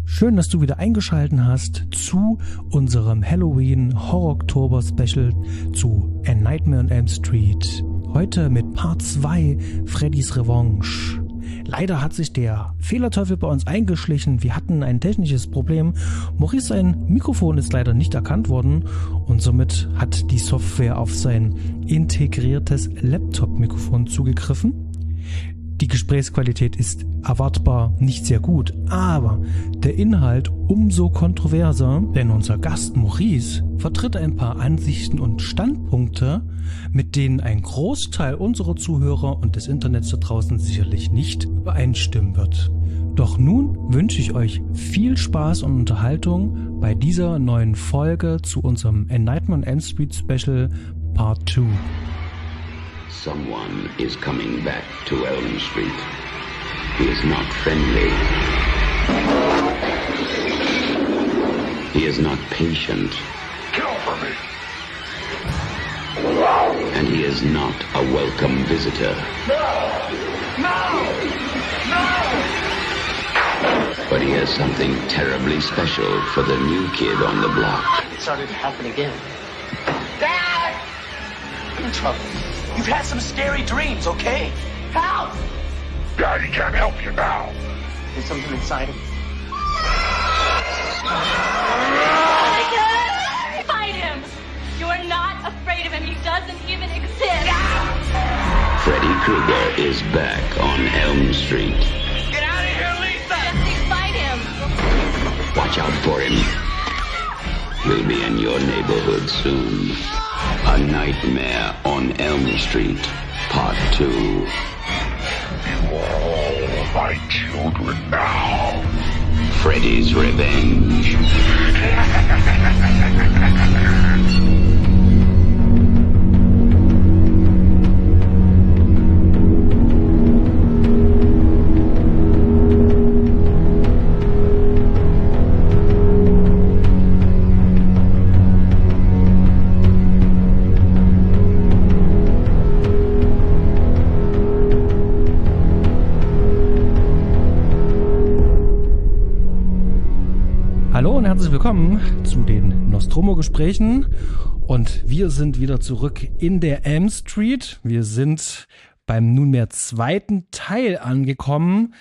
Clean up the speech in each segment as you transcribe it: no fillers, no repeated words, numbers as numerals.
Schön, dass du wieder eingeschaltet hast zu unserem Halloween-Horror-Oktober-Special zu A Nightmare on Elm Street. Heute mit Part 2, Freddys Revanche. Leider hat sich der Fehlerteufel bei uns eingeschlichen. Wir hatten ein technisches Problem. Maurice, sein Mikrofon ist leider nicht erkannt worden und somit hat die Software auf sein integriertes Laptop-Mikrofon zugegriffen. Die Gesprächsqualität ist erwartbar nicht sehr gut, aber der Inhalt umso kontroverser, denn unser Gast Maurice vertritt ein paar Ansichten und Standpunkte, mit denen ein Großteil unserer Zuhörer und des Internets da draußen sicherlich nicht übereinstimmen wird. Doch nun wünsche ich euch viel Spaß und Unterhaltung bei dieser neuen Folge zu unserem A Nightmare on Elm Street Special Part 2. Someone is coming back to Elm Street. He is not friendly. He is not patient. Kill for me. And he is not a welcome visitor. No! No! No! But he has something terribly special for the new kid on the block. It started to happen again. Dad! I'm in trouble. You've had some scary dreams, okay? Help! Daddy can't help you now. There's something inside him. Fight him! You're not afraid of him. He doesn't even exist. Freddy Krueger is back on Elm Street. Get out of here, Lisa! Jesse, fight him! Watch out for him. He'll be in your neighborhood soon. A Nightmare on Elm Street, Part 2. You are all my children now. Freddy's Revenge. Hallo und herzlich willkommen zu den Nostromo-Gesprächen und wir sind wieder zurück in der Elm Street. Wir sind beim nunmehr zweiten Teil angekommen.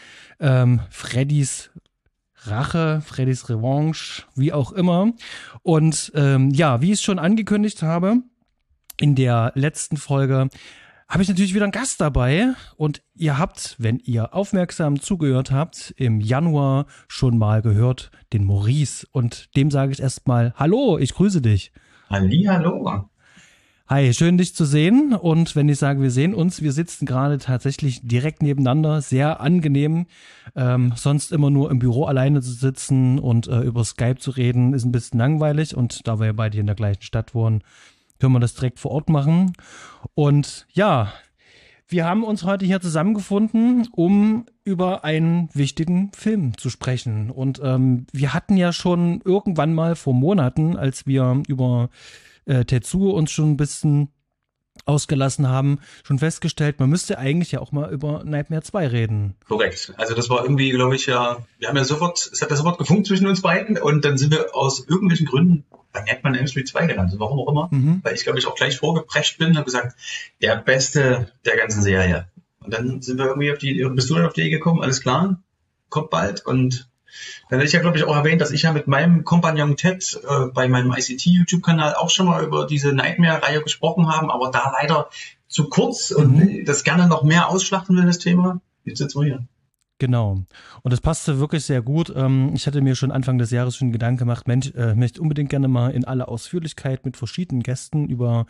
Freddys Rache, Freddys Revanche, wie auch immer. Und ja, wie ich es schon angekündigt habe, in der letzten Folge habe ich natürlich wieder einen Gast dabei und ihr habt, wenn ihr aufmerksam zugehört habt, im Januar schon mal gehört, den Maurice. Und dem sage ich erstmal Hallo, ich grüße dich. Hallihallo. Hi, schön dich zu sehen. Und wenn ich sage, wir sehen uns, wir sitzen gerade tatsächlich direkt nebeneinander, sehr angenehm. Sonst immer nur im Büro alleine zu sitzen und über Skype zu reden, ist ein bisschen langweilig. Und da wir ja beide hier in der gleichen Stadt wohnen, können wir das direkt vor Ort machen. Und ja, wir haben uns heute hier zusammengefunden, um über einen wichtigen Film zu sprechen. Und wir hatten ja schon irgendwann mal vor Monaten, als wir über Tetsuo uns schon ein bisschen ausgelassen haben, schon festgestellt, man müsste eigentlich ja auch mal über Nightmare 2 reden. Korrekt. Also das war irgendwie, glaube ich, ja, es hat ja sofort gefunkt zwischen uns beiden und dann sind wir aus irgendwelchen Gründen bei Nightmare on Elm Street 2 gelandet, warum auch immer, weil ich, glaube ich, auch gleich vorgeprescht bin und habe gesagt, der Beste der ganzen Serie. Und dann sind wir irgendwie bist du dann auf die Idee gekommen, alles klar, kommt bald. Und dann hätte ich ja, glaube ich, auch erwähnt, dass ich ja mit meinem Kompagnon Ted bei meinem ICT-YouTube-Kanal auch schon mal über diese Nightmare-Reihe gesprochen haben, aber da leider zu kurz und das gerne noch mehr ausschlachten will, das Thema. Jetzt sitzen wir hier. Genau. Und das passte wirklich sehr gut. Ich hatte mir schon Anfang des Jahres schon Gedanken gemacht, Mensch, möchte unbedingt gerne mal in aller Ausführlichkeit mit verschiedenen Gästen über,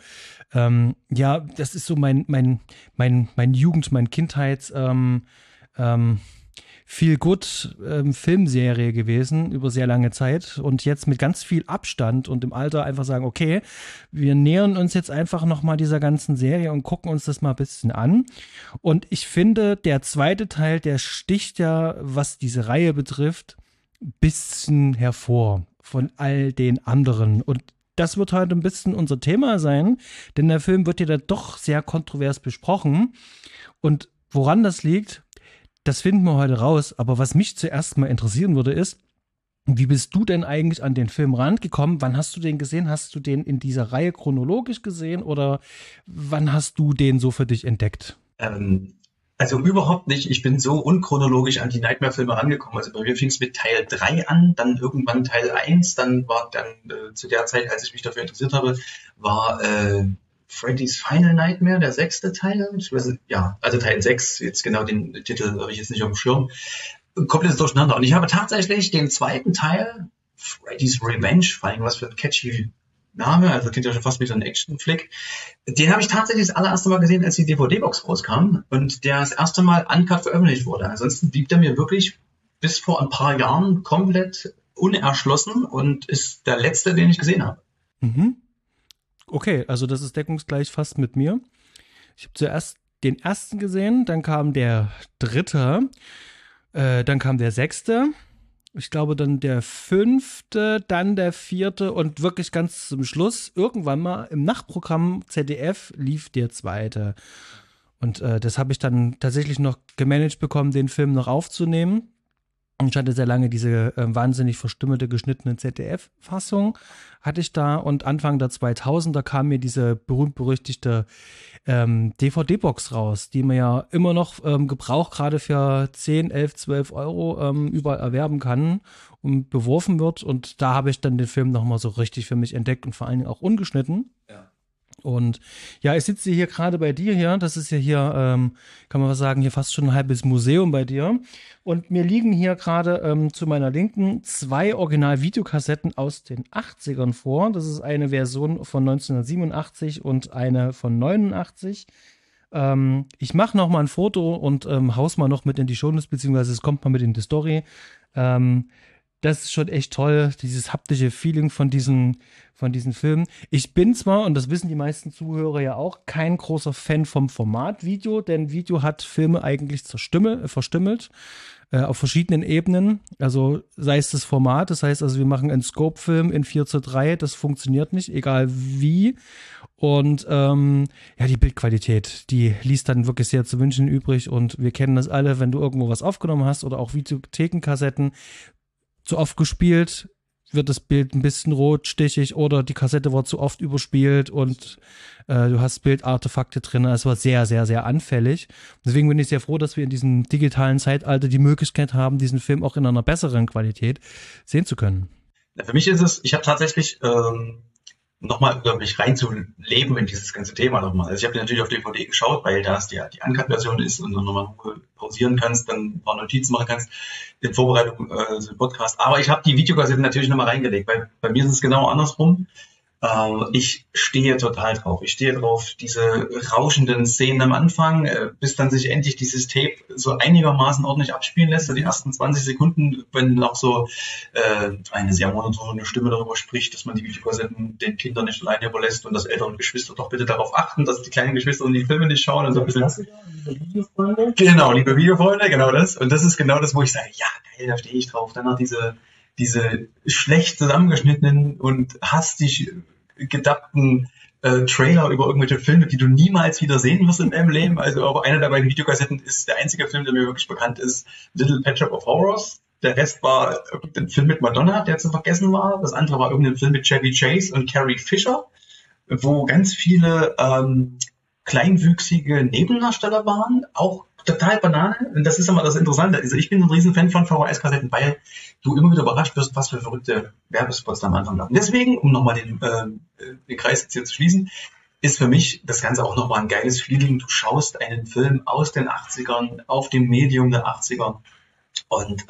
ja, das ist so mein Jugend, mein Kindheits, Feel-Good-Filmserie gewesen über sehr lange Zeit und jetzt mit ganz viel Abstand und im Alter einfach sagen, okay, wir nähern uns jetzt einfach nochmal dieser ganzen Serie und gucken uns das mal ein bisschen an. Und ich finde, der zweite Teil, der sticht ja, was diese Reihe betrifft, ein bisschen hervor von all den anderen. Und das wird heute ein bisschen unser Thema sein, denn der Film wird ja da doch sehr kontrovers besprochen. Und woran das liegt, das finden wir heute raus. Aber was mich zuerst mal interessieren würde, ist, Wie bist du denn eigentlich an den Film rangekommen? Wann hast du den gesehen? Hast du den in dieser Reihe chronologisch gesehen oder wann hast du den so für dich entdeckt? Also überhaupt nicht. Ich bin so unchronologisch an die Nightmare-Filme rangekommen. Also bei mir fing es mit Teil 3 an, dann irgendwann Teil 1, dann war zu der Zeit, als ich mich dafür interessiert habe, war Freddy's Final Nightmare, der 6. Teil. Also Teil 6, jetzt genau den Titel habe ich jetzt nicht auf dem Schirm. Komplettes Durcheinander. Und ich habe tatsächlich den 2. Teil, Freddy's Revenge, vor allem was für ein catchy Name, also klingt ja schon fast wie so ein Action-Flick. Den habe ich tatsächlich das allererste Mal gesehen, als die DVD-Box rauskam und der das erste Mal uncut veröffentlicht wurde. Ansonsten blieb der mir wirklich bis vor ein paar Jahren komplett unerschlossen und ist der letzte, den ich gesehen habe. Mhm. Okay, also das ist deckungsgleich fast mit mir. Ich habe zuerst den ersten gesehen, dann kam der 3., dann kam der 6., ich glaube dann der 5., dann der 4. und wirklich ganz zum Schluss, irgendwann mal im Nachtprogramm ZDF lief der 2. Und das habe ich dann tatsächlich noch gemanagt bekommen, den Film noch aufzunehmen. Und ich hatte sehr lange diese wahnsinnig verstümmelte, geschnittene ZDF-Fassung hatte ich da. Und Anfang der 2000er kam mir diese berühmt-berüchtigte DVD-Box raus, die man ja immer noch gebraucht, gerade für 10, 11, 12 Euro überall erwerben kann und beworfen wird. Und da habe ich dann den Film nochmal so richtig für mich entdeckt und vor allen Dingen auch ungeschnitten. Ja. Und ja, ich sitze hier gerade bei dir hier, das ist ja hier, kann man was sagen, hier fast schon ein halbes Museum bei dir. Und mir liegen hier gerade zu meiner Linken 2 Original-Videokassetten aus den 80ern vor. Das ist eine Version von 1987 und eine von 89. Ich mache noch mal ein Foto und haus mal noch mit in die Shownotes, beziehungsweise es kommt mal mit in die Story. Das ist schon echt toll, dieses haptische Feeling von diesen Filmen. Ich bin zwar, und das wissen die meisten Zuhörer ja auch, kein großer Fan vom Format Video, denn Video hat Filme eigentlich verstümmelt auf verschiedenen Ebenen. Also sei es das Format, das heißt also, wir machen einen Scope-Film in 4:3, das funktioniert nicht, egal wie. Und die Bildqualität, die ließ dann wirklich sehr zu wünschen übrig. Und wir kennen das alle, wenn du irgendwo was aufgenommen hast oder auch Videothekenkassetten, zu oft gespielt, wird das Bild ein bisschen rot, stichig oder die Kassette war zu oft überspielt und du hast Bildartefakte drin. Es war sehr, sehr, sehr anfällig. Deswegen bin ich sehr froh, dass wir in diesem digitalen Zeitalter die Möglichkeit haben, diesen Film auch in einer besseren Qualität sehen zu können. Für mich ist es, ich habe tatsächlich nochmal, mich reinzuleben in dieses ganze Thema nochmal. Also ich habe natürlich auf DVD geschaut, weil da die Uncut-Version ist und du nochmal pausieren kannst, dann ein paar Notizen machen kannst in Vorbereitung zum Podcast. Aber ich habe die Videokassetten natürlich nochmal reingelegt, weil bei mir ist es genau andersrum. Ich stehe total drauf. Ich stehe drauf, diese rauschenden Szenen am Anfang, bis dann sich endlich dieses Tape so einigermaßen ordentlich abspielen lässt. So die ersten 20 Sekunden, wenn noch so eine sehr monotone Stimme darüber spricht, dass man die Videokassetten den Kindern nicht alleine überlässt und dass Eltern und Geschwister doch bitte darauf achten, dass die kleinen Geschwister die Filme nicht schauen. Und so ein bisschen. Liebe Videofreunde? Genau, liebe Videofreunde, genau das. Und das ist genau das, wo ich sage, ja, geil, da stehe ich drauf. Dann noch diese schlecht zusammengeschnittenen und hastig gedappten Trailer über irgendwelche Filme, die du niemals wieder sehen wirst in deinem Leben. Also auch einer der beiden Videokassetten ist der einzige Film, der mir wirklich bekannt ist, Little Pet Shop of Horrors. Der Rest war irgendein Film mit Madonna, der zu vergessen war. Das andere war irgendein Film mit Chevy Chase und Carrie Fisher, wo ganz viele kleinwüchsige Nebendarsteller waren, auch total Banane. Und das ist immer das Interessante. Also ich bin ein Riesenfan von VHS-Kassetten, weil du immer wieder überrascht wirst, was für verrückte Werbespots da am Anfang laufen. Deswegen, um nochmal den Kreis jetzt hier zu schließen, ist für mich das Ganze auch nochmal ein geiles Feeling. Du schaust einen Film aus den 80ern, auf dem Medium der 80er und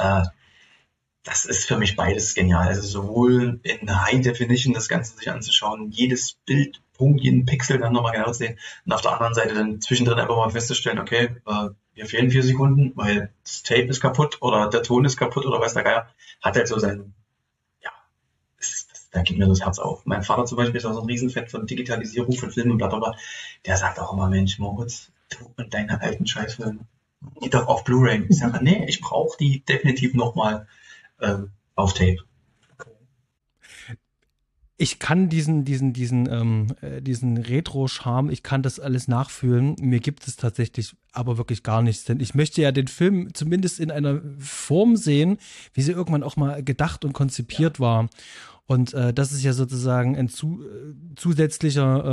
das ist für mich beides genial. Also sowohl in High Definition das Ganze sich anzuschauen, jedes Bildpunkt, jeden Pixel dann nochmal genau zu sehen und auf der anderen Seite dann zwischendrin einfach mal festzustellen, okay, mir fehlen 4 Sekunden, weil das Tape ist kaputt oder der Ton ist kaputt oder weiß der Geier, hat halt so sein, ja, da geht mir das Herz auf. Mein Vater zum Beispiel ist auch so ein Riesenfan von Digitalisierung von Filmen und blablabla, der sagt auch immer, Mensch, Moritz, du und deine alten Scheißfilme, die doch auf Blu-ray. Ich sage, nee, ich brauche die definitiv nochmal auf Tape. Ich kann diesen Retro-Charme, ich kann das alles nachfühlen. Mir gibt es tatsächlich aber wirklich gar nichts. Denn ich möchte ja den Film zumindest in einer Form sehen, wie sie irgendwann auch mal gedacht und konzipiert war. Und das ist ja sozusagen ein zusätzlicher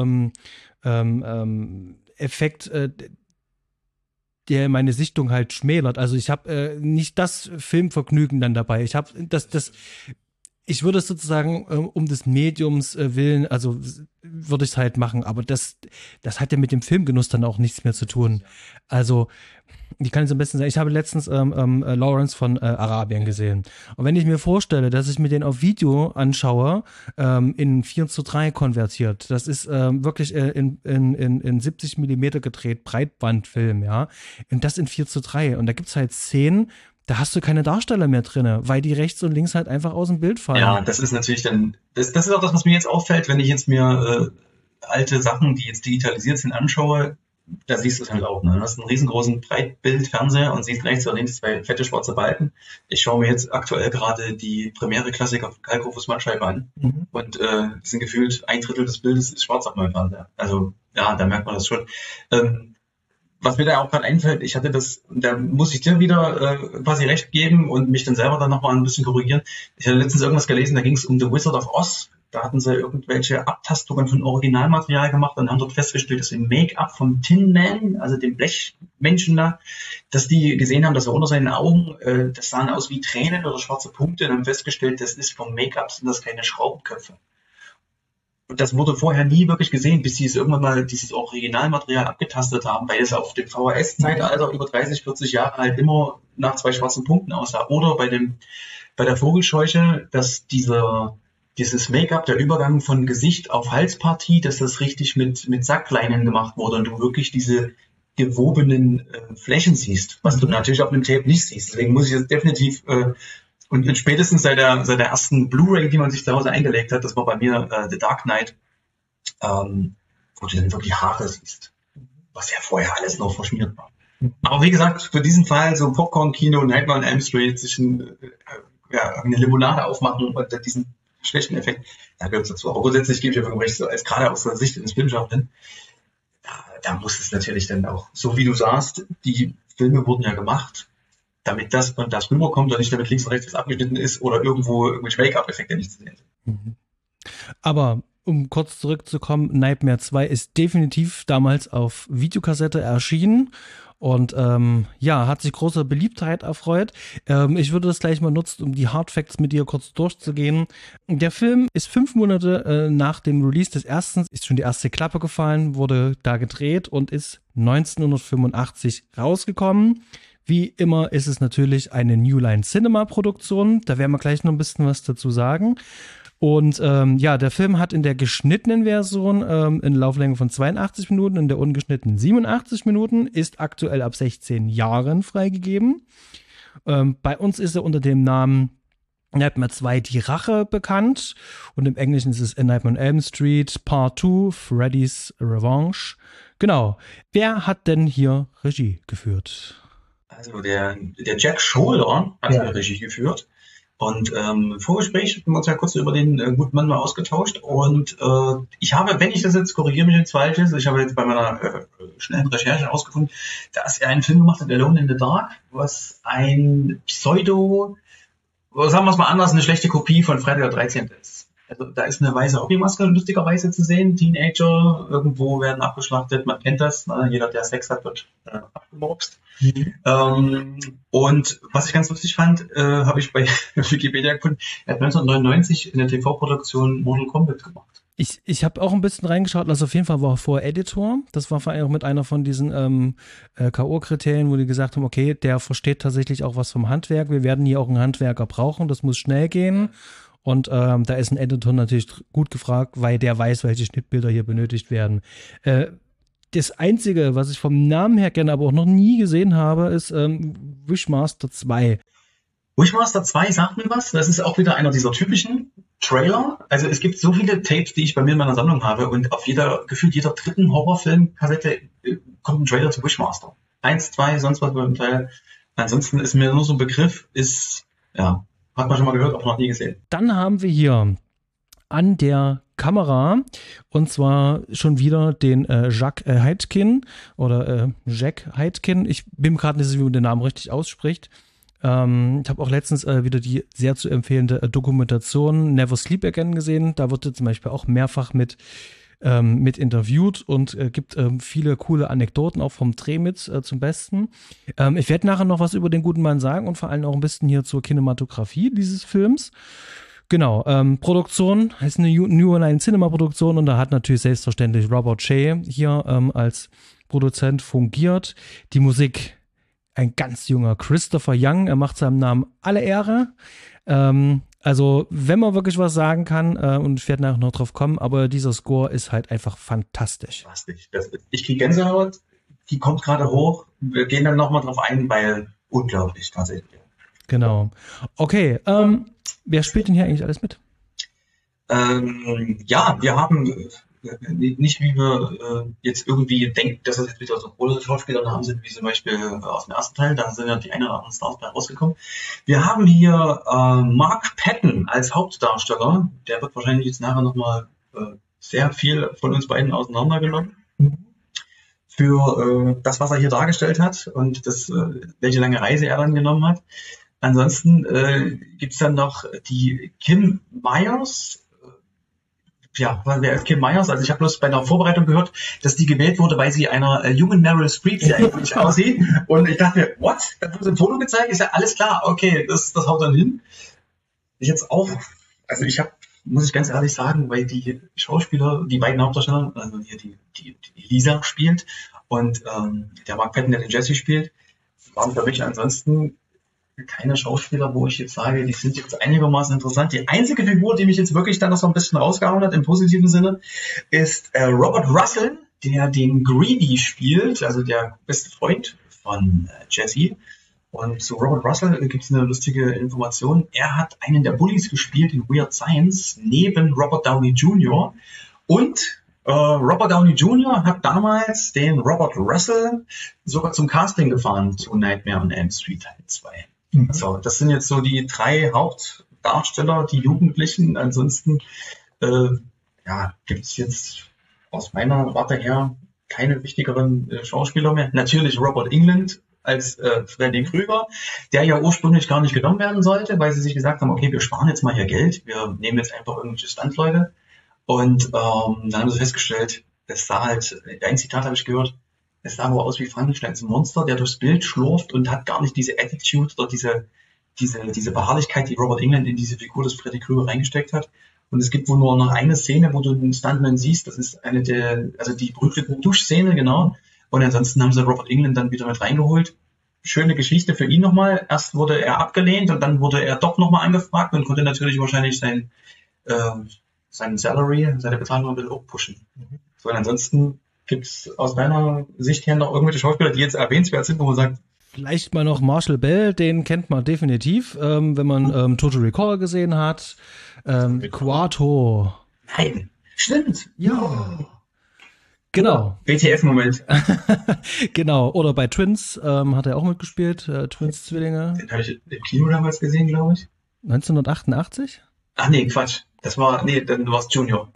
Effekt, der meine Sichtung halt schmälert. Also ich habe nicht das Filmvergnügen dann dabei. Ich würde es sozusagen um des Mediums willen, also würde ich es halt machen, aber das hat ja mit dem Filmgenuss dann auch nichts mehr zu tun. Also, ich kann es am besten sagen, ich habe letztens Lawrence von Arabien gesehen. Und wenn ich mir vorstelle, dass ich mir den auf Video anschaue, in 4:3 konvertiert, das ist wirklich in 70 Millimeter gedreht, Breitbandfilm, ja, und das in 4:3. Und da gibt's halt Szenen, da hast du keine Darsteller mehr drin, weil die rechts und links halt einfach aus dem Bild fallen. Ja, das ist natürlich dann, das ist auch das, was mir jetzt auffällt, wenn ich jetzt mir alte Sachen, die jetzt digitalisiert sind, anschaue, da siehst du es halt auch. Ne? Du hast einen riesengroßen Breitbildfernseher und siehst rechts und links 2 fette schwarze Balken. Ich schaue mir jetzt aktuell gerade die Premiere-Klassiker von Kalkofus Mannscheibe an und das sind gefühlt 1/3 des Bildes ist schwarz auf meinem Fernseher. Also ja, da merkt man das schon. Was mir da auch gerade einfällt, ich hatte das, da muss ich dir wieder quasi recht geben und mich dann selber dann nochmal ein bisschen korrigieren. Ich hatte letztens irgendwas gelesen, da ging es um The Wizard of Oz. Da hatten sie irgendwelche Abtastungen von Originalmaterial gemacht und haben dort festgestellt, dass im Make-up vom Tin Man, also dem Blechmenschen da, dass die gesehen haben, dass er unter seinen Augen, das sahen aus wie Tränen oder schwarze Punkte und haben festgestellt, das ist vom Make-up, sind das keine Schraubenköpfe. Und das wurde vorher nie wirklich gesehen, bis sie es irgendwann mal dieses Originalmaterial abgetastet haben, weil es auf dem VHS-Zeitalter über 30, 40 Jahre halt immer nach 2 schwarzen Punkten aussah. Oder bei der Vogelscheuche, dass dieses Make-up, der Übergang von Gesicht auf Halspartie, dass das richtig mit Sackleinen gemacht wurde und du wirklich diese gewobenen Flächen siehst, was du natürlich auf einem Tape nicht siehst. Deswegen muss ich jetzt definitiv und spätestens seit der ersten Blu-ray, die man sich zu Hause eingelegt hat, das war bei mir The Dark Knight, wo du dann wirklich Haare siehst, was ja vorher alles noch verschmiert war. Aber wie gesagt, für diesen Fall so Popcorn-Kino, Nightmare on Elm Street, sich eine Limonade aufmachen und diesen schlechten Effekt, da gehört es dazu. Aber grundsätzlich gebe ich ja recht, so als gerade aus der Sicht eines Filmschaffenden, da muss es natürlich dann auch, so wie du sagst, die Filme wurden ja gemacht, damit das und das rüberkommt und nicht damit links und rechts was abgeschnitten ist oder irgendwo irgendwelche Make-up-Effekte nicht zu sehen sind. Aber um kurz zurückzukommen, Nightmare 2 ist definitiv damals auf Videokassette erschienen und hat sich großer Beliebtheit erfreut. Ich würde das gleich mal nutzen, um die Hardfacts mit dir kurz durchzugehen. Der Film ist 5 Monate nach dem Release des ersten, ist schon die erste Klappe gefallen, wurde da gedreht und ist 1985 rausgekommen. Wie immer ist es natürlich eine New Line Cinema Produktion. Da werden wir gleich noch ein bisschen was dazu sagen. Und der Film hat in der geschnittenen Version eine Lauflänge von 82 Minuten, in der ungeschnittenen 87 Minuten, ist aktuell ab 16 Jahren freigegeben. Bei uns ist er unter dem Namen Nightmare 2 Die Rache bekannt und im Englischen ist es A Nightmare on Elm Street Part 2 Freddy's Revenge. Genau. Wer hat denn hier Regie geführt? Also der Jack Sholder hat die Regie geführt und im Vorgespräch haben wir uns ja kurz über den guten Mann mal ausgetauscht und ich habe, wenn ich das jetzt korrigiere mich, nichts Falsches, ich habe jetzt bei meiner schnellen Recherche herausgefunden, dass er einen Film gemacht hat, Alone in the Dark, was ein sagen wir es mal anders, eine schlechte Kopie von Freitag der 13. ist. Also da ist eine weiße Hobbymaske lustigerweise zu sehen. Teenager irgendwo werden abgeschlachtet, man kennt das. Jeder, der Sex hat, wird abgemurkst. Und was ich ganz lustig fand, habe ich bei Wikipedia gefunden, er hat 1999 in der TV-Produktion Mortal Kombat gemacht. Ich habe auch ein bisschen reingeschaut, also auf jeden Fall war er vorher Editor. Das war vor allem auch mit einer von diesen K.O.-Kriterien, wo die gesagt haben, okay, der versteht tatsächlich auch was vom Handwerk. Wir werden hier auch einen Handwerker brauchen, das muss schnell gehen. Und da ist ein Editor natürlich gut gefragt, weil der weiß, welche Schnittbilder hier benötigt werden. Das Einzige, was ich vom Namen her kenne, aber auch noch nie gesehen habe, ist Wishmaster 2. Wishmaster 2 sagt mir was. Das ist auch wieder einer dieser typischen Trailer. Also es gibt so viele Tapes, die ich bei mir in meiner Sammlung habe und auf gefühlt jeder dritten Horrorfilm-Kassette kommt ein Trailer zu Wishmaster. 1, 2, sonst was beim Teil. Ansonsten ist mir nur so ein Begriff, hat man schon mal gehört, aber noch nie gesehen. Dann haben wir hier an der Kamera, und zwar schon wieder den Jack Heidkin oder Jack Heidkin. Ich bin mir gerade nicht sicher, wie man den Namen richtig ausspricht. Ich habe auch letztens wieder die sehr zu empfehlende Dokumentation Never Sleep Again gesehen. Da wird er zum Beispiel auch mehrfach mit interviewt und gibt viele coole Anekdoten auch vom Dreh mit zum Besten. Ich werde nachher noch was über den guten Mann sagen und vor allem auch ein bisschen hier zur Kinematografie dieses Films. Genau, Produktion heißt eine New Line Cinema Produktion, und da hat natürlich selbstverständlich Robert Shea hier als Produzent fungiert. Die Musik, ein ganz junger Christopher Young, er macht seinem Namen alle Ehre. Also, wenn man wirklich was sagen kann, und ich werde nachher noch drauf kommen, aber dieser Score ist halt einfach fantastisch. Ich kriege Gänsehaut, die kommt gerade hoch. Wir gehen dann nochmal drauf ein, weil unglaublich tatsächlich. Genau. Okay, wer spielt denn hier eigentlich alles mit? Ja, wir haben nicht, wie wir jetzt irgendwie denken, dass das jetzt wieder so große Schauspielernamen sind, wie zum Beispiel aus dem ersten Teil, da sind ja die ein oder anderen Stars bei rausgekommen. Wir haben hier Mark Patton als Hauptdarsteller, der wird wahrscheinlich jetzt nachher nochmal sehr viel von uns beiden auseinandergenommen. Für das, was er hier dargestellt hat und das, welche lange Reise er dann genommen hat. Ansonsten gibt's dann noch die Kim Myers. Ja, wer ist Kim Myers? Also ich habe bloß bei der Vorbereitung gehört, dass die gewählt wurde, weil sie einer jungen Meryl Streep sehr ähnlich aussieht. Und ich dachte mir, what? Da wurde ein Foto gezeigt? Ist ja alles klar, okay, das haut dann hin. Ich jetzt auch, also muss ich ganz ehrlich sagen, weil die Schauspieler, die beiden Hauptdarsteller, also hier die Lisa spielt und der Mark Patton, der den Jesse spielt, waren für mich ansonsten keine Schauspieler, wo ich jetzt sage, die sind jetzt einigermaßen interessant. Die einzige Figur, die mich jetzt wirklich dann noch so ein bisschen rausgehauen hat, im positiven Sinne, ist Robert Russell, der den Greedy spielt, also der beste Freund von Jesse. Und zu Robert Russell gibt es eine lustige Information. Er hat einen der Bullies gespielt in Weird Science, neben Robert Downey Jr. Und Robert Downey Jr. hat damals den Robert Russell sogar zum Casting gefahren zu Nightmare on Elm Street Teil 2. So, das sind jetzt so die 3 Hauptdarsteller, die Jugendlichen. Ansonsten gibt es jetzt aus meiner Warte her keine wichtigeren Schauspieler mehr. Natürlich Robert Englund als Freddy Krüger, der ja ursprünglich gar nicht genommen werden sollte, weil sie sich gesagt haben, okay, wir sparen jetzt mal hier Geld, wir nehmen jetzt einfach irgendwelche Standleute. Und dann haben sie festgestellt, es sah halt, ein Zitat habe ich gehört, es sah wohl aus wie Frankensteins Monster, der durchs Bild schlurft und hat gar nicht diese Attitude oder diese Beharrlichkeit, die Robert Englund in diese Figur des Freddy Krüger reingesteckt hat. Und es gibt wohl nur noch eine Szene, wo du den Stuntman siehst, das ist die berühmte Duschszene, genau. Und ansonsten haben sie Robert Englund dann wieder mit reingeholt. Schöne Geschichte für ihn nochmal. Erst wurde er abgelehnt und dann wurde er doch nochmal angefragt und konnte natürlich wahrscheinlich seinen Salary, seine Bezahlung ein bisschen hochpushen. So, und ansonsten gibt es aus deiner Sicht her noch irgendwelche Schauspieler, die jetzt erwähnenswert sind, wo man sagt, vielleicht mal noch Marshall Bell, den kennt man definitiv, wenn man Total Recall gesehen hat. Quarto. Nein, stimmt. Ja. Genau. WTF-Moment. Genau. Oder bei Twins hat er auch mitgespielt. Twins-Zwillinge. Den habe ich im Kino damals gesehen, glaube ich. 1988? Ach nee, Quatsch. Dann war es Junior.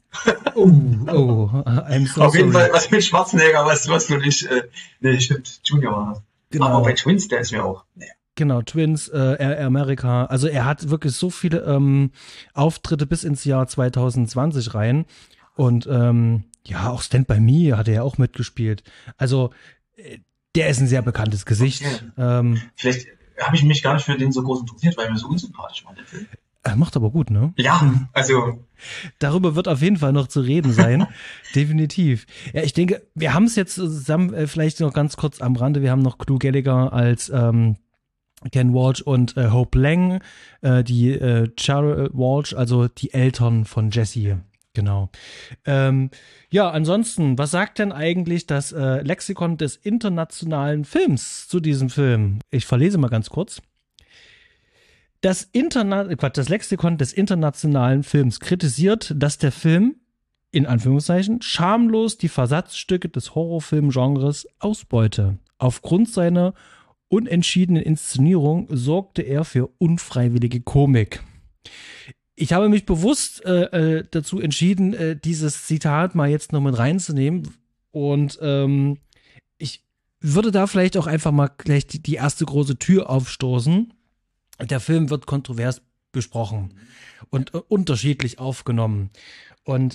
I'm so Auf jeden sorry. Fall, was mit Schwarzenegger, was du nicht, stimmt, Junior war das. Genau. Aber bei Twins, der ist mir auch, Genau, Twins, Air America. Also er hat wirklich so viele Auftritte bis ins Jahr 2020 rein. Und auch Stand By Me hat er ja auch mitgespielt. Also der ist ein sehr bekanntes Gesicht. Okay. Vielleicht habe ich mich gar nicht für den so groß interessiert, weil er mir so unsympathisch war, der Film. Er macht aber gut, ne? Ja, also. Darüber wird auf jeden Fall noch zu reden sein. Definitiv. Ja, ich denke, wir haben es jetzt zusammen, vielleicht noch ganz kurz am Rande, wir haben noch Clu Gallagher als Ken Walsh und Hope Lang, die Cheryl Walsh, also die Eltern von Jesse. Genau. Ansonsten, was sagt denn eigentlich das Lexikon des internationalen Films zu diesem Film? Ich verlese mal ganz kurz. Das Lexikon des internationalen Films kritisiert, dass der Film, in Anführungszeichen, schamlos die Versatzstücke des Horrorfilmgenres ausbeute. Aufgrund seiner unentschiedenen Inszenierung sorgte er für unfreiwillige Komik. Ich habe mich bewusst dazu entschieden, dieses Zitat mal jetzt noch mit reinzunehmen. Und ich würde da vielleicht auch einfach mal gleich die erste große Tür aufstoßen. Der Film wird kontrovers besprochen und unterschiedlich aufgenommen. Und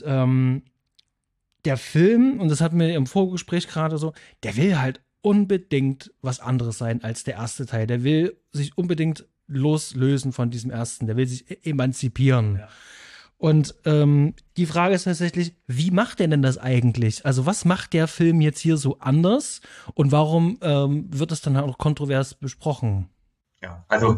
der Film, und das hatten wir im Vorgespräch gerade so, der will halt unbedingt was anderes sein als der erste Teil. Der will sich unbedingt loslösen von diesem ersten. Der will sich emanzipieren. Ja. Und die Frage ist tatsächlich, wie macht er denn das eigentlich? Also was macht der Film jetzt hier so anders und warum wird es dann auch kontrovers besprochen? Ja, also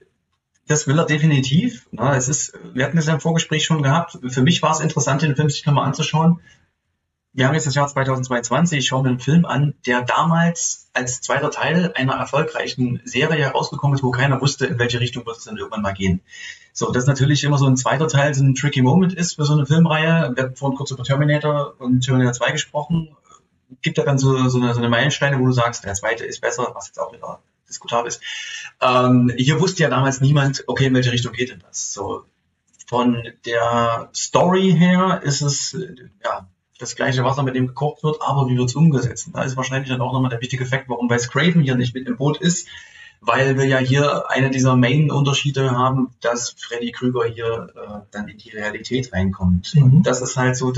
das will er definitiv. Na, wir hatten es ja im Vorgespräch schon gehabt. Für mich war es interessant, den Film sich nochmal anzuschauen. Wir haben jetzt das Jahr 2022, ich schaue mir einen Film an, der damals als zweiter Teil einer erfolgreichen Serie herausgekommen ist, wo keiner wusste, in welche Richtung wird es dann irgendwann mal gehen. So, dass natürlich immer so ein zweiter Teil so ein tricky Moment ist für so eine Filmreihe. Wir hatten vorhin kurz über Terminator und Terminator 2 gesprochen. Gibt ja dann so eine Meilensteine, wo du sagst, der zweite ist besser, was jetzt auch wieder diskutabel ist. Hier wusste ja damals niemand, okay, in welche Richtung geht denn das? So, von der Story her ist es, das gleiche Wasser, mit dem gekocht wird, aber wie wird es umgesetzt? Und da ist wahrscheinlich dann auch nochmal der wichtige Fakt, warum Wes Craven hier nicht mit im Boot ist, weil wir ja hier eine dieser Main-Unterschiede haben, dass Freddy Krüger hier dann in die Realität reinkommt. Mhm. Und das ist halt so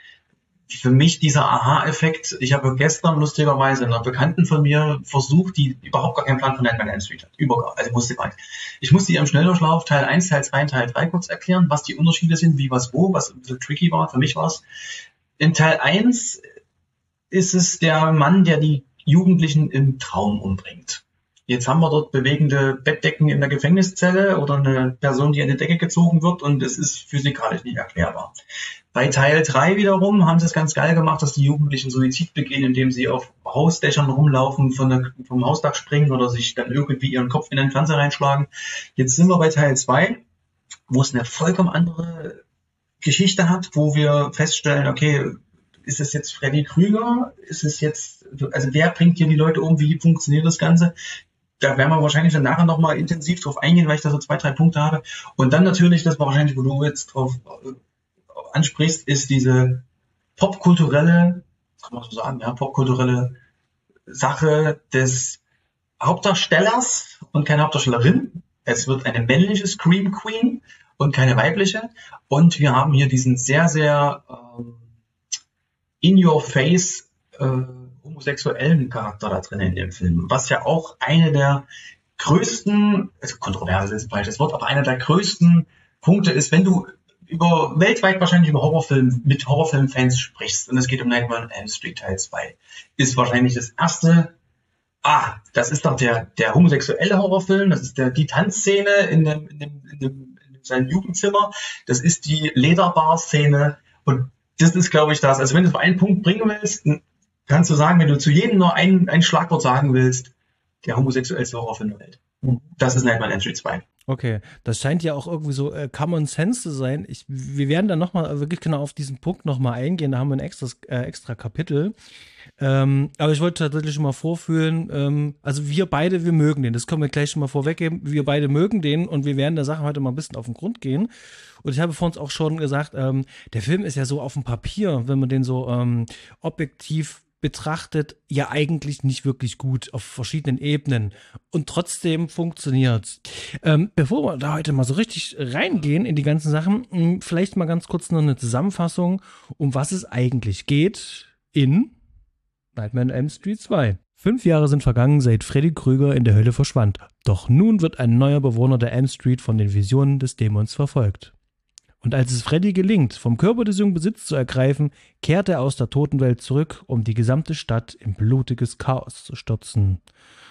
für mich dieser Aha-Effekt. Ich habe gestern lustigerweise einer Bekannten von mir versucht, die überhaupt gar keinen Plan von Nightmare on Elm Street hat. Also wusste gar nicht. Ich musste ihr im Schnelldurchlauf Teil 1, Teil 2 und Teil 3 kurz erklären, was die Unterschiede sind, wie, was, wo, was ein bisschen tricky war. Für mich war es. In Teil 1 ist es der Mann, der die Jugendlichen im Traum umbringt. Jetzt haben wir dort bewegende Bettdecken in der Gefängniszelle oder eine Person, die an die Decke gezogen wird und es ist physikalisch nicht erklärbar. Bei Teil 3 wiederum haben sie es ganz geil gemacht, dass die Jugendlichen Suizid begehen, indem sie auf Hausdächern rumlaufen, vom Hausdach springen oder sich dann irgendwie ihren Kopf in den Fernseher reinschlagen. Jetzt sind wir bei Teil 2, wo es eine vollkommen andere Geschichte hat, wo wir feststellen, okay, ist es jetzt Freddy Krüger? Ist es jetzt, also wer bringt hier die Leute um? Wie funktioniert das Ganze? Da werden wir wahrscheinlich dann nachher nochmal intensiv drauf eingehen, weil ich da so 2, 3 Punkte habe. Und dann natürlich, das war wahrscheinlich, wo du jetzt drauf ansprichst, ist diese popkulturelle, kann man so sagen, ja, popkulturelle Sache des Hauptdarstellers und keine Hauptdarstellerin. Es wird eine männliche Scream Queen und keine weibliche. Und wir haben hier diesen sehr, sehr in-your-face homosexuellen Charakter da drin in dem Film. Was ja auch eine der größten, also kontroverse ist ein falsches Wort, aber einer der größten Punkte ist, wenn du weltweit wahrscheinlich über mit Horrorfilmfans sprichst, und es geht um Nightmare on Elm Street Teil 2, ist wahrscheinlich das erste, das ist doch der homosexuelle Horrorfilm, das ist die Tanzszene in seinem Jugendzimmer, das ist die Lederbar-Szene und das ist, glaube ich, das. Also wenn du es auf einen Punkt bringen willst, kannst du sagen, wenn du zu jedem nur ein Schlagwort sagen willst, der homosexuellste Horrorfilm der Welt. Das ist Nightmare on Elm Street 2. Okay, das scheint ja auch irgendwie so Common Sense zu sein. Wir werden dann nochmal wirklich genau auf diesen Punkt nochmal eingehen. Da haben wir ein extra Kapitel. Aber ich wollte tatsächlich schon mal vorführen, also wir mögen den. Das können wir gleich schon mal vorweggeben. Wir beide mögen den und wir werden der Sache heute mal ein bisschen auf den Grund gehen. Und ich habe vor uns auch schon gesagt, der Film ist ja so auf dem Papier, wenn man den so objektiv betrachtet, ja eigentlich nicht wirklich gut auf verschiedenen Ebenen und trotzdem funktioniert. Bevor wir da heute mal so richtig reingehen in die ganzen Sachen, vielleicht mal ganz kurz noch eine Zusammenfassung, um was es eigentlich geht in Nightmare on Elm Street 2. 5 Jahre sind vergangen, seit Freddy Krüger in der Hölle verschwand. Doch nun wird ein neuer Bewohner der Elm Street von den Visionen des Dämons verfolgt. Und als es Freddy gelingt, vom Körper des Jungen Besitz zu ergreifen, kehrt er aus der Totenwelt zurück, um die gesamte Stadt in blutiges Chaos zu stürzen.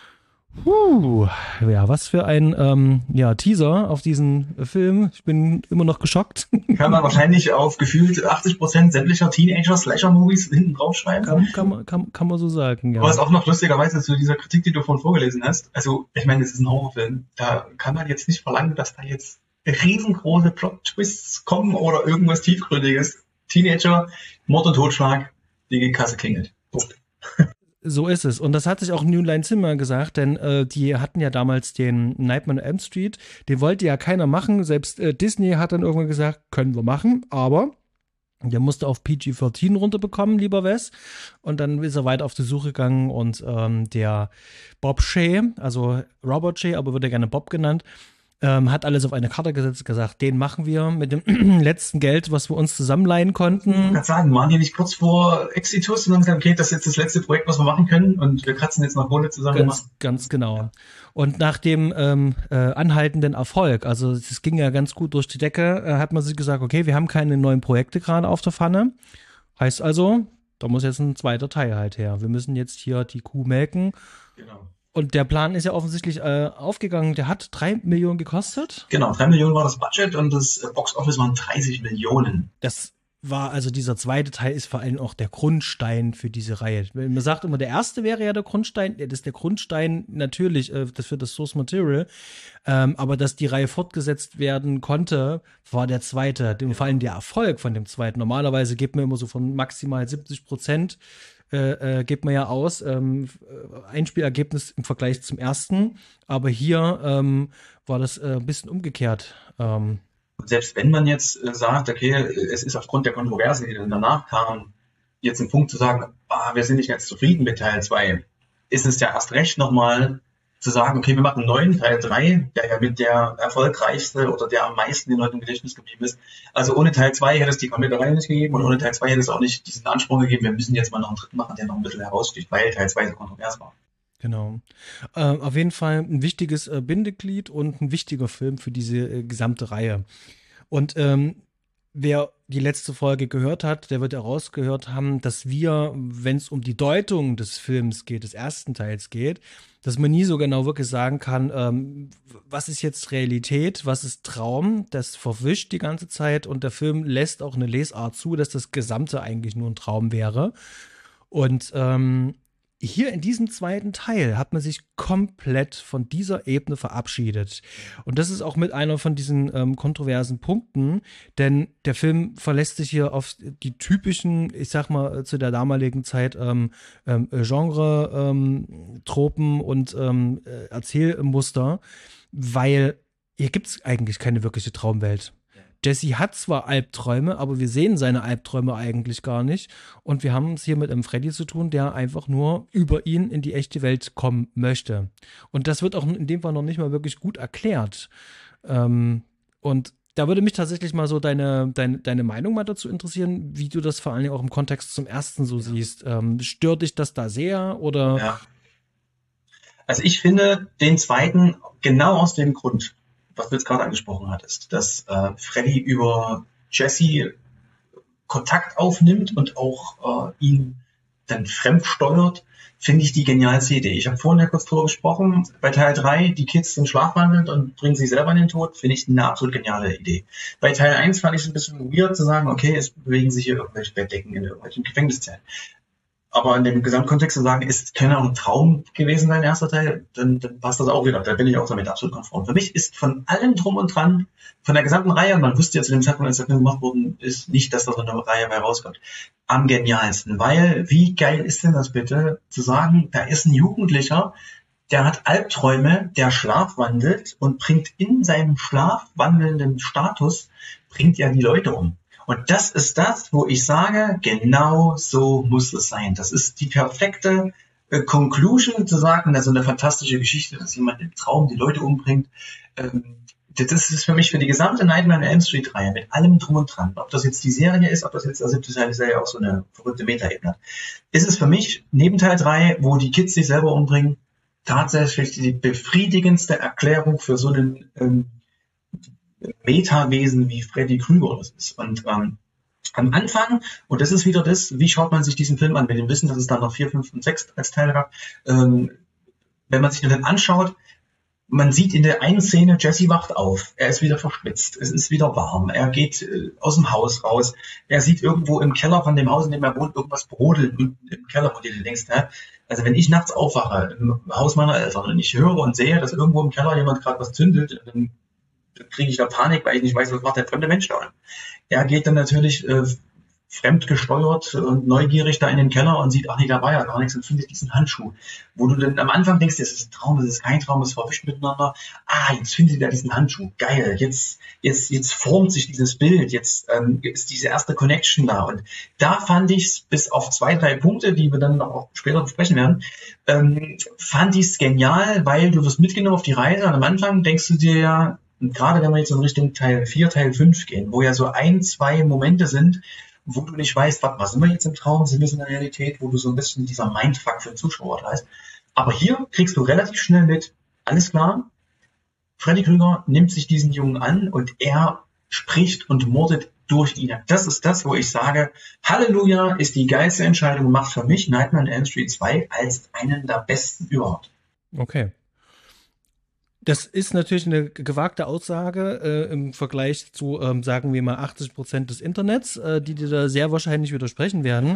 Ja, was für ein Teaser auf diesen Film. Ich bin immer noch geschockt. Kann man wahrscheinlich auf gefühlt 80% sämtlicher Teenager-Slasher-Movies hinten draufschreiben. Kann man so sagen, ja. Aber es ist auch noch lustigerweise zu dieser Kritik, die du vorhin vorgelesen hast. Also, ich meine, es ist ein Horrorfilm. Da kann man jetzt nicht verlangen, dass da jetzt riesengroße Plot-Twists kommen oder irgendwas Tiefgründiges. Teenager, Mord und Totschlag, die Kasse klingelt. Punkt. So ist es. Und das hat sich auch New Line Cinema gesagt, denn die hatten ja damals den Nightmare on Elm Street. Den wollte ja keiner machen. Selbst Disney hat dann irgendwann gesagt, können wir machen, aber der musste auf PG-13 runterbekommen, lieber Wes. Und dann ist er weiter auf die Suche gegangen und der Bob Shaye, also Robert Shaye, aber wird er gerne Bob genannt, hat alles auf eine Karte gesetzt, gesagt, den machen wir mit dem letzten Geld, was wir uns zusammenleihen konnten. Ich kann sagen, waren die nicht kurz vor Exitus und haben gesagt, okay, das ist jetzt das letzte Projekt, was wir machen können und wir kratzen jetzt noch Kohle zusammen. Ganz genau. Ja. Und nach dem anhaltenden Erfolg, also es ging ja ganz gut durch die Decke, hat man sich gesagt, okay, wir haben keine neuen Projekte gerade auf der Pfanne. Heißt also, da muss jetzt ein zweiter Teil halt her. Wir müssen jetzt hier die Kuh melken. Genau. Und der Plan ist ja offensichtlich aufgegangen. Der hat 3 Millionen gekostet. Genau, 3 Millionen war das Budget und das Box-Office waren 30 Millionen. Das war, also dieser zweite Teil ist vor allem auch der Grundstein für diese Reihe. Man sagt immer, der erste wäre ja der Grundstein. Das ist der Grundstein natürlich das für das Source Material. Aber dass die Reihe fortgesetzt werden konnte, war der zweite. Vor allem der Erfolg von dem zweiten. Normalerweise gibt man immer so von maximal 70% gibt man ja aus, Einspielergebnis im Vergleich zum ersten, aber hier war das ein bisschen umgekehrt. Selbst wenn man jetzt sagt, okay, es ist aufgrund der Kontroverse, die dann danach kam, jetzt ein Punkt zu sagen, wir sind nicht ganz zufrieden mit Teil 2, ist es ja erst recht nochmal zu sagen, okay, wir machen einen neuen Teil 3, der ja mit der erfolgreichste oder der am meisten den Leuten im Gedächtnis geblieben ist. Also ohne Teil 2 hätte es die komplette Reihe nicht gegeben und ohne Teil 2 hätte es auch nicht diesen Anspruch gegeben, wir müssen jetzt mal noch einen dritten machen, der noch ein bisschen heraussticht, weil Teil 2 so kontrovers war. Genau. Auf jeden Fall ein wichtiges Bindeglied und ein wichtiger Film für diese gesamte Reihe. Und wer die letzte Folge gehört hat, der wird ja rausgehört haben, dass wir, wenn es um die Deutung des Films geht, des ersten Teils geht, dass man nie so genau wirklich sagen kann, was ist jetzt Realität, was ist Traum, das verwischt die ganze Zeit und der Film lässt auch eine Lesart zu, dass das Gesamte eigentlich nur ein Traum wäre. Und hier in diesem zweiten Teil hat man sich komplett von dieser Ebene verabschiedet. Und das ist auch mit einer von diesen kontroversen Punkten, denn der Film verlässt sich hier auf die typischen, ich sag mal, zu der damaligen Zeit Genre-Tropen und Erzählmuster, weil hier gibt es eigentlich keine wirkliche Traumwelt. Jesse hat zwar Albträume, aber wir sehen seine Albträume eigentlich gar nicht. Und wir haben es hier mit einem Freddy zu tun, der einfach nur über ihn in die echte Welt kommen möchte. Und das wird auch in dem Fall noch nicht mal wirklich gut erklärt. Und da würde mich tatsächlich mal so deine Meinung mal dazu interessieren, wie du das vor allen Dingen auch im Kontext zum ersten so siehst. Stört dich das da sehr oder? Ja. Also ich finde den zweiten genau aus dem Grund, was du jetzt gerade angesprochen hattest, dass Freddy über Jesse Kontakt aufnimmt und auch ihn dann fremdsteuert, finde ich die genialste Idee. Ich habe vorhin ja kurz drüber gesprochen, bei Teil 3, die Kids sind schlafwandelnd und bringen sich selber in den Tod, finde ich eine absolut geniale Idee. Bei Teil 1 fand ich es ein bisschen weird zu sagen, okay, es bewegen sich hier irgendwelche Bettdecken in irgendwelchen Gefängniszellen. Aber in dem Gesamtkontext zu sagen, es könnte auch ein Traum gewesen sein, erster Teil, dann passt das auch wieder. Da bin ich auch damit absolut konform. Für mich ist von allem drum und dran, von der gesamten Reihe, und man wusste ja zu dem Zeitpunkt, als der Film gemacht worden ist, nicht, dass da so eine Reihe bei rauskommt, am genialsten. Weil, wie geil ist denn das bitte, zu sagen, da ist ein Jugendlicher, der hat Albträume, der schlafwandelt und bringt in seinem schlafwandelnden Status, bringt ja die Leute um. Und das ist das, wo ich sage, genau so muss es sein. Das ist die perfekte Conclusion zu sagen, also eine fantastische Geschichte, dass jemand im Traum die Leute umbringt. Das ist für mich für die gesamte Nightmare on Elm Street Reihe mit allem drum und dran. Ob das jetzt die Serie ist, ob das jetzt der 7. Teil ist, der ja auch so eine verrückte Meta-Ebene hat. Ist es für mich neben Teil 3, wo die Kids sich selber umbringen, tatsächlich die befriedigendste Erklärung für so einen Metawesen wie Freddy Krüger das ist. Und am Anfang, und das ist wieder das, wie schaut man sich diesen Film an, mit dem Wissen, dass es dann noch 4, 5 und 6 als Teile gab, wenn man sich den anschaut, man sieht in der einen Szene, Jesse wacht auf, er ist wieder verschwitzt, es ist wieder warm, er geht aus dem Haus raus, er sieht irgendwo im Keller von dem Haus, in dem er wohnt, irgendwas brodeln unten im Keller, wo du denkst, also wenn ich nachts aufwache im Haus meiner Eltern und ich höre und sehe, dass irgendwo im Keller jemand gerade was zündelt, dann kriege ich da Panik, weil ich nicht weiß, was macht der fremde Mensch da. Er geht dann natürlich fremdgesteuert und neugierig da in den Keller und sieht, ach nee, da war ja gar nichts und findet diesen Handschuh. Wo du dann am Anfang denkst, das ist ein Traum, das ist kein Traum, das verwischt miteinander. Jetzt findet er diesen Handschuh. Geil, jetzt formt sich dieses Bild, jetzt ist diese erste Connection da. Und da fand ich es, bis auf 2, 3 Punkte, die wir dann noch auch später besprechen werden, fand ich es genial, weil du wirst mitgenommen auf die Reise und am Anfang denkst du dir ja, und gerade wenn wir jetzt in Richtung Teil 4, Teil 5 gehen, wo ja so 1, 2 Momente sind, wo du nicht weißt, was sind wir jetzt im Traum, sind wir in der Realität, wo du so ein bisschen dieser Mindfuck für den Zuschauer da ist. Aber hier kriegst du relativ schnell mit, alles klar, Freddy Krueger nimmt sich diesen Jungen an und er spricht und mordet durch ihn. Das ist das, wo ich sage, Halleluja, ist die geilste Entscheidung, macht für mich Nightmare on Elm Street 2 als einen der besten überhaupt. Okay. Das ist natürlich eine gewagte Aussage im Vergleich zu, sagen wir mal, 80% des Internets, die dir da sehr wahrscheinlich widersprechen werden.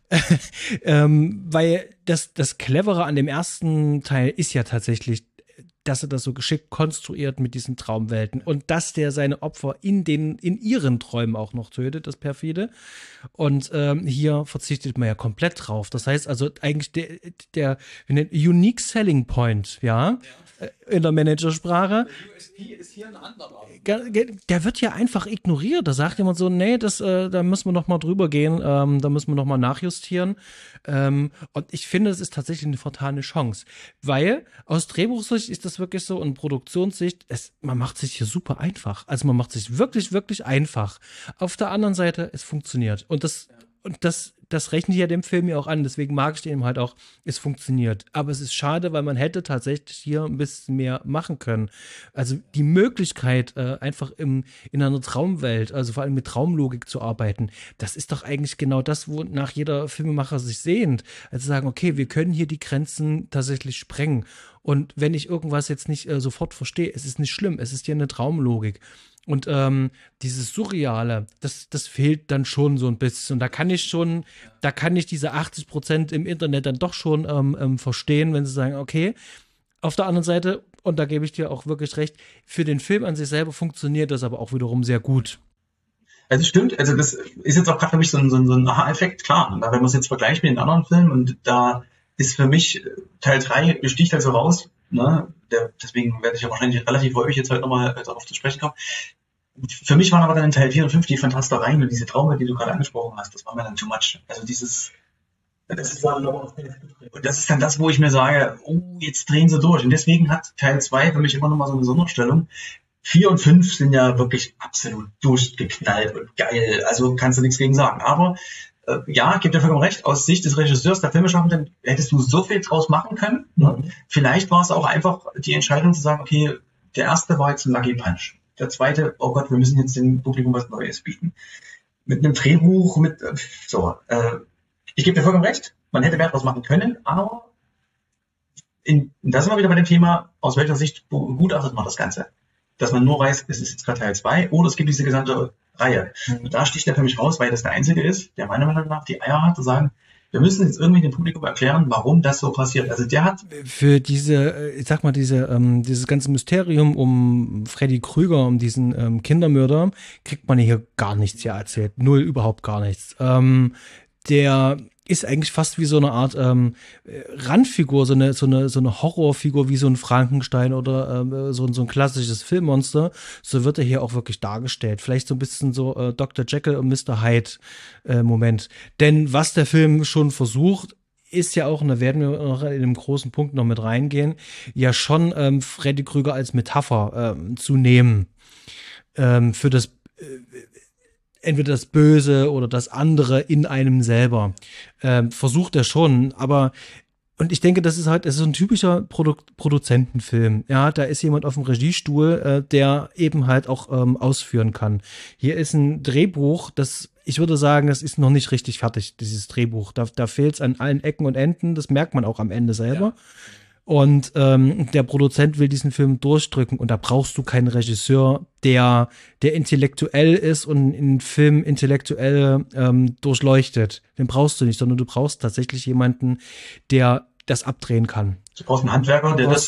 Weil das Clevere an dem ersten Teil ist ja tatsächlich, dass er das so geschickt konstruiert mit diesen Traumwelten und dass der seine Opfer in ihren Träumen auch noch tötet, das perfide. Und hier verzichtet man ja komplett drauf. Das heißt also eigentlich der Unique Selling Point, ja, in der Managersprache. Der USP ist hier ein anderer. Der wird ja einfach ignoriert. Da sagt jemand so, nee, da müssen wir noch mal drüber gehen, da müssen wir noch mal nachjustieren. Und ich finde, das ist tatsächlich eine vertane Chance. Weil aus Drehbuchsicht ist das wirklich so und Produktionssicht, man macht sich hier super einfach. Also man macht sich wirklich, wirklich einfach. Auf der anderen Seite, es funktioniert. Und das rechne ich ja dem Film ja auch an, deswegen mag ich den eben halt auch, es funktioniert. Aber es ist schade, weil man hätte tatsächlich hier ein bisschen mehr machen können. Also die Möglichkeit, einfach in einer Traumwelt, also vor allem mit Traumlogik zu arbeiten, das ist doch eigentlich genau das, wonach jeder Filmemacher sich sehnt. Also sagen, okay, wir können hier die Grenzen tatsächlich sprengen. Und wenn ich irgendwas jetzt nicht sofort verstehe, es ist nicht schlimm, es ist hier eine Traumlogik. Und dieses Surreale, das fehlt dann schon so ein bisschen. Und da kann ich diese 80% im Internet dann doch schon verstehen, wenn sie sagen, okay, auf der anderen Seite, und da gebe ich dir auch wirklich recht, für den Film an sich selber funktioniert das aber auch wiederum sehr gut. Also stimmt, also das ist jetzt auch gerade für mich so ein Aha-Effekt, klar. Und wenn man es jetzt vergleicht mit den anderen Filmen, und da ist für mich Teil 3 sticht halt so raus, ne? Deswegen werde ich ja wahrscheinlich relativ häufig jetzt heute nochmal darauf zu sprechen kommen. Für mich waren aber dann in Teil 4 und 5 die Fantastereien und diese Traume, die du gerade angesprochen hast, das war mir dann too much. Also das ist dann das, wo ich mir sage, jetzt drehen sie durch. Und deswegen hat Teil 2 für mich immer nochmal so eine Sonderstellung. 4 und 5 sind ja wirklich absolut durchgeknallt und geil. Also kannst du nichts gegen sagen. Aber ja, ich gebe dir vollkommen recht, aus Sicht des Regisseurs, der Filmeschaffenden, hättest du so viel draus machen können. Ne? Vielleicht war es auch einfach die Entscheidung zu sagen, okay, der erste war jetzt ein Lucky Punch. Der zweite, oh Gott, wir müssen jetzt dem Publikum was Neues bieten. Mit einem Drehbuch, ich gebe dir vollkommen recht, man hätte mehr draus machen können, aber da sind wir wieder bei dem Thema, aus welcher Sicht begutachtet man das Ganze. Dass man nur weiß, es ist jetzt gerade Teil 2 oder es gibt diese gesamte Reihe. Und da sticht er für mich raus, weil das der Einzige ist, der meiner Meinung nach die Eier hat, zu sagen, wir müssen jetzt irgendwie dem Publikum erklären, warum das so passiert. Also der hat für dieses ganze Mysterium um Freddy Krueger, um diesen Kindermörder, kriegt man hier gar nichts hier erzählt. Null, überhaupt gar nichts. Der ist eigentlich fast wie so eine Art Randfigur, so eine Horrorfigur wie so ein Frankenstein oder so ein klassisches Filmmonster. So wird er hier auch wirklich dargestellt. Vielleicht so ein bisschen so Dr. Jekyll und Mr. Hyde Moment. Denn was der Film schon versucht, ist ja auch, und da werden wir noch in einem großen Punkt noch mit reingehen, ja schon Freddy Krueger als Metapher zu nehmen für das entweder das Böse oder das andere in einem selber. Versucht er schon, aber und ich denke, das ist so ein typischer Produzentenfilm. Ja, da ist jemand auf dem Regiestuhl, der eben halt auch ausführen kann. Hier ist ein Drehbuch, ich würde sagen, das ist noch nicht richtig fertig, dieses Drehbuch. Da fehlt es an allen Ecken und Enden, das merkt man auch am Ende selber. Ja. Und der Produzent will diesen Film durchdrücken und da brauchst du keinen Regisseur, der intellektuell ist und einen Film intellektuell durchleuchtet. Den brauchst du nicht, sondern du brauchst tatsächlich jemanden, der das abdrehen kann. Du brauchst einen Handwerker, der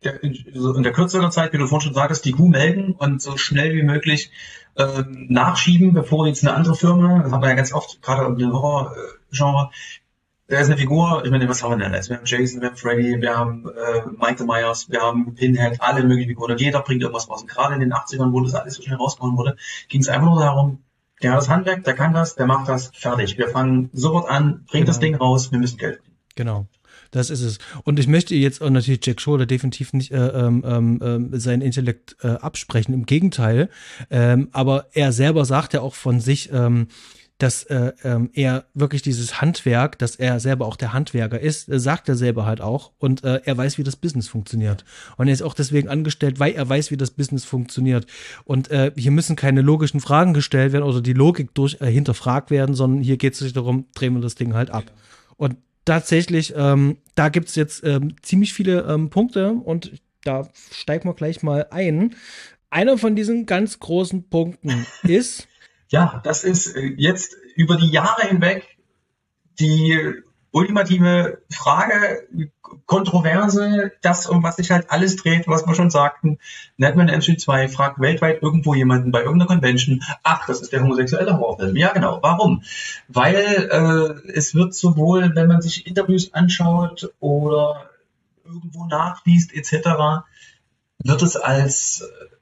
in der kürzeren Zeit, wie du vorhin schon sagtest, die Kuh melken und so schnell wie möglich nachschieben, bevor jetzt eine andere Firma, das haben wir ja ganz oft, gerade im Horror-Genre, da ist eine Figur, ich meine, was haben wir denn jetzt? Wir haben Jason, wir haben Freddy, wir haben Michael Myers, wir haben Pinhead, alle möglichen Figuren. Jeder bringt irgendwas raus. Und gerade in den 80ern, wo das alles so schnell rausgehauen wurde, ging es einfach nur darum, der hat das Handwerk, der kann das, der macht das, fertig. Wir fangen sofort an, bringt das Ding raus, wir müssen Geld verdienen. Genau. Das ist es. Und ich möchte jetzt auch natürlich Jack Schroeder definitiv nicht seinen Intellekt absprechen. Im Gegenteil. Aber er selber sagt ja auch von sich, dass er wirklich dieses Handwerk, dass er selber auch der Handwerker ist, sagt er selber halt auch. Und er weiß, wie das Business funktioniert. Und er ist auch deswegen angestellt, weil er weiß, wie das Business funktioniert. Und hier müssen keine logischen Fragen gestellt werden oder die Logik hinterfragt werden, sondern hier geht es sich darum, drehen wir das Ding halt ab. Und tatsächlich, da gibt's jetzt ziemlich viele Punkte und da steigen wir gleich mal ein. Einer von diesen ganz großen Punkten ist... Ja, das ist jetzt über die Jahre hinweg die ultimative Frage, Kontroverse, das, um was sich halt alles dreht, was wir schon sagten. Nightmare on Elm Street 2 fragt weltweit irgendwo jemanden bei irgendeiner Convention, ach, das ist der homosexuelle Horrorfilm. Ja, genau. Warum? Weil es wird sowohl, wenn man sich Interviews anschaut oder irgendwo nachliest etc., wird es als...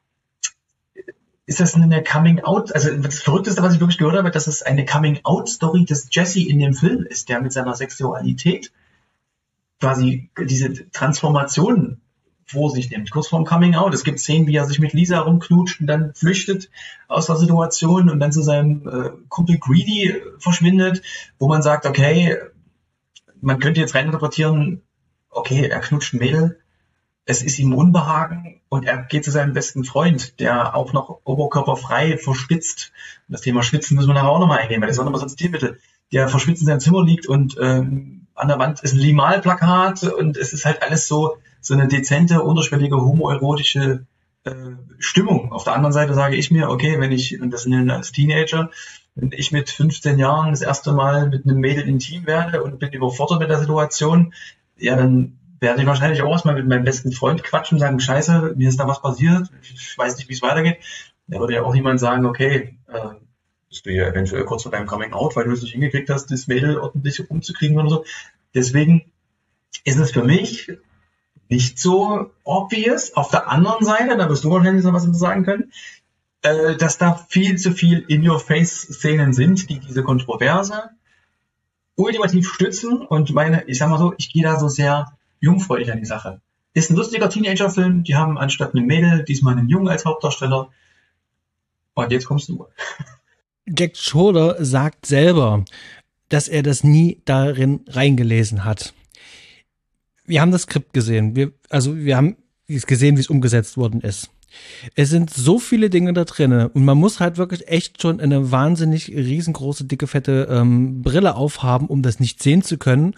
Ist das eine Coming-out? Also das Verrückteste, was ich wirklich gehört habe, dass es eine Coming-out-Story des Jesse in dem Film ist, der mit seiner Sexualität quasi diese Transformation vor sich nimmt, kurz vorm Coming-out. Es gibt Szenen, wie er sich mit Lisa rumknutscht und dann flüchtet aus der Situation und dann zu seinem Kumpel Greedy verschwindet, wo man sagt, okay, man könnte jetzt reininterpretieren, okay, er knutscht ein Mädel, es ist ihm Unbehagen und er geht zu seinem besten Freund, der auch noch oberkörperfrei verschwitzt. Und das Thema Schwitzen müssen wir nachher auch nochmal eingehen, weil das ist auch nochmal so ein Stilmittel. Der verschwitzt in seinem Zimmer liegt und an der Wand ist ein Limal-Plakat und es ist halt alles so eine dezente, unterschwellige, homoerotische Stimmung. Auf der anderen Seite sage ich mir, okay, wenn ich, und das sind als Teenager, wenn ich mit 15 Jahren das erste Mal mit einem Mädel intim werde und bin überfordert mit der Situation, ja, dann werde ich wahrscheinlich auch erstmal mit meinem besten Freund quatschen und sagen, scheiße, mir ist da was passiert, ich weiß nicht, wie es weitergeht. Da würde ja auch niemand sagen, okay, bist du ja eventuell kurz vor deinem Coming Out, weil du es nicht hingekriegt hast, das Mädel ordentlich umzukriegen oder so. Deswegen ist es für mich nicht so obvious. Auf der anderen Seite, da wirst du wahrscheinlich noch was dazu sagen können, dass da viel zu viel In-Your-Face-Szenen sind, die diese Kontroverse ultimativ stützen und ich sag mal so, ich gehe da so sehr jungfräulich an die Sache. Ist ein lustiger Teenager-Film, die haben anstatt einem Mädel diesmal einen Jungen als Hauptdarsteller. Und jetzt kommst du. Jack Schroeder sagt selber, dass er das nie darin reingelesen hat. Wir haben das Skript gesehen. Wir haben gesehen, wie es umgesetzt worden ist. Es sind so viele Dinge da drin und man muss halt wirklich echt schon eine wahnsinnig riesengroße, dicke, fette Brille aufhaben, um das nicht sehen zu können.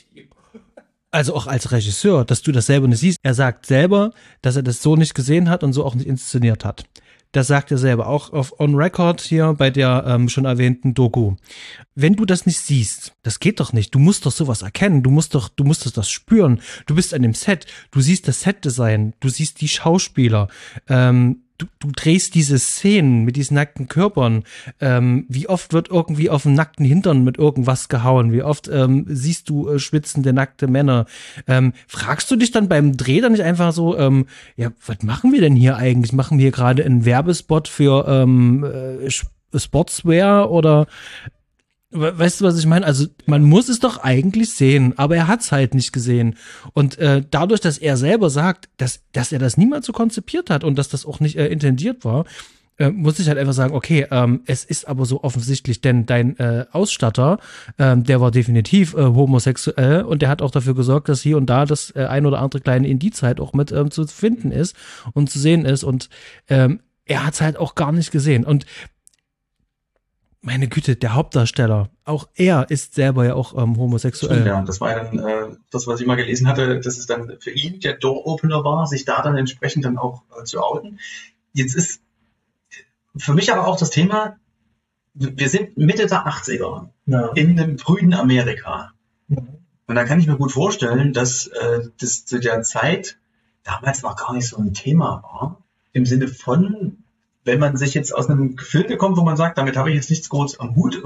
Also auch als Regisseur, dass du das selber nicht siehst. Er sagt selber, dass er das so nicht gesehen hat und so auch nicht inszeniert hat. Das sagt er selber, auch auf On Record hier bei der schon erwähnten Doku. Wenn du das nicht siehst, das geht doch nicht. Du musst doch sowas erkennen. Du musst das spüren. Du bist an dem Set. Du siehst das Setdesign. Du siehst die Schauspieler. Du drehst diese Szenen mit diesen nackten Körpern. Wie oft wird irgendwie auf dem nackten Hintern mit irgendwas gehauen? Wie oft siehst du schwitzende, nackte Männer? Fragst du dich dann beim Dreh dann nicht einfach so, ja, was machen wir denn hier eigentlich? Machen wir hier gerade einen Werbespot für Sportswear oder weißt du, was ich meine? Also man muss es doch eigentlich sehen, aber er hat es halt nicht gesehen. Und dadurch, dass er selber sagt, dass er das niemals so konzipiert hat und dass das auch nicht intendiert war, muss ich halt einfach sagen, okay, es ist aber so offensichtlich, denn dein Ausstatter, der war definitiv homosexuell und der hat auch dafür gesorgt, dass hier und da das ein oder andere kleine Indiz halt auch mit zu finden ist und zu sehen ist und er hat es halt auch gar nicht gesehen. Und meine Güte, der Hauptdarsteller, auch er ist selber ja auch homosexuell. Stimmt, ja, das war ja dann das, was ich mal gelesen hatte, dass es dann für ihn der Door-Opener war, sich da dann entsprechend dann auch zu outen. Jetzt ist für mich aber auch das Thema, wir sind Mitte der 80er in einem frühen Amerika. Und da kann ich mir gut vorstellen, dass das zu der Zeit damals noch gar nicht so ein Thema war. Im Sinne von, wenn man sich jetzt aus einem Gefilde kommt, wo man sagt, damit habe ich jetzt nichts groß am Hut,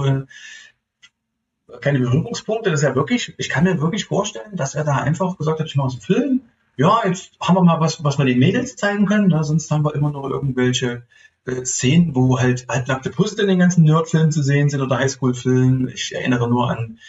keine Berührungspunkte, das ist ja wirklich, ich kann mir wirklich vorstellen, dass er da einfach gesagt hat, ich mache so einen Film, ja, jetzt haben wir mal was wir den Mädels zeigen können, ne? Sonst haben wir immer nur irgendwelche Szenen, wo halt halbnackte Brüste in den ganzen Nerdfilmen zu sehen sind oder Highschool-Filmen. Ich erinnere nur an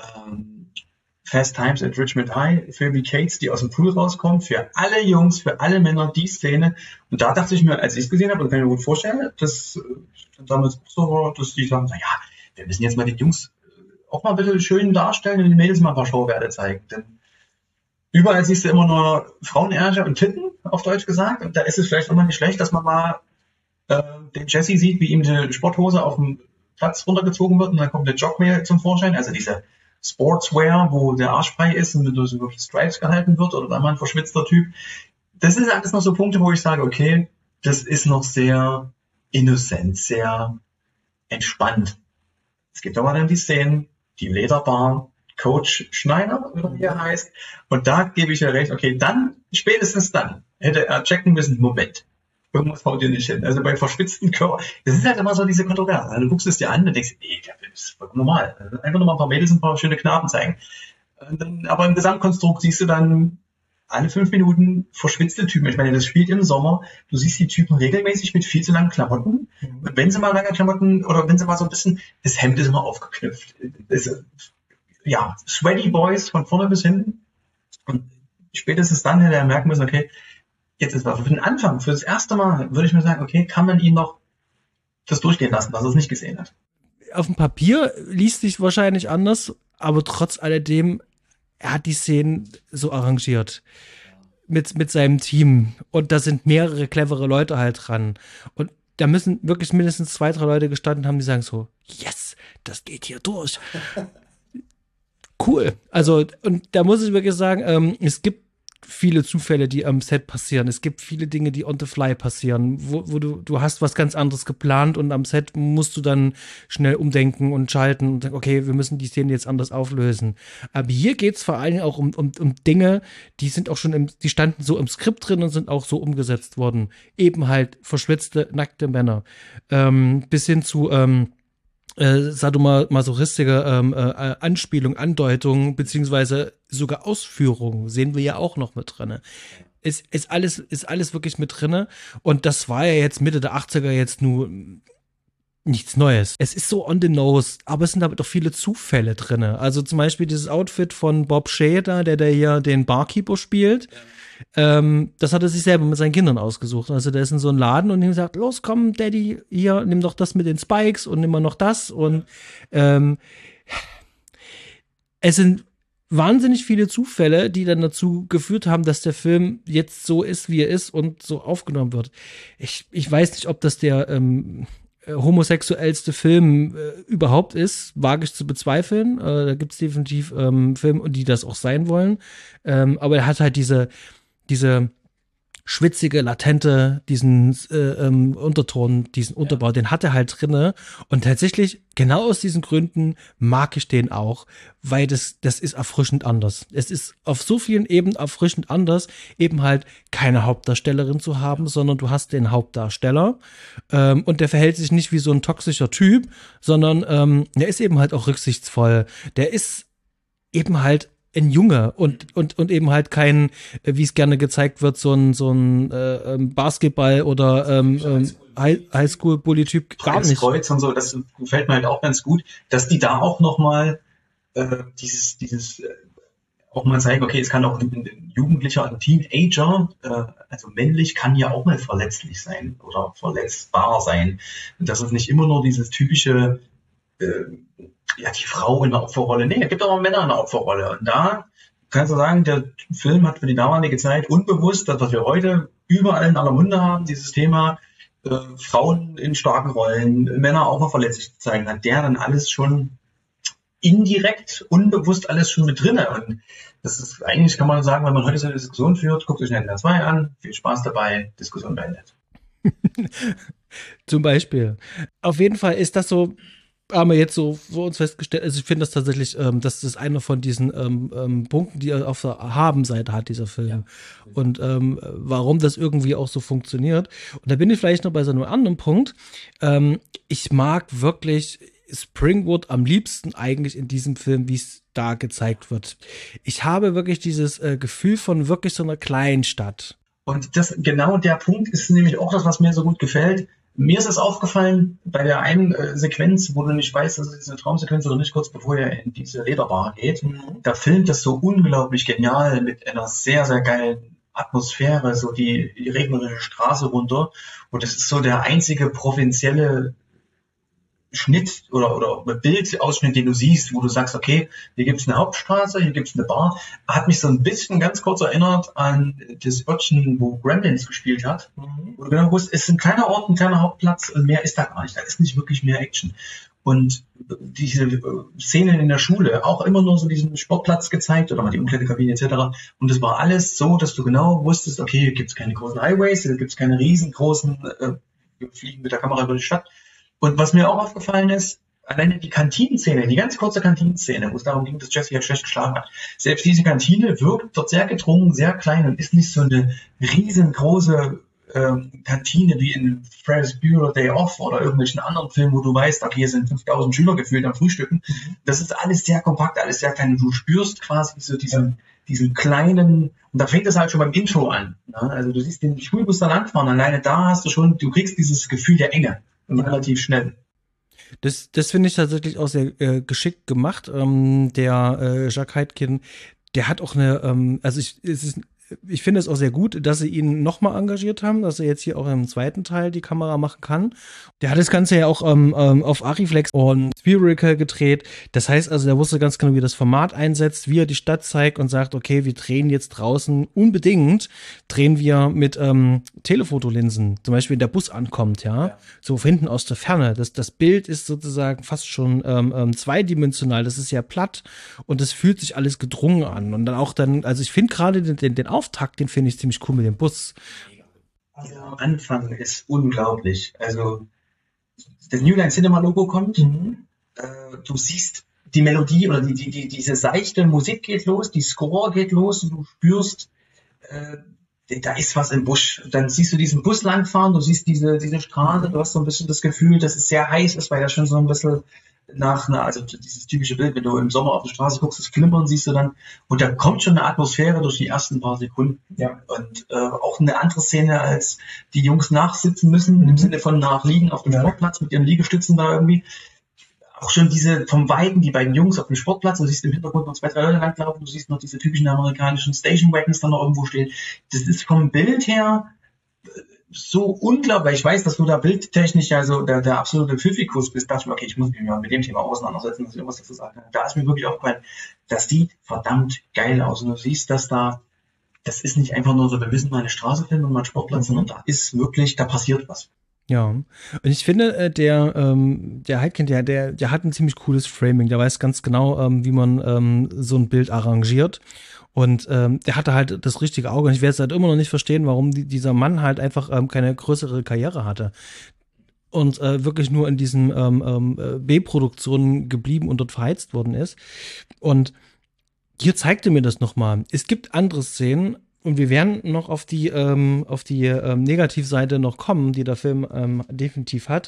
Fast Times at Richmond High, Phoebe Cates, die aus dem Pool rauskommt, für alle Jungs, für alle Männer, die Szene. Und da dachte ich mir, als ich es gesehen habe, und kann ich mir gut vorstellen, dass damals so war, dass die sagen, naja, wir müssen jetzt mal den Jungs auch mal ein bisschen schön darstellen und den Mädels mal ein paar Schauwerte zeigen. Denn überall siehst du immer nur Frauenärsche und Titten, auf Deutsch gesagt. Und da ist es vielleicht auch mal nicht schlecht, dass man mal den Jesse sieht, wie ihm die Sporthose auf dem Platz runtergezogen wird und dann kommt der Jogmail zum Vorschein. Also dieser Sportswear, wo der Arsch frei ist und durch so Stripes gehalten wird oder dann mal ein verschwitzter Typ. Das sind alles noch so Punkte, wo ich sage, okay, das ist noch sehr innocent, sehr entspannt. Es gibt aber dann die Szenen, die Lederbar, Coach Schneider, wie er heißt. Und da gebe ich ja recht, okay, dann, spätestens dann, hätte er checken müssen, Moment, irgendwas haut dir nicht hin. Also bei verschwitzten Körper, das ist halt immer so diese Kontroverse. Du guckst es dir an und denkst, nee, das ist vollkommen normal. Einfach nur mal ein paar Mädels und ein paar schöne Knaben zeigen. Dann, aber im Gesamtkonstrukt siehst du dann alle 5 Minuten verschwitzte Typen. Ich meine, das spielt im Sommer. Du siehst die Typen regelmäßig mit viel zu langen Klamotten. Und wenn sie mal lange Klamotten oder wenn sie mal so ein bisschen, das Hemd ist immer aufgeknüpft. Ja, sweaty Boys von vorne bis hinten. Und spätestens dann hätte er merken müssen, okay, jetzt ist was. Für den Anfang, für das erste Mal würde ich mir sagen, okay, kann man ihn noch das durchgehen lassen, dass er es nicht gesehen hat. Auf dem Papier liest sich wahrscheinlich anders, aber trotz alledem, er hat die Szenen so arrangiert. Mit seinem Team. Und da sind mehrere clevere Leute halt dran. Und da müssen wirklich mindestens 2, 3 Leute gestanden haben, die sagen so, yes, das geht hier durch. Cool. Also, und da muss ich wirklich sagen, es gibt viele Zufälle, die am Set passieren. Es gibt viele Dinge, die on the fly passieren, wo du hast was ganz anderes geplant und am Set musst du dann schnell umdenken und schalten und sagen, okay, wir müssen die Szene jetzt anders auflösen. Aber hier geht's vor allen Dingen auch um Dinge, die sind auch schon die standen so im Skript drin und sind auch so umgesetzt worden. Eben halt verschwitzte, nackte Männer. Bis hin zu sadomasochistische Anspielung, Andeutung, beziehungsweise sogar Ausführung sehen wir ja auch noch mit drinne. Ist alles wirklich mit drinne. Und das war ja jetzt Mitte der 80er jetzt nur nichts Neues. Es ist so on the nose, aber es sind damit auch viele Zufälle drinne. Also zum Beispiel dieses Outfit von Bob Shea da, der hier den Barkeeper spielt. Ja. Das hat er sich selber mit seinen Kindern ausgesucht. Also der ist in so einem Laden und ihm sagt, los, komm, Daddy, hier, nimm doch das mit den Spikes und nimm mal noch das. Und es sind wahnsinnig viele Zufälle, die dann dazu geführt haben, dass der Film jetzt so ist, wie er ist und so aufgenommen wird. Ich weiß nicht, ob das der homosexuellste Film überhaupt ist, wage ich zu bezweifeln. Da gibt es definitiv Filme, die das auch sein wollen. Aber er hat halt diese schwitzige, latente, diesen Unterton, diesen Unterbau, den hat er halt drinne. Und tatsächlich, genau aus diesen Gründen mag ich den auch, weil das ist erfrischend anders. Es ist auf so vielen Ebenen erfrischend anders, eben halt keine Hauptdarstellerin zu haben, sondern du hast den Hauptdarsteller und der verhält sich nicht wie so ein toxischer Typ, sondern der ist eben halt auch rücksichtsvoll. Der ist eben halt ein Junge und eben halt kein, wie es gerne gezeigt wird, so ein Basketball oder Highschool-Bully-Typ gar nicht. Kreuz und so, das gefällt mir halt auch ganz gut, dass die da auch nochmal dieses auch mal zeigen, okay, es kann auch ein Jugendlicher, ein Teenager, also männlich, kann ja auch mal verletzlich sein oder verletzbar sein. Und das ist nicht immer nur dieses typische die Frau in der Opferrolle. Nee, es gibt auch Männer in der Opferrolle. Und da kannst du sagen, der Film hat für die damalige Zeit unbewusst, das, was wir heute überall in aller Munde haben, dieses Thema Frauen in starken Rollen, Männer auch mal verletzlich zu zeigen, hat der dann alles schon indirekt, unbewusst alles schon mit drinne. Und das ist eigentlich, kann man sagen, wenn man heute so eine Diskussion führt, guckt euch NDR 2 an, viel Spaß dabei, Diskussion beendet. Zum Beispiel. Auf jeden Fall ist das so haben wir jetzt so vor uns festgestellt, also ich finde das tatsächlich, das ist einer von diesen Punkten, die er auf der Habenseite hat, dieser Film. Ja. Und warum das irgendwie auch so funktioniert. Und da bin ich vielleicht noch bei so einem anderen Punkt. Ich mag wirklich Springwood am liebsten eigentlich in diesem Film, wie es da gezeigt wird. Ich habe wirklich dieses Gefühl von wirklich so einer kleinen Stadt. Und das genau der Punkt ist nämlich auch das, was mir so gut gefällt. Mir ist es aufgefallen, bei der einen Sequenz, wo du nicht weißt, dass es eine Traumsequenz oder nicht, kurz bevor er in diese Lederbar geht, da filmt das so unglaublich genial mit einer sehr, sehr geilen Atmosphäre, so die regnerische Straße runter. Und das ist so der einzige provinzielle Schnitt oder Bildausschnitt, den du siehst, wo du sagst, okay, hier gibt's eine Hauptstraße, hier gibt's eine Bar. Hat mich so ein bisschen ganz kurz erinnert an das Örtchen, wo Gremlins gespielt hat. Wo du genau wusstest, es ist ein kleiner Ort, ein kleiner Hauptplatz und mehr ist da gar nicht. Da ist nicht wirklich mehr Action. Und diese Szenen in der Schule, auch immer nur so diesen Sportplatz gezeigt oder mal die Umkleidekabine etc. Und es war alles so, dass du genau wusstest, okay, hier gibt's keine großen Highways, hier gibt's keine riesengroßen Fliegen mit der Kamera über die Stadt. Und was mir auch aufgefallen ist, alleine die Kantinenszene, die ganz kurze Kantinenszene, wo es darum ging, dass Jesse ja schlecht geschlagen hat. Selbst diese Kantine wirkt dort sehr gedrungen, sehr klein und ist nicht so eine riesengroße Kantine wie in Ferris Bueller Day Off oder irgendwelchen anderen Filmen, wo du weißt, okay, hier sind 5000 Schüler gefühlt am Frühstücken. Das ist alles sehr kompakt, alles sehr klein. Du spürst quasi so diesen kleinen, und da fängt es halt schon beim Intro an. Ne? Also du siehst den Schulbus da langfahren, alleine da hast du kriegst dieses Gefühl der Enge. Relativ schnell. Das finde ich tatsächlich auch sehr geschickt gemacht. Der Jacques Heidkin, der hat auch eine, ich finde es auch sehr gut, dass sie ihn nochmal engagiert haben, dass er jetzt hier auch im zweiten Teil die Kamera machen kann. Der hat das Ganze ja auch auf Arriflex und Spherical gedreht. Das heißt also, der wusste ganz genau, wie er das Format einsetzt, wie er die Stadt zeigt und sagt, okay, wir drehen jetzt draußen drehen wir mit Telefotolinsen, zum Beispiel wenn der Bus ankommt, ja, so hinten aus der Ferne. Das Bild ist sozusagen fast schon zweidimensional, das ist ja platt und es fühlt sich alles gedrungen an. Und dann auch also ich finde gerade den Auftakt, den finde ich ziemlich cool mit dem Bus. Also am Anfang ist unglaublich. Also das New Line Cinema Logo kommt, du siehst die Melodie oder diese seichte Musik geht los, die Score geht los und du spürst, da ist was im Busch. Dann siehst du diesen Bus langfahren, du siehst diese Straße, du hast so ein bisschen das Gefühl, dass es sehr heiß ist, weil da schon so ein bisschen also dieses typische Bild, wenn du im Sommer auf die Straße guckst, das Flimmern siehst du dann, und da kommt schon eine Atmosphäre durch die ersten paar Sekunden. Ja. Und auch eine andere Szene, als die Jungs nachsitzen müssen, im Sinne von nachliegen auf dem Sportplatz mit ihren Liegestützen da irgendwie. Auch schon vom Weiten, die beiden Jungs auf dem Sportplatz, du siehst im Hintergrund noch 2, 3 Leute langlaufen, du siehst noch diese typischen amerikanischen Station Wagons dann noch irgendwo stehen. Das ist vom Bild her so unglaublich. Ich weiß, dass du da bildtechnisch also der absolute Pfiffikus bist. Dachte ich mir, okay, ich muss mich mal mit dem Thema auseinandersetzen, dass ich irgendwas dazu sagen kann. Da ist mir wirklich aufgefallen, das sieht verdammt geil aus. Und du siehst, dass das ist nicht einfach nur so, wir müssen mal eine Straße finden und mal einen Sportplatz, sondern da passiert was. Ja, und ich finde, der Heidkin, der hat ein ziemlich cooles Framing. Der weiß ganz genau, wie man so ein Bild arrangiert. Und der hatte halt das richtige Auge. Und ich werde es halt immer noch nicht verstehen, warum dieser Mann halt einfach keine größere Karriere hatte. Und wirklich nur in diesen B-Produktionen geblieben und dort verheizt worden ist. Und hier zeigte mir das nochmal. Es gibt andere Szenen, und wir werden noch auf die Negativseite noch kommen, die der Film definitiv hat.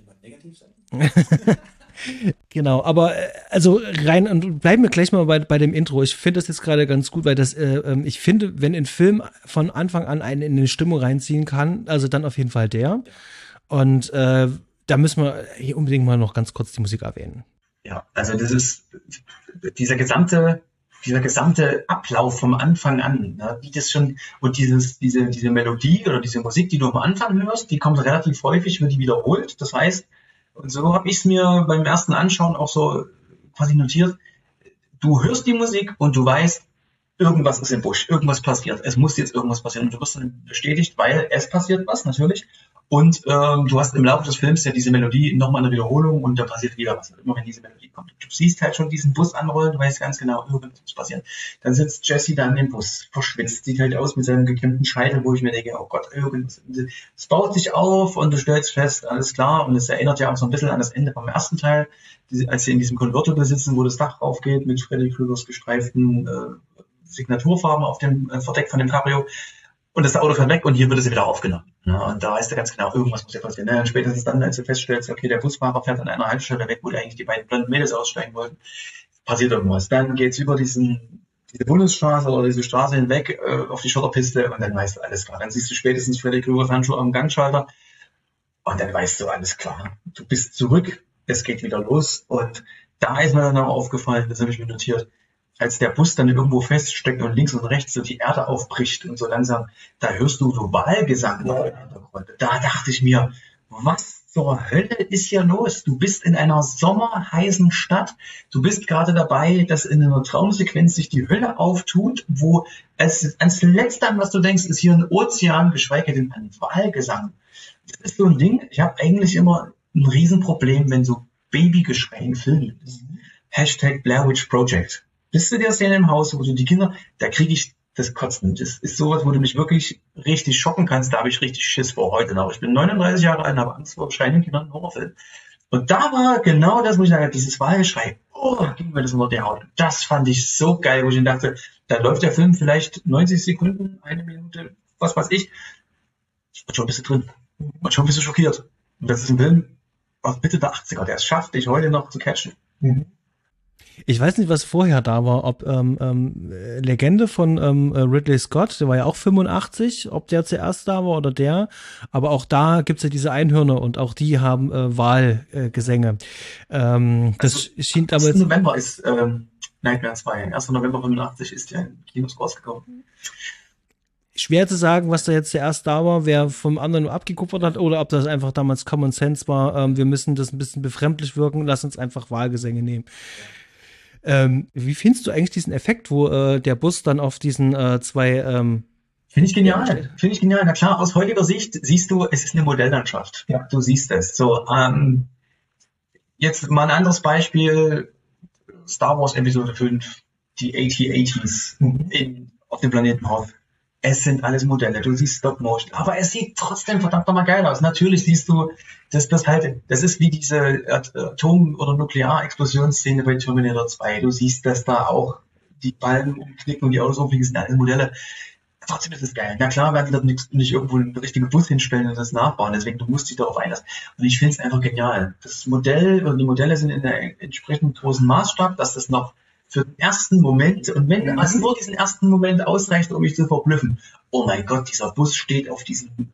Genau, aber also rein, und bleiben wir gleich mal bei dem Intro. Ich finde das jetzt gerade ganz gut, weil ich finde, wenn ein Film von Anfang an einen in eine Stimmung reinziehen kann, also dann auf jeden Fall der. Und da müssen wir hier unbedingt mal noch ganz kurz die Musik erwähnen. Ja, also das ist dieser gesamte Ablauf vom Anfang an, ne, wie das schon, und diese Melodie oder diese Musik, die du am Anfang hörst, die kommt relativ häufig, wird die wiederholt. Das heißt, und so habe ich es mir beim ersten Anschauen auch so quasi notiert, du hörst die Musik und du weißt, irgendwas ist im Busch, irgendwas passiert, es muss jetzt irgendwas passieren. Und du wirst dann bestätigt, weil es passiert was, natürlich. Und du hast im Laufe des Films ja diese Melodie nochmal eine Wiederholung und da passiert wieder was. Immer wenn diese Melodie kommt. Du siehst halt schon diesen Bus anrollen, du weißt ganz genau, irgendwas muss passieren. Dann sitzt Jesse da in dem Bus, verschwitzt, sieht halt aus mit seinem gekrümmten Scheitel, wo ich mir denke, oh Gott, irgendwas. Es baut sich auf und du stellst fest, alles klar. Und es erinnert ja auch so ein bisschen an das Ende vom ersten Teil, als sie in diesem Convertible sitzen, wo das Dach aufgeht mit Freddy Krügers gestreiften Signaturfarben auf dem Verdeck von dem Cabrio. Und das Auto fährt weg und hier wird es wieder aufgenommen. Ja, und da weißt du ganz genau, irgendwas muss ja passieren. Ja, und spätestens dann, als du feststellst, okay, der Busfahrer fährt an einer Haltestelle weg, wo eigentlich die beiden blonden Mädels aussteigen wollten, passiert irgendwas. Dann geht's über diese Bundesstraße oder diese Straße hinweg auf die Schotterpiste und dann weißt du, alles klar. Dann siehst du spätestens Freddy Krügers Handschuhe am Gangschalter und dann weißt du, alles klar. Du bist zurück, es geht wieder los und da ist mir dann auch aufgefallen, das habe ich mir notiert, als der Bus dann irgendwo feststeckt und links und rechts so die Erde aufbricht und so langsam, da hörst du so Wahlgesang im Hintergrund. Da dachte ich mir, was zur Hölle ist hier los? Du bist in einer sommerheißen Stadt. Du bist gerade dabei, dass in einer Traumsequenz sich die Hölle auftut, wo als Letzte, an was du denkst, ist hier ein Ozean, geschweige denn ein Wahlgesang. Das ist so ein Ding, ich habe eigentlich immer ein Riesenproblem, wenn so Babygeschrei in Filmen ist. Hashtag Blair Witch Project. Bist du der Szene im Haus, wo du die Kinder, da kriege ich das Kotzen. Das ist sowas, wo du mich wirklich richtig schocken kannst. Da habe ich richtig Schiss vor heute noch. Ich bin 39 Jahre alt und habe Angst vor schreienden Kindern im Horrorfilm. Und da war genau das, wo ich sage, dieses Wahlgeschrei, ging mir das unter die Haut. Das fand ich so geil, wo ich dachte, da läuft der Film vielleicht 90 Sekunden, 1 Minute, was weiß ich. Und schon bist du drin. Und schon bist du schockiert. Und das ist ein Film aus Mitte der 80er, der es schafft, dich heute noch zu catchen. Mhm. Ich weiß nicht, was vorher da war, ob Legende von Ridley Scott, der war ja auch 85, ob der zuerst da war oder der, aber auch da gibt's ja diese Einhörner und auch die haben Wahlgesänge. Das schien aber 1. November ist Nightmare 2. 1. November 85 ist der in Kinos rausgekommen. Schwer zu sagen, was da jetzt zuerst da war, wer vom anderen nur abgekupfert hat oder ob das einfach damals Common Sense war. Wir müssen das ein bisschen befremdlich wirken, lass uns einfach Wahlgesänge nehmen. Wie findest du eigentlich diesen Effekt, wo der Bus dann auf diesen zwei Finde ich genial. Na klar, aus heutiger Sicht siehst du, es ist eine Modelllandschaft. Ja. Du siehst es. So, jetzt mal ein anderes Beispiel. Star Wars Episode 5, die AT-ATs auf dem Planeten Hoth. Es sind alles Modelle, du siehst Stop-Motion, aber es sieht trotzdem verdammt nochmal geil aus. Natürlich siehst du, das ist wie diese Atom- oder Nuklearexplosionsszene bei Terminator 2. Du siehst, dass da auch die Balken umknicken und die Autos umfliegen, sind alles Modelle. Trotzdem ist es geil. Na klar, werden die dort nicht irgendwo einen richtigen Bus hinstellen und das nachbauen, deswegen du musst dich darauf einlassen. Und ich finde es einfach genial. Das Modell, oder die Modelle sind in einem entsprechend großen Maßstab, dass das noch für den ersten Moment, und wenn es nur diesen ersten Moment ausreicht, um mich zu verblüffen, oh mein Gott, dieser Bus steht auf diesen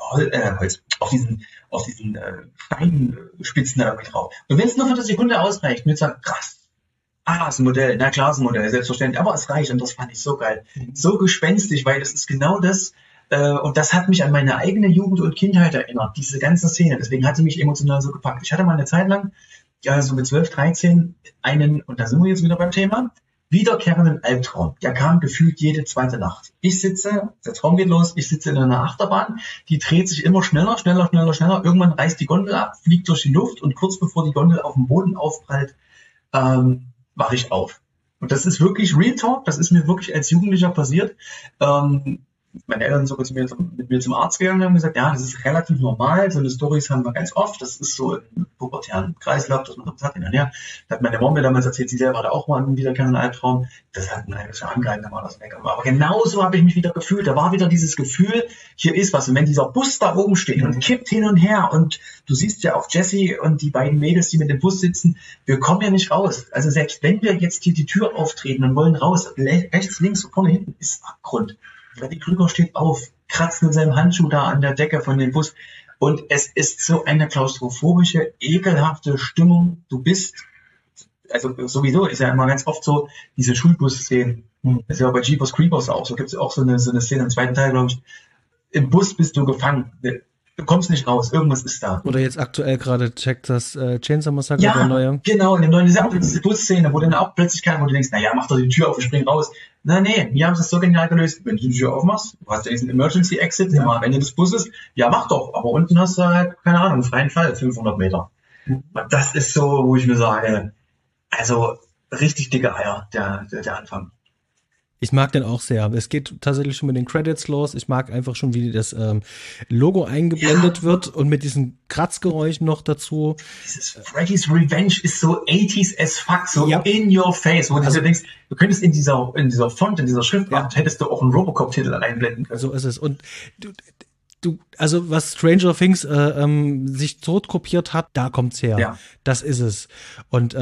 Steinspitzen da irgendwie drauf. Und wenn es nur für eine Sekunde ausreicht, mir zu sagen, krass, ist ein Modell, na klar ist ein Modell, selbstverständlich, aber es reicht und das fand ich so geil. So gespenstig, weil das ist genau das, und das hat mich an meine eigene Jugend und Kindheit erinnert, diese ganze Szene, deswegen hat sie mich emotional so gepackt. Ich hatte mal eine Zeit lang, so mit 12, 13, und da sind wir jetzt wieder beim Thema, wiederkehrenden Albtraum. Der kam gefühlt jede zweite Nacht. Der Traum geht los, ich sitze in einer Achterbahn, die dreht sich immer schneller. Irgendwann reißt die Gondel ab, fliegt durch die Luft und kurz bevor die Gondel auf dem Boden aufprallt, wache ich auf. Und das ist wirklich Real Talk, das ist mir wirklich als Jugendlicher passiert. Meine Eltern sind sogar mit mir zum Arzt gegangen und haben gesagt, ja, das ist relativ normal, so eine Storys haben wir ganz oft, das ist so im pubertären Kreislauf, dass man das hat. Da hat meine Mom mir damals erzählt, sie selber hatte auch mal einen wiederkehrenden Albtraum, das hat ein halbes Jahr angehalten, dann war das weg. Aber genauso habe ich mich wieder gefühlt, da war wieder dieses Gefühl, hier ist was. Und wenn dieser Bus da oben steht und kippt hin und her und du siehst ja auch Jesse und die beiden Mädels, die mit dem Bus sitzen, wir kommen ja nicht raus. Also selbst wenn wir jetzt hier die Tür auftreten und wollen raus, rechts, links, vorne, hinten, ist Abgrund. Freddy Krüger steht auf, kratzt mit seinem Handschuh da an der Decke von dem Bus und es ist so eine klaustrophobische, ekelhafte Stimmung. Du bist, also sowieso ist ja immer ganz oft so, diese Schulbus-Szenen, das ist ja auch bei Jeepers Creepers auch, so gibt es auch so eine Szene im zweiten Teil, glaube ich, im Bus bist du gefangen. Du kommst nicht raus, irgendwas ist da. Oder jetzt aktuell gerade checkt das Chainsaw Massacre, der neue. Genau, in dem neuen, diese Busszene, wo dann auch plötzlich wo du denkst, naja, mach doch die Tür auf und spring raus. Nee, wir haben es so genial gelöst. Wenn du die Tür aufmachst, du hast ja diesen Emergency Exit, immer am Ende des Busses, ja, mach doch, aber unten hast du halt, keine Ahnung, einen freien Fall, 500 Meter. Und das ist so, wo ich mir sage, also, richtig dicke Eier, der Anfang. Ich mag den auch sehr. Es geht tatsächlich schon mit den Credits los. Ich mag einfach schon, wie das Logo eingeblendet wird und mit diesen Kratzgeräuschen noch dazu. Dieses Freddy's Revenge ist so 80s as fuck, so in your face, wo du dir denkst, du könntest in dieser Font, in dieser Schriftart, hättest du auch einen Robocop-Titel einblenden können. So ist es. Und also was Stranger Things sich totkopiert hat, da kommt's her. Ja. Das ist es. Und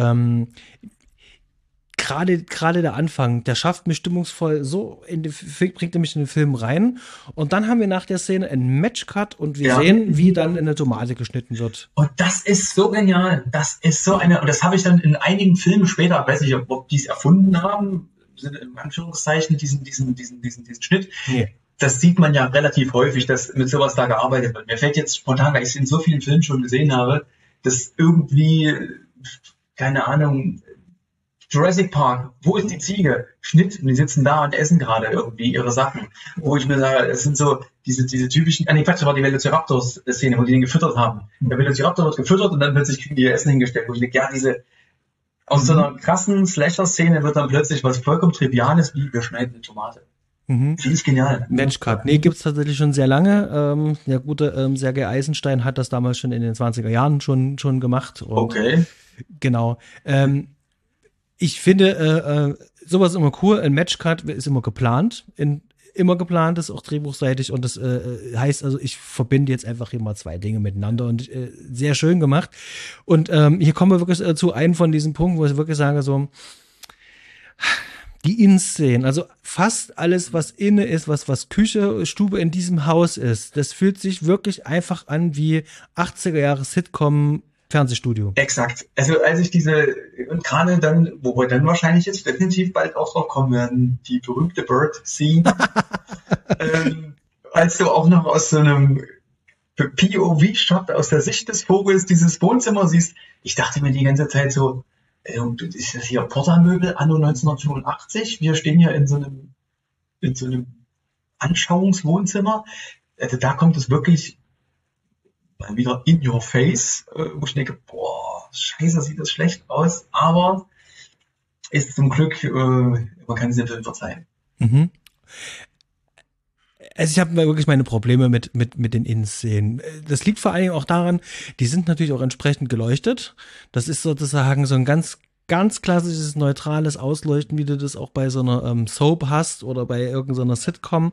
gerade der Anfang, der schafft mich stimmungsvoll so, bringt er mich in den Film rein. Und dann haben wir nach der Szene einen Matchcut und wir sehen, wie dann eine Tomate geschnitten wird. Und das ist so genial. Das ist so und das habe ich dann in einigen Filmen später, weiß nicht, ob die es erfunden haben, in Anführungszeichen, diesen Schnitt. Nee. Das sieht man ja relativ häufig, dass mit sowas da gearbeitet wird. Mir fällt jetzt spontan, weil ich es in so vielen Filmen schon gesehen habe, dass irgendwie, keine Ahnung, Jurassic Park, wo ist die Ziege? Schnitt, und die sitzen da und essen gerade irgendwie ihre Sachen. Wo ich mir sage, es sind so diese typischen, das war die Velociraptor-Szene, wo die den gefüttert haben. Der Velociraptor wird gefüttert und dann plötzlich kriegen die ihr Essen hingestellt. Wo ich denke, aus so einer krassen Slasher-Szene wird dann plötzlich was vollkommen Triviales wie, wir schneiden eine Tomate. Finde ich genial. Matchcut. Nee, gibt's tatsächlich schon sehr lange. Der gute Sergei Eisenstein hat das damals schon in den 20er Jahren schon gemacht. Und okay. Genau. Ich finde sowas immer cool. Ein Matchcut ist immer geplant. Ist auch drehbuchseitig. Und das heißt also, ich verbinde jetzt einfach immer zwei Dinge miteinander. Und sehr schön gemacht. Und hier kommen wir wirklich zu einem von diesen Punkten, wo ich wirklich sage, so die Innenszenen, also fast alles, was inne ist, was Küche, Stube in diesem Haus ist, das fühlt sich wirklich einfach an wie 80er Jahre Sitcom Fernsehstudio. Exakt. Also als ich und gerade dann, wo wir dann wahrscheinlich jetzt definitiv bald auch drauf kommen werden, die berühmte Bird-Scene, als du auch noch aus so einem POV-Shot aus der Sicht des Vogels dieses Wohnzimmer siehst, ich dachte mir die ganze Zeit so, ist das hier Porta-Möbel anno 1985? Wir stehen ja in so einem Anschauungswohnzimmer. Also da kommt es wirklich mal wieder in your face, wo ich denke, boah, scheiße, sieht das schlecht aus, aber ist zum Glück, man kann es dem Film verzeihen. Mhm. Also ich habe wirklich meine Probleme mit den Innenszenen. Das liegt vor allen Dingen auch daran, die sind natürlich auch entsprechend geleuchtet. Das ist sozusagen so ein ganz klassisches, neutrales Ausleuchten, wie du das auch bei so einer Soap hast oder bei irgendeiner Sitcom.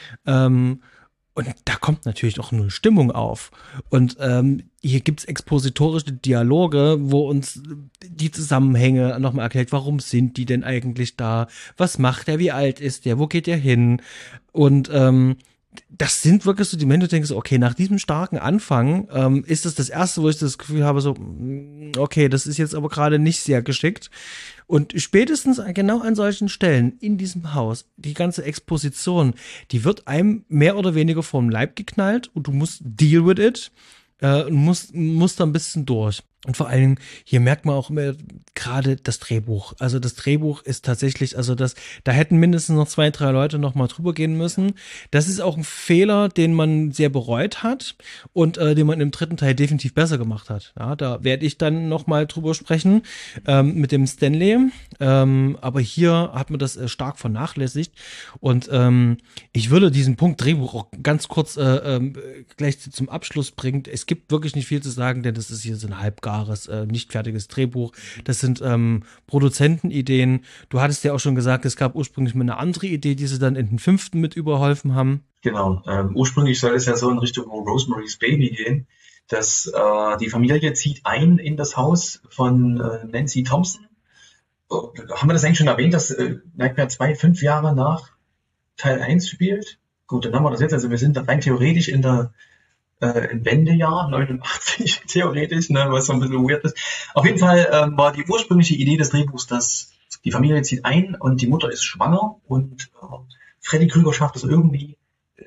Und da kommt natürlich auch eine Stimmung auf. Und hier gibt's expositorische Dialoge, wo uns die Zusammenhänge nochmal erklärt, warum sind die denn eigentlich da? Was macht der? Wie alt ist der? Wo geht der hin? Und das sind wirklich so die Momente, du denkst, okay, nach diesem starken Anfang ist das erste, wo ich das Gefühl habe, so, okay, das ist jetzt aber gerade nicht sehr geschickt. Und spätestens genau an solchen Stellen in diesem Haus, die ganze Exposition, die wird einem mehr oder weniger vom Leib geknallt und du musst deal with it, musst da ein bisschen durch. Und vor allen Dingen, hier merkt man auch immer gerade das Drehbuch. Also das Drehbuch ist tatsächlich, da hätten mindestens noch 2, 3 Leute noch mal drüber gehen müssen. Das ist auch ein Fehler, den man sehr bereut hat und den man im 3. Teil definitiv besser gemacht hat. Ja, da werde ich dann noch mal drüber sprechen mit dem Stanley. Aber hier hat man das stark vernachlässigt. Und ich würde diesen Punkt Drehbuch auch ganz kurz gleich zum Abschluss bringen. Es gibt wirklich nicht viel zu sagen, denn das ist hier so ein halbgares, nicht fertiges Drehbuch. Das sind Produzentenideen. Du hattest ja auch schon gesagt, es gab ursprünglich mal eine andere Idee, die sie dann in den 5. mit überholfen haben. Genau. Ursprünglich soll es ja so in Richtung Rosemary's Baby gehen, dass die Familie zieht ein in das Haus von Nancy Thompson. Haben wir das eigentlich schon erwähnt, dass Nightmare 2 5 Jahre nach Teil 1 spielt? Gut, dann haben wir das jetzt. Also wir sind rein theoretisch im Wendejahr 89 theoretisch, ne, was so ein bisschen weird ist. Auf jeden Fall war die ursprüngliche Idee des Drehbuchs, dass die Familie zieht ein und die Mutter ist schwanger und Freddy Krüger schafft es irgendwie,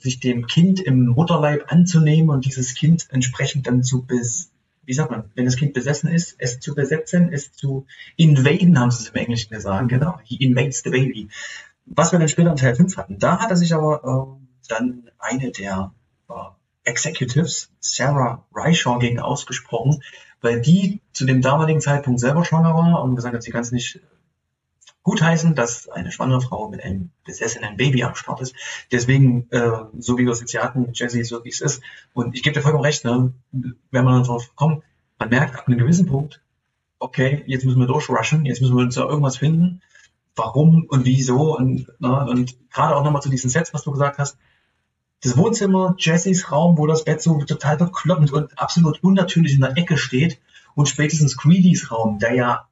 sich dem Kind im Mutterleib anzunehmen und dieses Kind entsprechend dann wie sagt man, wenn das Kind besessen ist, es zu besetzen, es zu invaden, haben sie es im Englischen gesagt, genau. He invades the baby. Was wir dann später in Teil 5 hatten, da hat er sich aber dann eine der Executives, Sarah Reischauer, gegen ausgesprochen, weil die zu dem damaligen Zeitpunkt selber schwanger war und gesagt hat, sie kann es nicht gutheißen, dass eine schwangere Frau mit einem besessenen Baby am Start ist. Deswegen, so wie wir es jetzt hier hatten, Jesse, so wie es ist. Und ich gebe dir vollkommen recht, ne? Wenn man dann drauf kommt, man merkt ab einem gewissen Punkt, okay, jetzt müssen wir durchrushen, jetzt müssen wir uns ja irgendwas finden, warum und wieso. Und gerade auch nochmal zu diesen Sets, was du gesagt hast, das Wohnzimmer, Jessys Raum, wo das Bett so total bekloppt und absolut unnatürlich in der Ecke steht, und spätestens Greedys Raum, der ja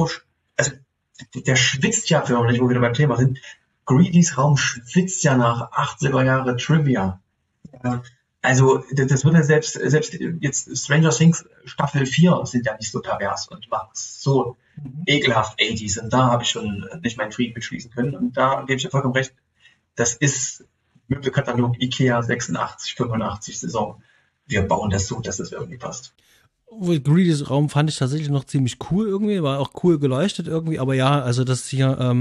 der schwitzt ja förmlich, wo wir wieder beim Thema sind. Greedys Raum schwitzt ja nach 80er Jahre Trivia. Also das wird ja selbst jetzt Stranger Things Staffel 4 sind ja nicht so pervers und machen so ekelhaft 80s. Und da habe ich schon nicht meinen Frieden mitschließen können. Und da gebe ich dir vollkommen recht, das ist Möbelkatalog Ikea 86, 85 Saison. Wir bauen das so, dass das irgendwie passt. Greedys Raum fand ich tatsächlich noch ziemlich cool irgendwie, war auch cool geleuchtet irgendwie, aber ja, also das hier,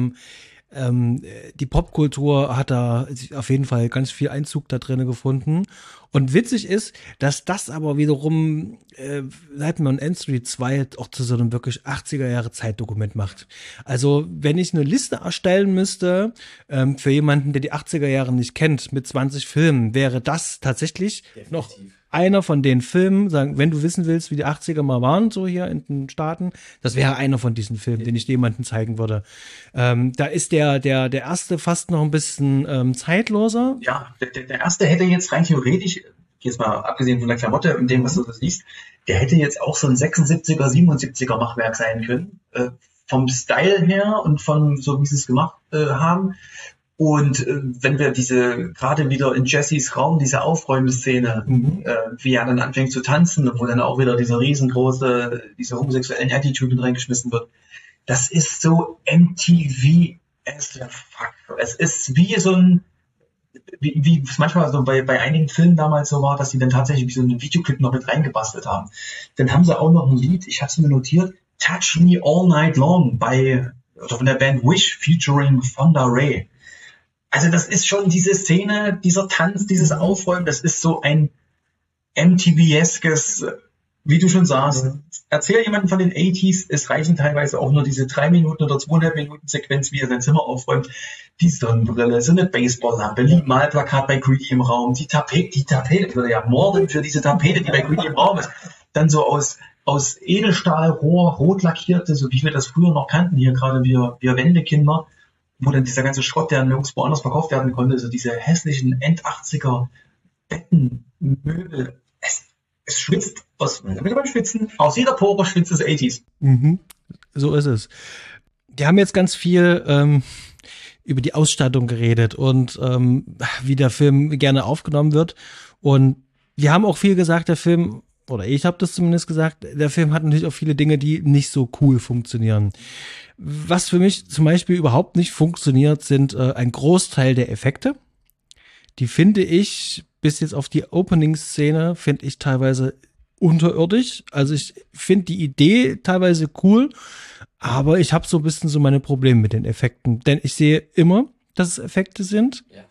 die Popkultur hat da auf jeden Fall ganz viel Einzug da drin gefunden. Und witzig ist, dass das aber wiederum Nightmare on Elm Street 2 auch zu so einem wirklich 80er-Jahre-Zeitdokument macht. Also wenn ich eine Liste erstellen müsste für jemanden, der die 80er Jahre nicht kennt, mit 20 Filmen, wäre das tatsächlich noch einer von den Filmen, sagen, wenn du wissen willst, wie die 80er mal waren, so hier in den Staaten, das wäre einer von diesen Filmen, den ich jemandem zeigen würde. Da ist der erste fast noch ein bisschen zeitloser. Ja, der erste hätte jetzt rein theoretisch, jetzt mal abgesehen von der Klamotte und dem, was du das siehst, der hätte jetzt auch so ein 76er, 77er Machwerk sein können. Vom Style her und von so, wie sie es gemacht haben. Und wenn wir gerade wieder in Jessys Raum, diese Aufräumszene, wie er dann anfängt zu tanzen, wo dann auch wieder diese homosexuellen Attituden reingeschmissen wird, das ist so MTV as fuck. Es ist wie so wie es manchmal so bei einigen Filmen damals so war, dass sie dann tatsächlich wie so einen Videoclip noch mit reingebastelt haben. Dann haben sie auch noch ein Lied, ich habe es mir notiert, Touch Me All Night Long von der Band Wish featuring Fonda Ray. Also das ist schon diese Szene, dieser Tanz, dieses Aufräumen, das ist so ein MTV-eskes, wie du schon sagst. Erzähl jemanden von den 80s, es reichen teilweise auch nur diese 3 Minuten oder 2,5 Minuten Sequenz, wie er sein Zimmer aufräumt. Die Sonnenbrille, so eine Baseballlampe, ein Malplakat bei Greedy im Raum, die Tapete, ich würde ja morden für diese Tapete, die bei Greedy im Raum ist. Dann so aus Edelstahlrohr, rot lackierte, so wie wir das früher noch kannten, hier gerade wir Wendekinder, wo dann dieser ganze Schrott, der nirgendwo anders verkauft werden konnte, so diese hässlichen End-80er Betten, Möbel, es schwitzt aus jeder Pore schwitzt das 80s. So ist es. Die haben jetzt ganz viel über die Ausstattung geredet und wie der Film gerne aufgenommen wird. Und wir haben auch viel gesagt, der Film, oder ich habe das zumindest gesagt, der Film hat natürlich auch viele Dinge, die nicht so cool funktionieren. Was für mich zum Beispiel überhaupt nicht funktioniert, sind ein Großteil der Effekte. Die finde ich, bis jetzt auf die Opening-Szene, finde ich teilweise unterirdisch. Also ich finde die Idee teilweise cool, aber ich habe so ein bisschen so meine Probleme mit den Effekten. Denn ich sehe immer, dass es Effekte sind. Ja.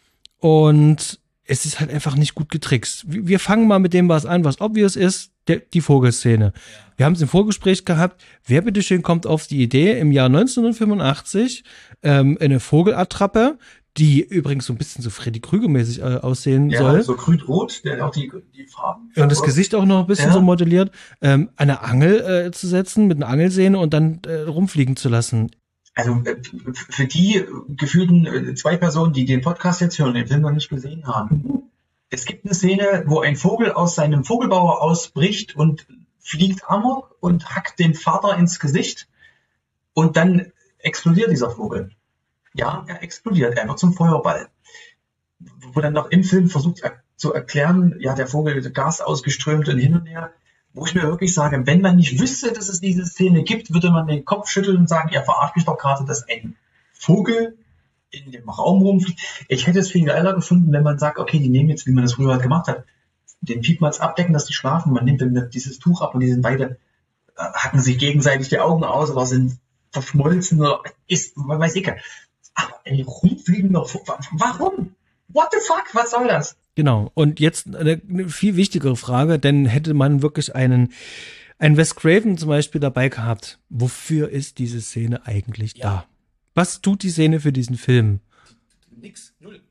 Und es ist halt einfach nicht gut getrickst. Wir fangen mal mit dem was an, was obvious ist, die Vogelszene. Ja. Wir haben es im Vorgespräch gehabt, wer bitteschön kommt auf die Idee, im Jahr 1985 eine Vogelattrappe, die übrigens so ein bisschen so Freddy Krüger-mäßig aussehen soll. Ja, so grün-rot, der auch die Farben. Und das Gesicht auch noch ein bisschen so modelliert. Eine Angel zu setzen mit einer Angelsehne und dann rumfliegen zu lassen. Also für die gefühlten 2 Personen, die den Podcast jetzt hören, den Film noch nicht gesehen haben. Es gibt eine Szene, wo ein Vogel aus seinem Vogelbauer ausbricht und fliegt amok und hackt den Vater ins Gesicht und dann explodiert dieser Vogel. Ja, er explodiert, er wird zum Feuerball. Wo dann noch im Film versucht zu erklären, ja, der Vogel Gas ausgeströmt und hin und her. Wo ich mir wirklich sage, wenn man nicht wüsste, dass es diese Szene gibt, würde man den Kopf schütteln und sagen, ihr verarscht mich doch gerade, dass ein Vogel in dem Raum rumfliegt. Ich hätte es viel geiler gefunden, wenn man sagt, okay, die nehmen jetzt, wie man das früher halt gemacht hat, den Piepmatz abdecken, dass die schlafen, man nimmt dann dieses Tuch ab und die sind beide, hacken sich gegenseitig die Augen aus oder sind verschmolzen oder ist, weiß ich gar nicht. Aber ein rumfliegender warum? What the fuck, was soll das? Genau, und jetzt eine viel wichtigere Frage, denn hätte man wirklich einen Wes Craven zum Beispiel dabei gehabt, wofür ist diese Szene eigentlich da? Was tut die Szene für diesen Film? Nix, null.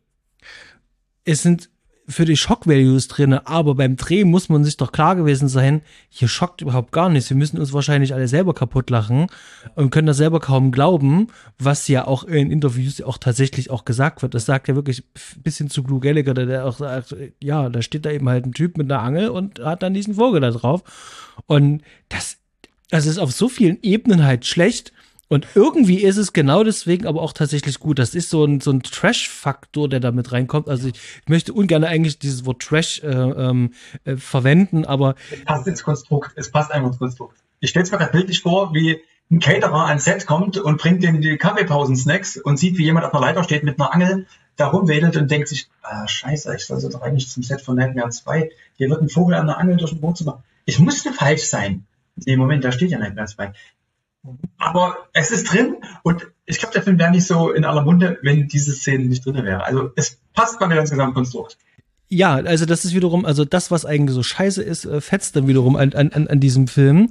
Es sind für die Shock-Values drin, aber beim Dreh muss man sich doch klar gewesen sein, hier schockt überhaupt gar nichts. Wir müssen uns wahrscheinlich alle selber kaputt lachen und können das selber kaum glauben, was ja auch in Interviews auch tatsächlich auch gesagt wird. Das sagt ja wirklich ein bisschen zu Lou Gallagher, der auch sagt, ja, da steht da eben halt ein Typ mit einer Angel und hat dann diesen Vogel da drauf. Und das ist auf so vielen Ebenen halt schlecht. Und irgendwie ist es genau deswegen aber auch tatsächlich gut. Das ist so ein Trash-Faktor, der da mit reinkommt. Also ich möchte ungern eigentlich dieses Wort Trash verwenden, aber es passt ins Konstrukt. Es passt einfach ins Konstrukt. Ich stelle es mir gerade bildlich vor, wie ein Caterer ans Set kommt und bringt denen die Kaffeepausen-Snacks und sieht, wie jemand auf einer Leiter steht mit einer Angel, da rumwedelt und denkt sich, scheiße, ich soll doch eigentlich zum Set von Nightmare 2. Hier wird ein Vogel an der Angel durch ein Wohnzimmer. Ich musste falsch sein. Nee, Moment, da steht ja Nightmare 2. Aber es ist drin und ich glaube, der Film wäre nicht so in aller Munde, wenn diese Szene nicht drin wäre. Also es passt bei mir ins Gesamtkonstrukt. Ja, also das ist wiederum, also das, was eigentlich so scheiße ist, fetzt dann wiederum an diesem Film.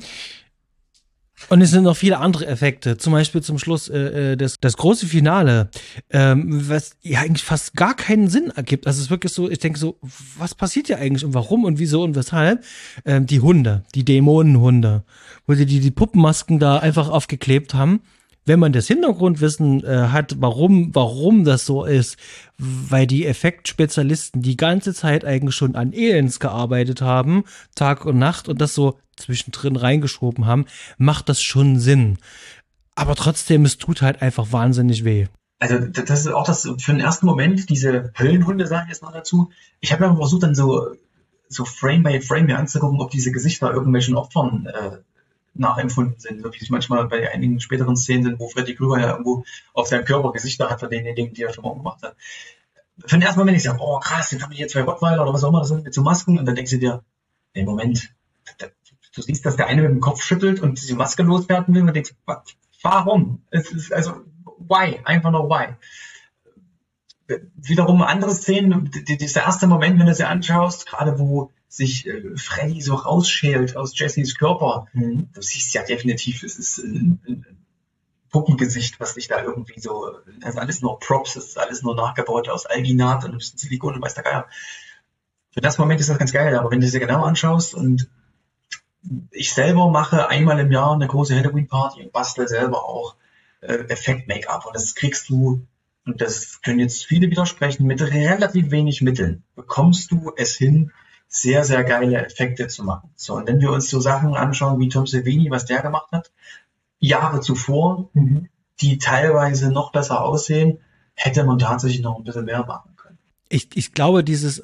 Und es sind noch viele andere Effekte, zum Beispiel zum Schluss das große Finale, was ja eigentlich fast gar keinen Sinn ergibt. Also es ist wirklich so, ich denke so, was passiert hier eigentlich und warum und wieso und weshalb? Die Hunde, die Dämonenhunde, wo sie die Puppenmasken da einfach aufgeklebt haben. Wenn man das Hintergrundwissen hat, warum das so ist, weil die Effektspezialisten die ganze Zeit eigentlich schon an Aliens gearbeitet haben, Tag und Nacht und das so zwischendrin reingeschoben haben, macht das schon Sinn. Aber trotzdem, es tut halt einfach wahnsinnig weh. Also das ist auch das für den ersten Moment, diese Höllenhunde, sage ich jetzt noch dazu. Ich habe ja versucht, dann so Frame by Frame mir anzugucken, ob diese Gesichter irgendwelchen Opfern nachempfunden sind, so wie es manchmal bei einigen späteren Szenen sind, wo Freddy Krueger ja irgendwo auf seinem Körper Gesichter hat von denjenigen, die er schon mal umgemacht hat. Für den ersten Moment ich sage, oh krass, jetzt haben wir hier 2 Rottweiler oder was auch immer das sind mit so Masken und dann denkst du dir, nee, Moment, du siehst, dass der eine mit dem Kopf schüttelt und diese Maske loswerden will und denkst, warum? Es ist also why? Einfach nur why? Wiederum andere Szenen, dieser erste Moment, wenn du sie anschaust, gerade wo sich Freddy so rausschält aus Jessys Körper, du siehst ja definitiv, es ist ein Puppengesicht, was sich da irgendwie so, das ist alles nur Props, das ist alles nur nachgebaut aus Alginat und ein bisschen Silikon und weiß der Geier. Für das Moment ist das ganz geil, aber wenn du sie genau anschaust und ich selber mache einmal im Jahr eine große Halloween-Party und bastel selber auch Effekt-Make-up und das kriegst du, und das können jetzt viele widersprechen, mit relativ wenig Mitteln bekommst du es hin, sehr, sehr geile Effekte zu machen. So, und wenn wir uns so Sachen anschauen wie Tom Savini, was der gemacht hat, Jahre zuvor, die teilweise noch besser aussehen, hätte man tatsächlich noch ein bisschen mehr machen können. Ich glaube, dieses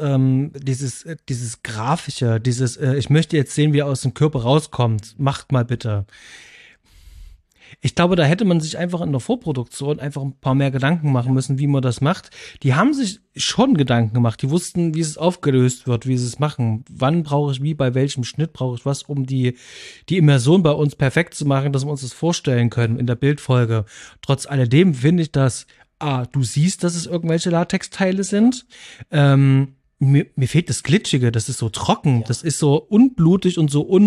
Grafische, ich möchte jetzt sehen, wie er aus dem Körper rauskommt, macht mal bitte. Ich glaube, da hätte man sich einfach in der Vorproduktion einfach ein paar mehr Gedanken machen müssen, wie man das macht. Die haben sich schon Gedanken gemacht. Die wussten, wie es aufgelöst wird, wie sie es machen. Wann brauche ich wie, bei welchem Schnitt brauche ich was, um die Immersion bei uns perfekt zu machen, dass wir uns das vorstellen können in der Bildfolge. Trotz alledem finde ich das, du siehst, dass es irgendwelche Latexteile sind. Mir fehlt das Glitschige, das ist so trocken, das ist so unblutig und so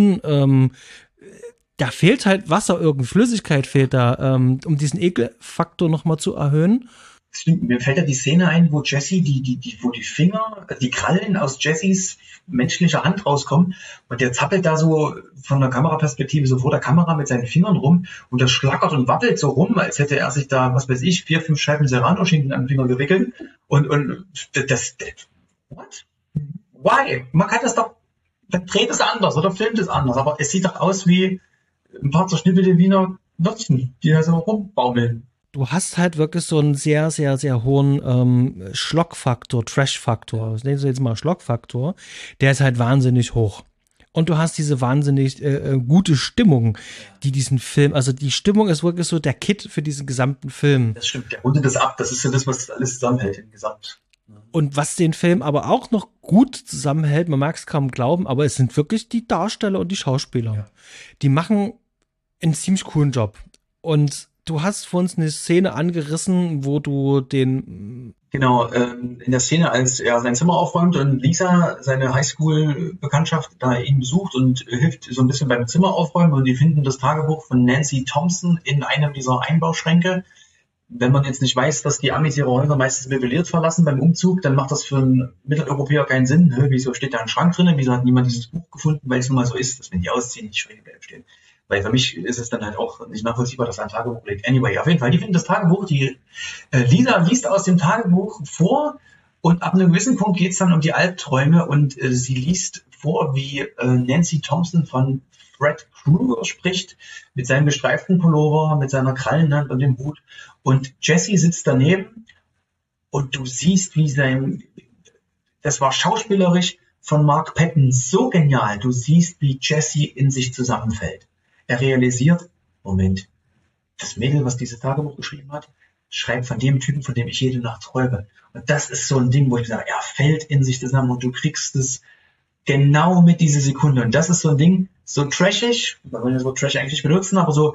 da fehlt halt Wasser, irgendeine Flüssigkeit fehlt da, um diesen Ekelfaktor nochmal zu erhöhen. Mir fällt ja die Szene ein, wo Jessie, wo die Finger, die Krallen aus Jessies menschlicher Hand rauskommen und der zappelt da so von der Kameraperspektive so vor der Kamera mit seinen Fingern rum und das schlackert und wappelt so rum, als hätte er sich da, was weiß ich, 4, 5 Scheiben Serrano-Schinken an den Finger gewickelt und what? Why? Man kann das doch, dann dreht es anders oder filmt es anders, aber es sieht doch aus wie ein paar zerschnippelte Wiener Würstchen, die da so rumbaumeln. Du hast halt wirklich so einen sehr, sehr, sehr hohen Schlockfaktor, Trash-Faktor. Das nennen Sie jetzt mal Schlockfaktor. Der ist halt wahnsinnig hoch. und du hast diese wahnsinnig gute Stimmung, die diesen Film, also die Stimmung ist wirklich so der Kit für diesen gesamten Film. Das stimmt, der rundet das ab, das ist ja das, was alles zusammenhält im Gesamt. Und was den Film aber auch noch gut zusammenhält, man mag es kaum glauben, aber es sind wirklich die Darsteller und die Schauspieler. Ja. Die machen einen ziemlich coolen Job. Und du hast vor uns eine Szene angerissen, wo du den... Genau, in der Szene, als er sein Zimmer aufräumt und Lisa, seine Highschool-Bekanntschaft, da ihn besucht und hilft so ein bisschen beim Zimmer aufräumen und die finden das Tagebuch von Nancy Thompson in einem dieser Einbauschränke. Wenn man jetzt nicht weiß, dass die Amis ihre Häuser meistens möbliert verlassen beim Umzug, dann macht das für einen Mitteleuropäer keinen Sinn. Wieso steht da ein Schrank drin? Wieso hat niemand dieses Buch gefunden? Weil es nun mal so ist, dass wenn die ausziehen, die Schränke bleiben stehen. Weil für mich ist es dann halt auch nicht nachvollziehbar, dass ein Tagebuch liegt. Anyway, auf jeden Fall, die finden das Tagebuch, die Lisa liest aus dem Tagebuch vor und ab einem gewissen Punkt geht es dann um die Albträume und sie liest vor, wie Nancy Thompson von Fred Krueger spricht, mit seinem gestreiften Pullover, mit seiner Krallenhand und dem Hut. Und Jesse sitzt daneben und du siehst, das war schauspielerisch von Mark Patton so genial, du siehst, wie Jesse in sich zusammenfällt. Er realisiert, Moment, das Mädel, was dieses Tagebuch geschrieben hat, schreibt von dem Typen, von dem ich jede Nacht träume. Und das ist so ein Ding, wo ich sage, er fällt in sich zusammen und du kriegst es genau mit dieser Sekunde. Und das ist so ein Ding, so trashig, man will das Wort trash eigentlich benutzen, aber so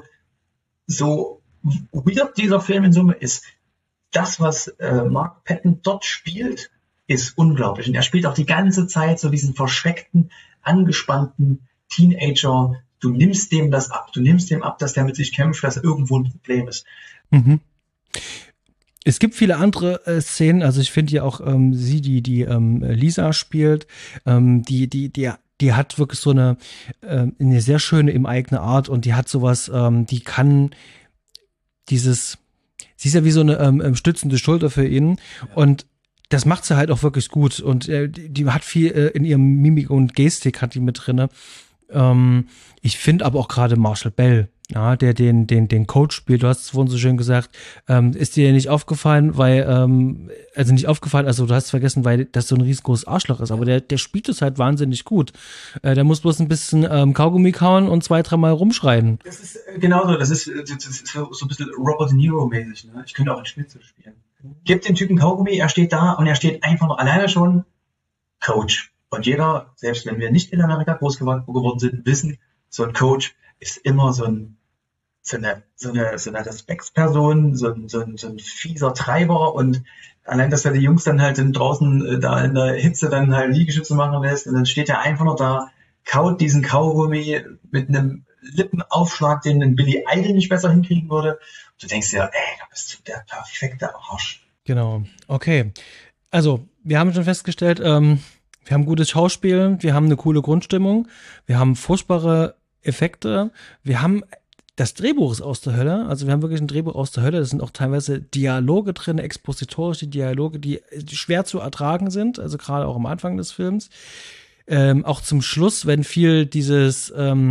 weird dieser Film in Summe ist. Das, was Mark Patton dort spielt, ist unglaublich. Und er spielt auch die ganze Zeit so diesen verschreckten, angespannten Teenager. Du nimmst dem das ab. Du nimmst dem ab, dass der mit sich kämpft, dass irgendwo ein Problem ist. Mhm. Es gibt viele andere Szenen, also ich finde ja auch sie, die Lisa spielt, die hat wirklich so eine sehr schöne im eigene Art und die hat sowas, die kann sie ist ja wie so eine stützende Schulter für ihn und das macht sie halt auch wirklich gut und die hat viel in ihrem Mimik und Gestik hat die mit drinne. Ich finde aber auch gerade Marshall Bell, ja, der den Coach spielt, du hast es vorhin so schön gesagt, ist dir nicht aufgefallen, also du hast vergessen, weil das so ein riesengroßes Arschloch ist, aber der spielt es halt wahnsinnig gut. Der muss bloß ein bisschen Kaugummi kauen und 2-3 Mal rumschreien. Das ist genauso, das ist so ein bisschen Robert De Niro-mäßig, ne? Ich könnte auch einen Schnitzel spielen. Gebt dem Typen Kaugummi, er steht da und er steht einfach nur alleine schon Coach. Und jeder, selbst wenn wir nicht in Amerika groß geworden sind, wissen, so ein Coach ist immer so eine Respektsperson, so ein fieser Treiber und allein, dass er die Jungs dann halt draußen da in der Hitze dann halt Liegestütze machen lässt und dann steht er einfach nur da, kaut diesen Kaugummi mit einem Lippenaufschlag, den ein Billy Idol nicht besser hinkriegen würde. Du denkst dir, da bist du der perfekte Arsch. Genau, okay. Also, wir haben schon festgestellt, wir haben gutes Schauspiel, wir haben eine coole Grundstimmung, wir haben furchtbare Effekte, wir haben das Drehbuch ist aus der Hölle, also wir haben wirklich ein Drehbuch aus der Hölle, da sind auch teilweise Dialoge drin, expositorische Dialoge, die schwer zu ertragen sind, also gerade auch am Anfang des Films. Auch zum Schluss, wenn viel dieses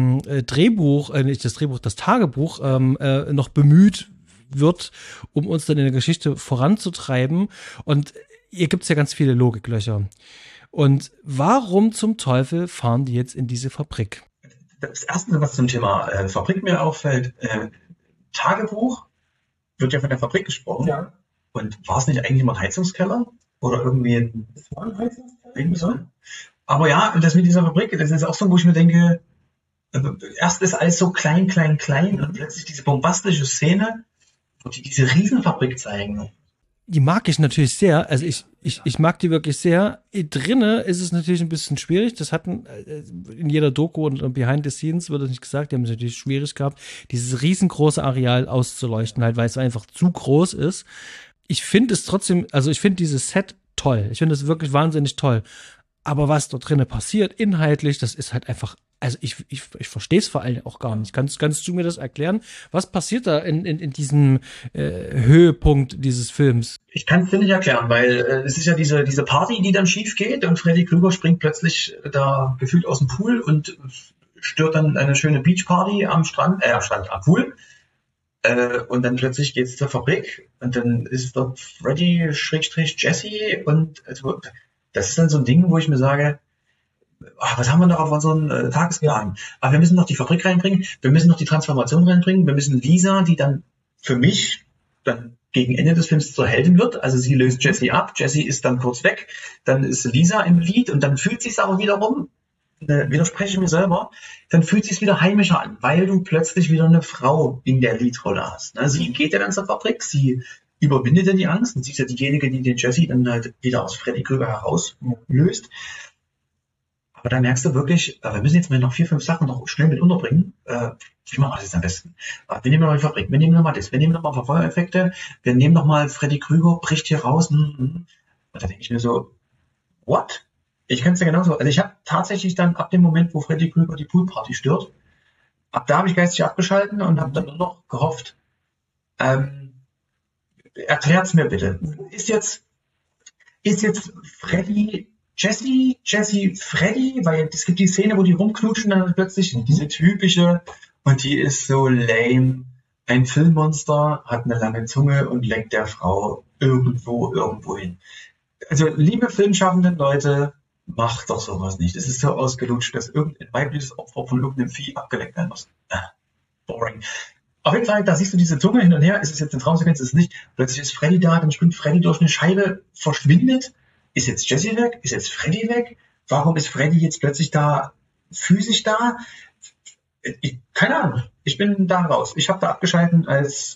das Tagebuch noch bemüht wird, um uns dann in der Geschichte voranzutreiben. Und hier gibt's ja ganz viele Logiklöcher. Und warum zum Teufel fahren die jetzt in diese Fabrik? Das Erste, was zum Thema Fabrik mir auffällt, Tagebuch wird ja von der Fabrik gesprochen. Ja. Und war es nicht eigentlich mal ein Heizungskeller? Oder irgendwie ein Heizungskeller? Aber ja, das mit dieser Fabrik, das ist auch so, wo ich mir denke, erst ist alles so klein und plötzlich diese bombastische Szene, wo die diese Riesenfabrik zeigen. Die mag ich natürlich sehr, also ich mag die wirklich sehr. Drinne ist es natürlich ein bisschen schwierig, das hatten in jeder Doku und Behind the Scenes wird das nicht gesagt, die haben es natürlich schwierig gehabt, dieses riesengroße Areal auszuleuchten, halt, weil es einfach zu groß ist. Ich finde es trotzdem, also ich finde dieses Set toll, ich finde es wirklich wahnsinnig toll. Aber was dort drinnen passiert, inhaltlich, das ist halt einfach, also ich verstehe es vor allem auch gar nicht. Kannst du mir das erklären? Was passiert da in diesem Höhepunkt dieses Films? Ich kann es dir nicht erklären, weil es ist ja diese Party, die dann schief geht und Freddy Krueger springt plötzlich da gefühlt aus dem Pool und stört dann eine schöne Beachparty am Pool. Und dann plötzlich geht's zur Fabrik und dann ist dort Freddy / Jesse und also, das ist dann so ein Ding, wo ich mir sage, was haben wir noch auf unseren Tagesplan? Wir müssen noch die Fabrik reinbringen, wir müssen noch die Transformation reinbringen, wir müssen Lisa, die dann für mich dann gegen Ende des Films zur Heldin wird, also sie löst Jesse ab, Jesse ist dann kurz weg, dann ist Lisa im Lied und dann fühlt sich's aber wiederum, widerspreche ich mir selber, dann fühlt sich's wieder heimischer an, weil du plötzlich wieder eine Frau in der Liedrolle hast. Sie geht ja dann zur Fabrik, sie überwindet dann die Angst und sie ist ja diejenige, die den Jesse dann halt wieder aus Freddy Krüger herauslöst. Aber da merkst du wirklich, wir müssen jetzt mal noch 4, 5 Sachen noch schnell mit unterbringen. Wie machen wir das jetzt am besten? Wir nehmen nochmal die Fabrik, wir nehmen nochmal das, wir nehmen nochmal Verfeuereffekte, wir nehmen nochmal Freddy Krüger, bricht hier raus. Und da denke ich mir so, what? Ich kann es ja genauso. Also ich habe tatsächlich dann ab dem Moment, wo Freddy Krüger die Poolparty stört, ab da habe ich geistig abgeschalten und habe dann nur noch gehofft, erklärt's mir bitte. Ist jetzt Freddy Jesse, Freddy, weil es gibt die Szene, wo die rumknutschen, dann plötzlich diese typische, und die ist so lame. Ein Filmmonster hat eine lange Zunge und lenkt der Frau irgendwo hin. Also, liebe filmschaffenden Leute, macht doch sowas nicht. Es ist so ausgelutscht, dass irgendein weibliches Opfer von irgendeinem Vieh abgelenkt werden muss. Boring. Auf jeden Fall, da siehst du diese Zunge hin und her. Ist es jetzt eine Traumsequenz? Ist es nicht? Plötzlich ist Freddy da, dann springt Freddy durch eine Scheibe, verschwindet. Ist jetzt Jesse weg? Ist jetzt Freddy weg? Warum ist Freddy jetzt plötzlich da, physisch da? Keine Ahnung. Ich bin da raus. Ich habe da abgeschalten, als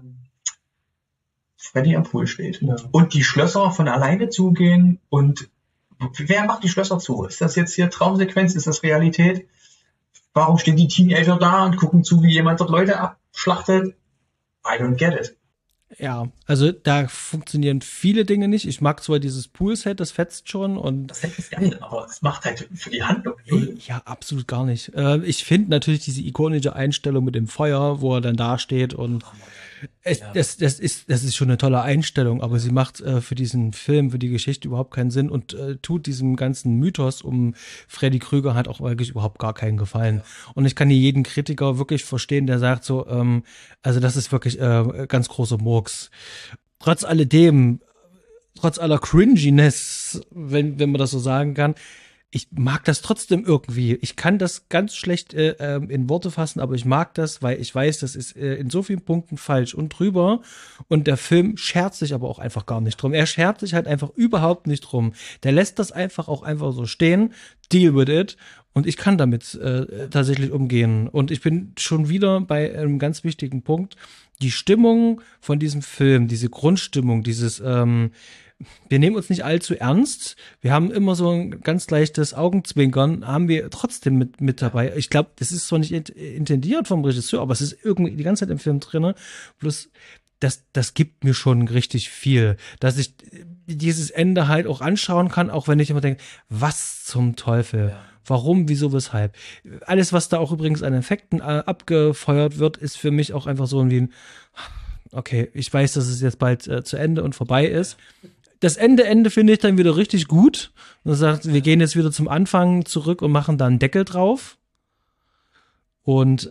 Freddy am Pool steht. Ja. Und die Schlösser von alleine zugehen. Und wer macht die Schlösser zu? Ist das jetzt hier Traumsequenz? Ist das Realität? Warum stehen die Teenager da und gucken zu, wie jemand dort Leute abschlachtet? I don't get it. Ja, also da funktionieren viele Dinge nicht. Ich mag zwar dieses Poolset, das fetzt schon und das Set ist geil, aber es macht halt für die Handlung. Ja, absolut gar nicht. Ich finde natürlich diese ikonische Einstellung mit dem Feuer, wo er dann da steht und das ist schon eine tolle Einstellung, aber sie macht für diesen Film, für die Geschichte überhaupt keinen Sinn und tut diesem ganzen Mythos um Freddy Krüger halt auch wirklich überhaupt gar keinen Gefallen. Und ich kann hier jeden Kritiker wirklich verstehen, der sagt so, also das ist wirklich ganz großer Murks. Trotz alledem, trotz aller Cringiness, wenn man das so sagen kann, ich mag das trotzdem irgendwie. Ich kann das ganz schlecht in Worte fassen, aber ich mag das, weil ich weiß, das ist in so vielen Punkten falsch und drüber. Und der Film schert sich aber auch einfach gar nicht drum. Er schert sich halt einfach überhaupt nicht drum. Der lässt das einfach so stehen, deal with it. Und ich kann damit tatsächlich umgehen. Und ich bin schon wieder bei einem ganz wichtigen Punkt. Die Stimmung von diesem Film, diese Grundstimmung, dieses wir nehmen uns nicht allzu ernst. Wir haben immer so ein ganz leichtes Augenzwinkern, haben wir trotzdem mit dabei. Ich glaube, das ist zwar nicht intendiert vom Regisseur, aber es ist irgendwie die ganze Zeit im Film drin. Bloß, das gibt mir schon richtig viel, dass ich dieses Ende halt auch anschauen kann, auch wenn ich immer denke, was zum Teufel? Warum, wieso, weshalb? Alles, was da auch übrigens an Effekten abgefeuert wird, ist für mich auch einfach so wie ein, okay, ich weiß, dass es jetzt bald zu Ende und vorbei ist. Das Ende finde ich dann wieder richtig gut. Und sagt, wir gehen jetzt wieder zum Anfang zurück und machen da einen Deckel drauf. Und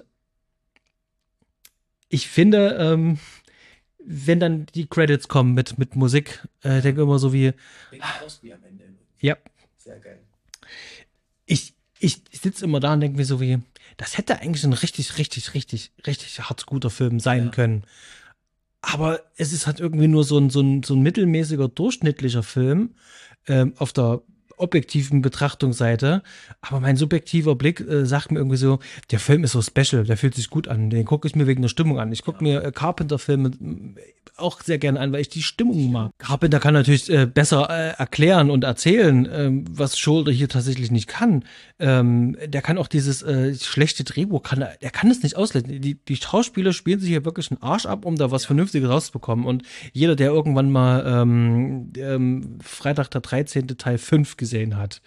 ich finde, wenn dann die Credits kommen mit Musik, denke immer so wie am Ende. Ja. Sehr geil. Ich sitze immer da und denke mir so wie, das hätte eigentlich ein richtig hart guter Film sein können. Aber es ist halt irgendwie nur so ein mittelmäßiger, durchschnittlicher Film auf der objektiven Betrachtungsseite. Aber mein subjektiver Blick sagt mir irgendwie so, der Film ist so special, der fühlt sich gut an. Den gucke ich mir wegen der Stimmung an. Ich gucke mir Carpenter-Filme auch sehr gerne an, weil ich die Stimmung mag. Carpenter kann natürlich besser erklären und erzählen, was Shoulder hier tatsächlich nicht kann. Der kann auch dieses schlechte Drehbuch, der kann es nicht auslesen. Die Schauspieler spielen sich hier wirklich einen Arsch ab, um da was Vernünftiges rauszubekommen. Und jeder, der irgendwann mal Freitag der 13. Teil 5 gesehen hat,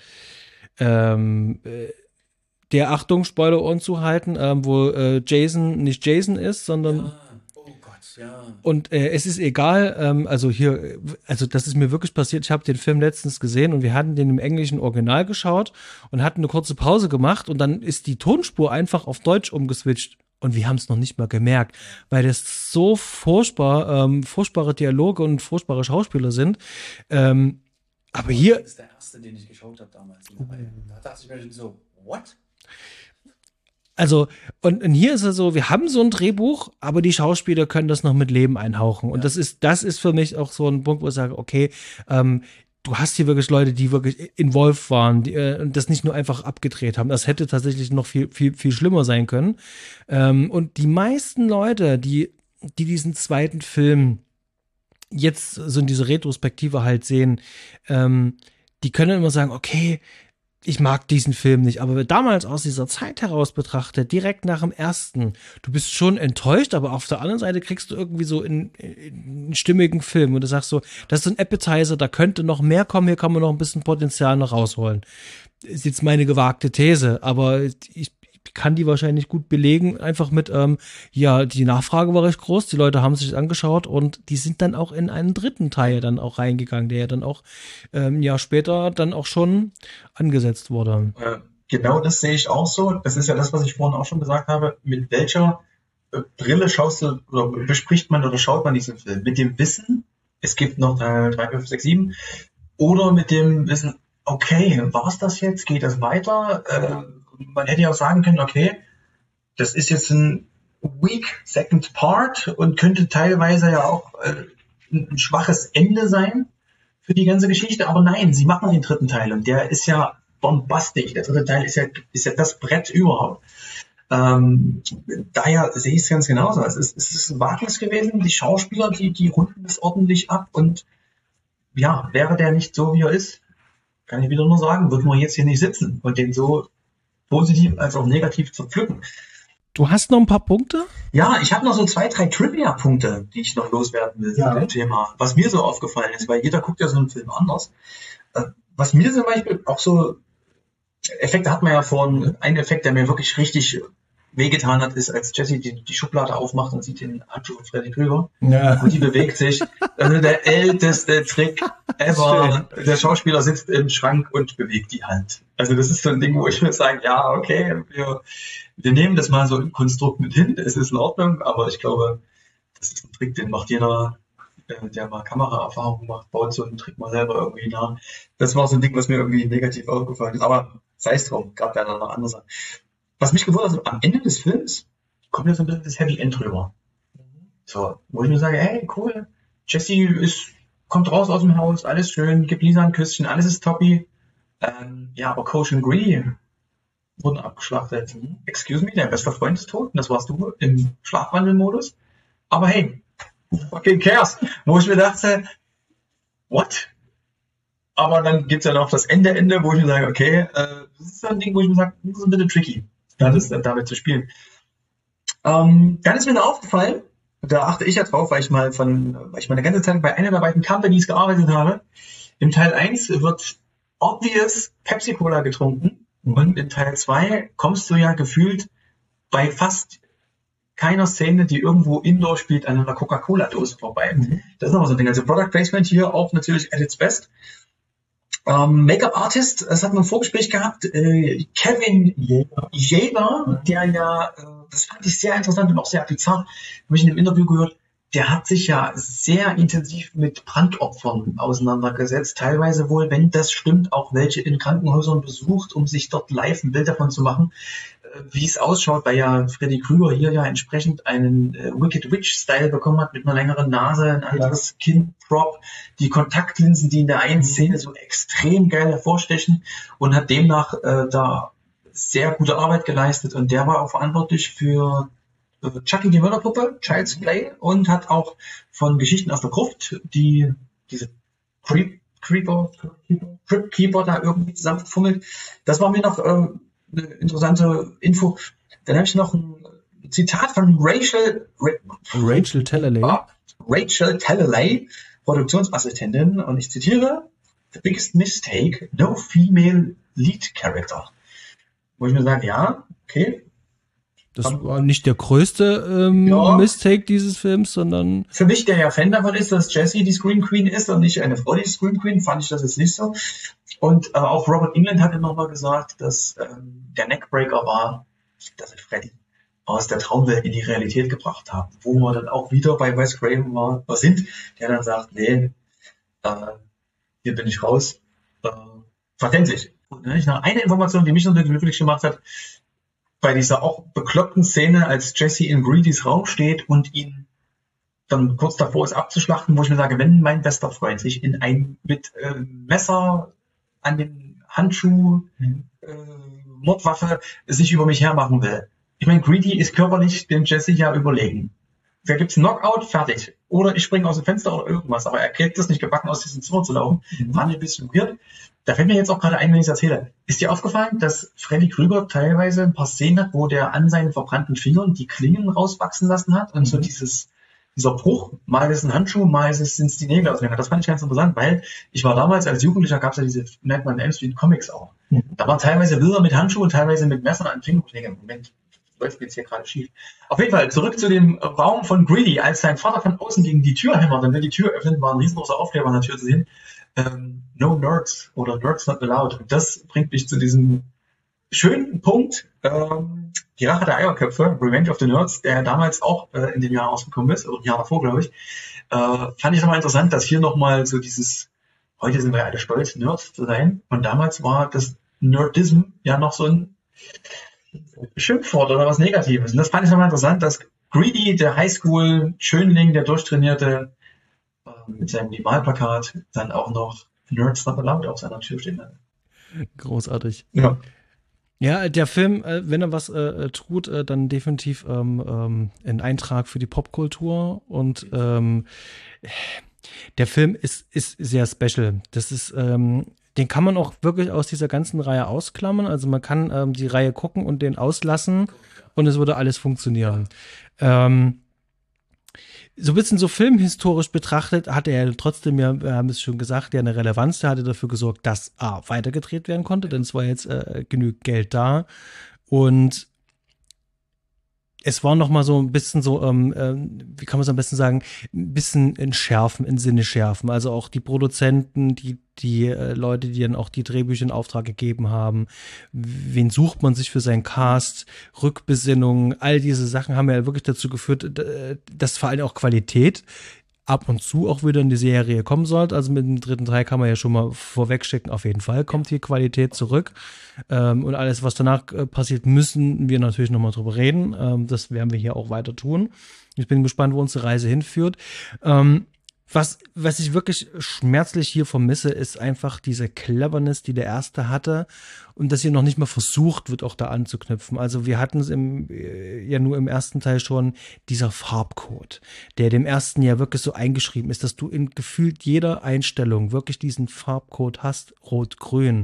der, Achtung, Spoiler-Ohren zu halten, wo Jason nicht Jason ist, sondern Ja. und es ist egal, also das ist mir wirklich passiert, ich habe den Film letztens gesehen und wir hatten den im englischen Original geschaut und hatten eine kurze Pause gemacht und dann ist die Tonspur einfach auf Deutsch umgeswitcht und wir haben es noch nicht mal gemerkt, weil das so furchtbare Dialoge und furchtbare Schauspieler sind. Aber hier... Das ist der erste, den ich geschaut habe damals. Da dachte ich mir schon so, what? Also, und hier ist es so, wir haben so ein Drehbuch, aber die Schauspieler können das noch mit Leben einhauchen. Und das ist für mich auch so ein Punkt, wo ich sage, okay, du hast hier wirklich Leute, die wirklich involviert waren, die und das nicht nur einfach abgedreht haben. Das hätte tatsächlich noch viel, viel, viel schlimmer sein können. Und die meisten Leute, die diesen zweiten Film jetzt so in dieser Retrospektive halt sehen, die können immer sagen, okay, ich mag diesen Film nicht, aber damals aus dieser Zeit heraus betrachtet, direkt nach dem ersten, du bist schon enttäuscht, aber auf der anderen Seite kriegst du irgendwie so einen stimmigen Film und du sagst so, das ist ein Appetizer, da könnte noch mehr kommen, hier kann man noch ein bisschen Potenzial noch rausholen. Ist jetzt meine gewagte These, aber ich kann die wahrscheinlich gut belegen, einfach mit, die Nachfrage war recht groß, die Leute haben sich das angeschaut und die sind dann auch in einen dritten Teil dann auch reingegangen, der ja dann auch ein Jahr später dann auch schon angesetzt wurde. Genau das sehe ich auch so. Das ist ja das, was ich vorhin auch schon gesagt habe. Mit welcher Brille schaust du oder bespricht man oder schaut man diesen Film? Mit dem Wissen, es gibt noch 3, 5, 6, 7 oder mit dem Wissen, okay, war's das jetzt? Geht das weiter? Man hätte ja auch sagen können, okay, das ist jetzt ein weak second part und könnte teilweise ja auch ein schwaches Ende sein für die ganze Geschichte. Aber nein, sie machen den dritten Teil und der ist ja bombastisch. Der dritte Teil ist ja das Brett überhaupt. Daher sehe ich es ganz genauso. Es ist ein Wagnis gewesen. Die Schauspieler, die runden das ordentlich ab und ja, wäre der nicht so, wie er ist, kann ich wieder nur sagen, würden wir jetzt hier nicht sitzen und den so positiv als auch negativ zu pflücken. Du hast noch ein paar Punkte? Ja, ich habe noch so 2, 3 Trivia-Punkte, die ich noch loswerden will zu dem Thema. Was mir so aufgefallen ist, weil jeder guckt ja so einen Film anders. Was mir zum Beispiel auch so, Effekte hat man ja vorhin, ein Effekt, der mir wirklich richtig wehgetan hat, ist, als Jesse die Schublade aufmacht und sieht den Handschuh von Freddy Krüger. Ja. Und die bewegt sich. Also der älteste Trick ever. Der Schauspieler sitzt im Schrank und bewegt die Hand. Also das ist so ein Ding, wo ich mir sage, ja, okay, wir nehmen das mal so im Konstrukt mit hin. Es ist in Ordnung, aber ich glaube, das ist ein Trick, den macht jeder, der mal Kameraerfahrung macht, baut so einen Trick mal selber irgendwie nach. Das war so ein Ding, was mir irgendwie negativ aufgefallen ist. Aber sei es drum, gab ja noch andere Sachen. Was mich gewundert hat, am Ende des Films kommt ja so ein bisschen das Happy End rüber. So, wo ich mir sage, hey, cool, Jesse kommt raus aus dem Haus, alles schön, gibt Lisa ein Küsschen, alles ist toppi. Ja, aber Coach und Greedy wurden abgeschlachtet. Excuse me, dein bester Freund ist tot und das warst du im Schlafwandelmodus. Aber hey, fucking cares. Wo ich mir dachte, what? Aber dann gibt's ja noch das Ende, wo ich mir sage, okay, das ist so ein Ding, wo ich mir sage, das ist ein bisschen tricky, damit zu spielen. Dann ist mir noch aufgefallen, da achte ich ja drauf, weil ich meine ganze Zeit bei einer der beiden Companies gearbeitet habe. Im Teil 1 wird obvious Pepsi-Cola getrunken und in Teil 2 kommst du ja gefühlt bei fast keiner Szene, die irgendwo indoor spielt, an einer Coca-Cola-Dose vorbei. Das ist nochmal so ein Ding. Also Product Placement hier auch natürlich at its best. Make-up-Artist, das hat man im Vorgespräch gehabt, Kevin Jäger, der ja, das fand ich sehr interessant und auch sehr bizarr, habe ich in einem Interview gehört, der hat sich ja sehr intensiv mit Brandopfern auseinandergesetzt, teilweise wohl, wenn das stimmt, auch welche in Krankenhäusern besucht, um sich dort live ein Bild davon zu machen, wie es ausschaut, weil ja Freddy Krüger hier ja entsprechend einen Wicked Witch-Style bekommen hat, mit einer längeren Nase, ein anderes Kinn-Prop, die Kontaktlinsen, die in der einen Szene so extrem geil hervorstechen und hat demnach da sehr gute Arbeit geleistet und der war auch verantwortlich für Chucky die Mörderpuppe, Child's Play und hat auch von Geschichten aus der Gruft, diese Crypt Keeper da irgendwie zusammengefummelt. Das war mir noch eine interessante Info. Dann habe ich noch ein Zitat von Rachel Talalay, Produktionsassistentin, und ich zitiere: "The biggest mistake, no female lead character." Wo ich mir sage, ja, okay. Das war nicht der größte Mistake dieses Films, sondern... Für mich, der ja Fan davon ist, dass Jessie die Scream Queen ist und nicht eine Frau die Scream Queen, fand ich das jetzt nicht so. Und auch Robert Englund hatte nochmal gesagt, dass der Neckbreaker war, dass er Freddy aus der Traumwelt in die Realität gebracht haben. Wo wir dann auch wieder bei Wes Craven sind, der dann sagt, nee, hier bin ich raus. Verständlich. Und dann noch eine Information, die mich noch glücklich gemacht hat, bei dieser auch bekloppten Szene, als Jesse in Greedys Raum steht und ihn dann kurz davor ist abzuschlachten, wo ich mir sage, wenn mein bester Freund sich in ein mit Messer an den Handschuh, Mordwaffe sich über mich hermachen will. Ich meine, Greedy ist körperlich dem Jesse ja überlegen. Da gibt's einen Knockout, fertig. Oder ich springe aus dem Fenster oder irgendwas, aber er kriegt es nicht gebacken, aus diesem Zimmer zu laufen. Fand ich ein bisschen weird. Da fällt mir jetzt auch gerade ein, wenn ich es erzähle. Ist dir aufgefallen, dass Freddy Krüger teilweise ein paar Szenen hat, wo der an seinen verbrannten Fingern die Klingen rauswachsen lassen hat und so dieser Bruch, mal ist es ein Handschuh, mal sind es die Nägel auseinander. Das fand ich ganz interessant, weil ich war damals als Jugendlicher, gab es ja diese Nightmare on Elm Street Comics auch. Da waren teilweise Bilder mit Handschuhen und teilweise mit Messern an Fingerklingeln. Moment, läuft jetzt hier gerade schief. Auf jeden Fall, zurück zu dem Raum von Greedy, als sein Vater von außen gegen die Tür hämmert und wenn die Tür öffnet, war ein riesengroßer Aufkleber an der Tür zu sehen. No Nerds oder Nerds not allowed. Und das bringt mich zu diesem schönen Punkt, die Rache der Eierköpfe, Revenge of the Nerds, der damals auch in dem Jahr rausgekommen ist, oder ein Jahr davor, glaube ich. Fand ich nochmal interessant, dass hier nochmal so dieses, heute sind wir alle stolz, Nerds zu sein. Und damals war das Nerdism ja noch so ein Schimpfwort oder was Negatives. Und das fand ich nochmal interessant, dass Greedy, der Highschool-Schönling, der Durchtrainierte, mit seinem Wahlplakat dann auch noch Nerds not allowed auf seiner Tür stehen hat. Großartig. Ja. Ja, der Film, wenn er was tut, dann definitiv ein Eintrag für die Popkultur und der Film ist sehr special. Das ist, den kann man auch wirklich aus dieser ganzen Reihe ausklammern. Also man kann die Reihe gucken und den auslassen und es würde alles funktionieren. So ein bisschen so filmhistorisch betrachtet hat er trotzdem, ja, wir haben es schon gesagt, ja eine Relevanz. Der hatte dafür gesorgt, dass weitergedreht werden konnte, denn es war jetzt genügend Geld da. Und es war noch mal so ein bisschen so, wie kann man es am besten sagen, ein bisschen in Sinne schärfen. Also auch die Produzenten, die Leute, die dann auch die Drehbücher in Auftrag gegeben haben. Wen sucht man sich für seinen Cast? Rückbesinnung, all diese Sachen haben ja wirklich dazu geführt, dass vor allem auch Qualität ab und zu auch wieder in die Serie kommen sollte. Also mit dem dritten Teil kann man ja schon mal vorwegschicken, auf jeden Fall kommt hier Qualität zurück. Und alles, was danach passiert, müssen wir natürlich nochmal drüber reden. Das werden wir hier auch weiter tun. Ich bin gespannt, wo unsere Reise hinführt. Was ich wirklich schmerzlich hier vermisse, ist einfach diese Cleverness, die der erste hatte und dass hier noch nicht mal versucht wird, auch da anzuknüpfen. Also wir hatten es ja nur im ersten Teil schon, dieser Farbcode, der dem ersten ja wirklich so eingeschrieben ist, dass du in gefühlt jeder Einstellung wirklich diesen Farbcode hast, rot-grün,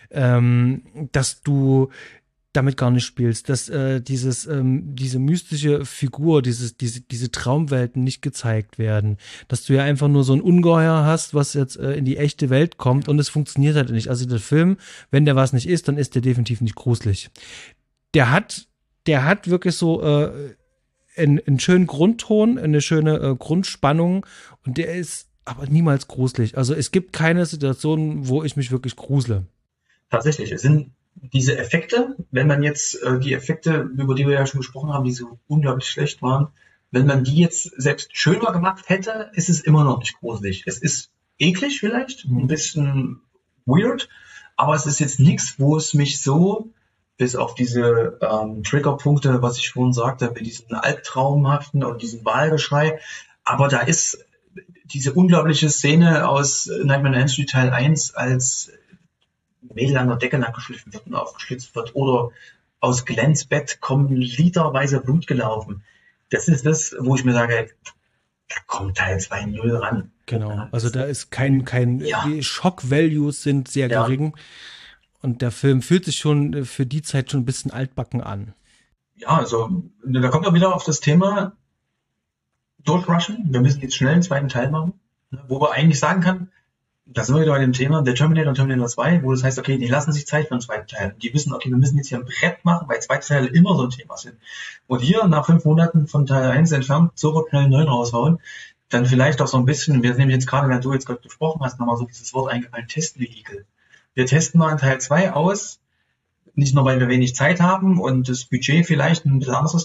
dass du damit gar nicht spielst, dass diese mystische Figur, diese Traumwelten nicht gezeigt werden, dass du ja einfach nur so ein Ungeheuer hast, was jetzt in die echte Welt kommt und es funktioniert halt nicht. Also der Film, wenn der was nicht ist, dann ist der definitiv nicht gruselig. Der hat wirklich so einen schönen Grundton, eine schöne Grundspannung und der ist aber niemals gruselig. Also es gibt keine Situation, wo ich mich wirklich grusle. Tatsächlich, es sind diese Effekte, wenn man jetzt die Effekte, über die wir ja schon gesprochen haben, die so unglaublich schlecht waren, wenn man die jetzt selbst schöner gemacht hätte, ist es immer noch nicht gruselig. Es ist eklig vielleicht, ein bisschen weird, aber es ist jetzt nichts, wo es mich so, bis auf diese Triggerpunkte, was ich vorhin sagte, mit diesen Albtraumhaften und diesem Wahlgeschrei, aber da ist diese unglaubliche Szene aus Nightmare on Elm Street Teil 1, als Mädel an der Decke lang geschliffen wird und aufgeschlitzt wird oder aus Glens Bett kommen literweise Blut gelaufen. Das ist das, wo ich mir sage, da kommt Teil 2.0 ran. Genau, also da ist kein die Shock-Values sind sehr gering und der Film fühlt sich schon für die Zeit schon ein bisschen altbacken an. Ja, also da kommt man wieder auf das Thema durchrushen. Wir müssen jetzt schnell einen zweiten Teil machen, wo man eigentlich sagen kann, da sind wir wieder bei dem Thema der Terminator und Terminator 2, wo das heißt, okay, die lassen sich Zeit für einen zweiten Teil. Die wissen, okay, wir müssen jetzt hier ein Brett machen, weil zweite Teile immer so ein Thema sind. Und hier nach 5 Monaten von Teil 1 entfernt, sofort schnell einen neuen raushauen, dann vielleicht auch so ein bisschen, wir nehmen jetzt gerade, wenn du jetzt gerade gesprochen hast, nochmal so dieses Wort eingefallen, Testvehikel. Wir testen mal in Teil 2 aus, nicht nur, weil wir wenig Zeit haben und das Budget vielleicht ein bisschen anders ist.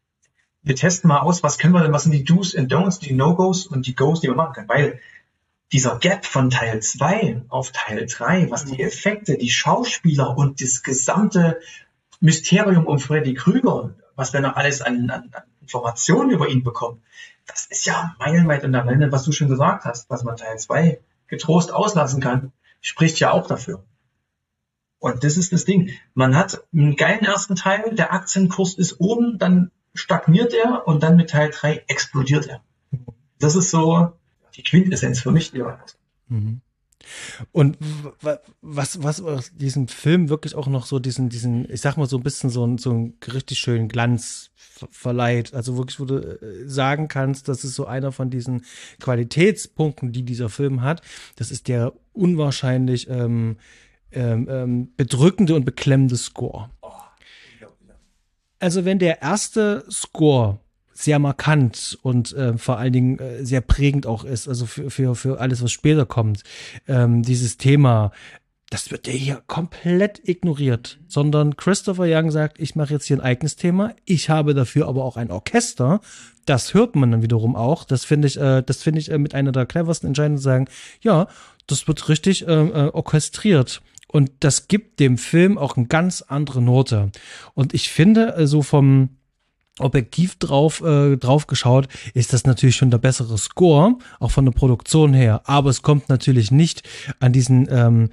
Wir testen mal aus, was können wir denn, was sind die Do's and Don'ts, die No-Gos und die Go's, die wir machen können, weil dieser Gap von Teil 2 auf Teil 3, was die Effekte, die Schauspieler und das gesamte Mysterium um Freddy Krüger, was wir noch alles an Informationen über ihn bekommen, das ist ja meilenweit in der Welt, was du schon gesagt hast, was man Teil 2 getrost auslassen kann, spricht ja auch dafür. Und das ist das Ding. Man hat einen geilen ersten Teil, der Aktienkurs ist oben, dann stagniert er und dann mit Teil 3 explodiert er. Das ist so die Quintessenz für mich. Mhm. Und was diesem Film wirklich auch noch so diesen, ich sag mal so ein bisschen so einen richtig schönen Glanz verleiht, also wirklich, wo du sagen kannst, das ist so einer von diesen Qualitätspunkten, die dieser Film hat, das ist der unwahrscheinlich bedrückende und beklemmende Score. Also wenn der erste Score sehr markant und vor allen Dingen sehr prägend auch ist, also für alles, was später kommt, dieses Thema, das wird ja hier komplett ignoriert, sondern Christopher Young sagt, ich mache jetzt hier ein eigenes Thema, ich habe dafür aber auch ein Orchester, das hört man dann wiederum auch, das finde ich mit einer der cleversten Entscheidungen zu sagen, ja, das wird richtig orchestriert. Und das gibt dem Film auch eine ganz andere Note. Und ich finde, so vom Objektiv drauf geschaut, ist das natürlich schon der bessere Score, auch von der Produktion her. Aber es kommt natürlich nicht an diesen,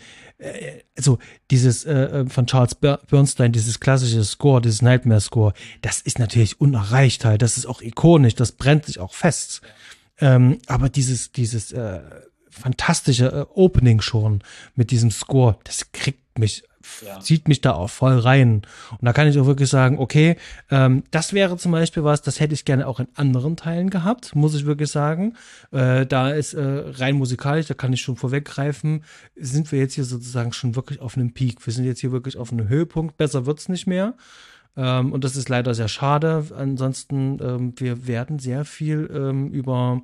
dieses von Charles Bernstein, dieses klassische Score, dieses Nightmare-Score, das ist natürlich unerreicht halt. Das ist auch ikonisch, das brennt sich auch fest. Aber dieses fantastische Opening schon mit diesem Score, das kriegt mich, zieht mich da auch voll rein. Und da kann ich auch wirklich sagen, okay, das wäre zum Beispiel was, das hätte ich gerne auch in anderen Teilen gehabt, muss ich wirklich sagen. Da ist rein musikalisch, da kann ich schon vorweggreifen, sind wir jetzt hier sozusagen schon wirklich auf einem Peak. Wir sind jetzt hier wirklich auf einem Höhepunkt, besser wird's nicht mehr. Und das ist leider sehr schade. Ansonsten, wir werden sehr viel über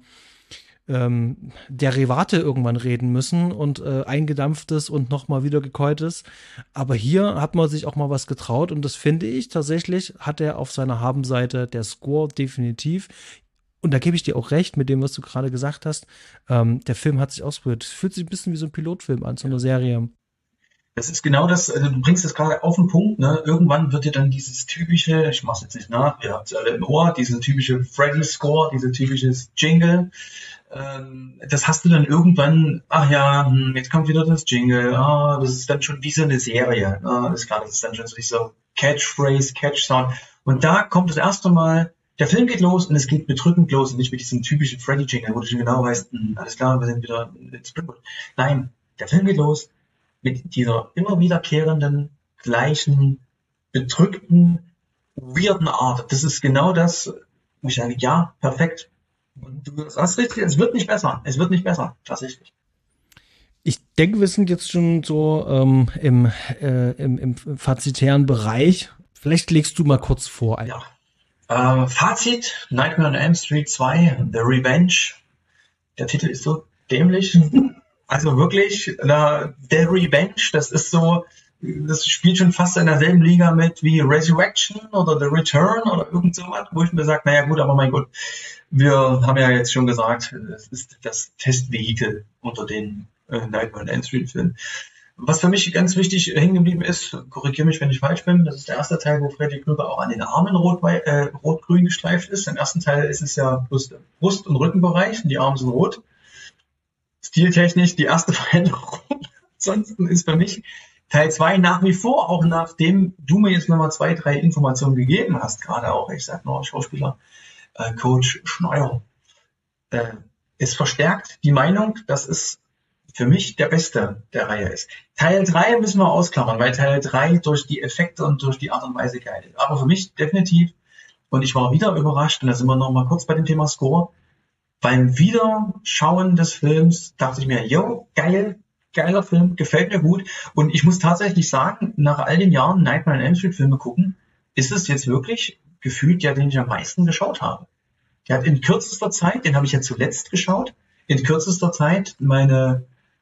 Derivate irgendwann reden müssen und eingedampftes und nochmal wieder gekäutes. Aber hier hat man sich auch mal was getraut und das finde ich tatsächlich, hat er auf seiner Habenseite, der Score definitiv. Und da gebe ich dir auch recht mit dem, was du gerade gesagt hast. Der Film hat sich ausprobiert. Es fühlt sich ein bisschen wie so ein Pilotfilm an, so eine Serie. Das ist genau das, also du bringst es gerade auf den Punkt, ne? Irgendwann wird dir dann dieses typische, ich mach's jetzt nicht nach, ihr habt es alle im Ohr, diesen typische Freddy-Score, diese typisches Jingle, das hast du dann irgendwann, ach ja, jetzt kommt wieder das Jingle, das ist dann schon wie so eine Serie, das ist dann schon so dieser Catchphrase, Catch-Sound. Und da kommt das erste Mal, der Film geht los und es geht bedrückend los und nicht mit diesem typischen Freddy-Jingle, wo du schon genau weißt, alles klar, wir sind wieder in Springwood. Nein, der Film geht los mit dieser immer wiederkehrenden, gleichen, bedrückten, weirden Art. Das ist genau das, wo ich sage, ja, perfekt. Und du hast richtig, es wird nicht besser, tatsächlich. Ich denke, wir sind jetzt schon so im fazitären Bereich. Vielleicht legst du mal kurz vor. Ja. Fazit, Nightmare on Elm Street 2, The Revenge. Der Titel ist so dämlich. Also wirklich, The Revenge, das ist so, das spielt schon fast in derselben Liga mit wie Resurrection oder The Return oder irgend sowas, wo ich mir sage, naja gut, aber mein Gott, wir haben ja jetzt schon gesagt, es ist das Testvehikel unter den Nightmare on Elm Street Filmen. Was für mich ganz wichtig hängen geblieben ist, korrigiere mich, wenn ich falsch bin, das ist der erste Teil, wo Freddy Krüger auch an den Armen rot-grün gestreift ist. Im ersten Teil ist es ja bloß der Brust- und Rückenbereich und die Arme sind rot. Stiltechnisch die erste Veränderung. Ansonsten ist für mich Teil 2 nach wie vor, auch nachdem du mir jetzt nochmal 2, 3 Informationen gegeben hast, gerade auch, ich sag noch Schauspieler, Coach Schneier, es verstärkt die Meinung, dass es für mich der beste der Reihe ist. Teil 3 müssen wir ausklammern, weil Teil 3 durch die Effekte und durch die Art und Weise geil ist. Aber für mich definitiv, und ich war wieder überrascht, und da sind wir noch mal kurz bei dem Thema Score, beim Wiederschauen des Films dachte ich mir, yo, geiler Film, gefällt mir gut. Und ich muss tatsächlich sagen, nach all den Jahren Nightmare on Elm Street Filme gucken, ist es jetzt wirklich gefühlt der, den ich am meisten geschaut habe. Der hat in kürzester Zeit, den habe ich ja zuletzt geschaut, in kürzester Zeit meine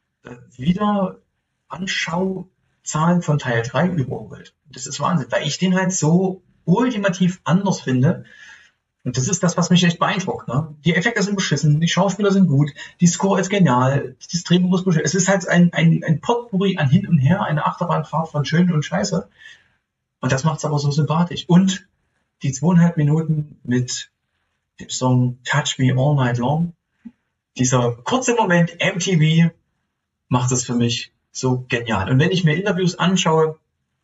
Wiederanschau-Zahlen von Teil 3 überholt. Das ist Wahnsinn, weil ich den halt so ultimativ anders finde. Und das ist das, was mich echt beeindruckt. Ne? Die Effekte sind beschissen, die Schauspieler sind gut, die Score ist genial, das Drehbuch ist beschissen. Es ist halt ein Potpourri an hin und her, eine Achterbahnfahrt von Schön und Scheiße. Und das macht es aber so sympathisch. Und die 2,5 Minuten mit dem Song Touch Me All Night Long, dieser kurze Moment MTV macht es für mich so genial. Und wenn ich mir Interviews anschaue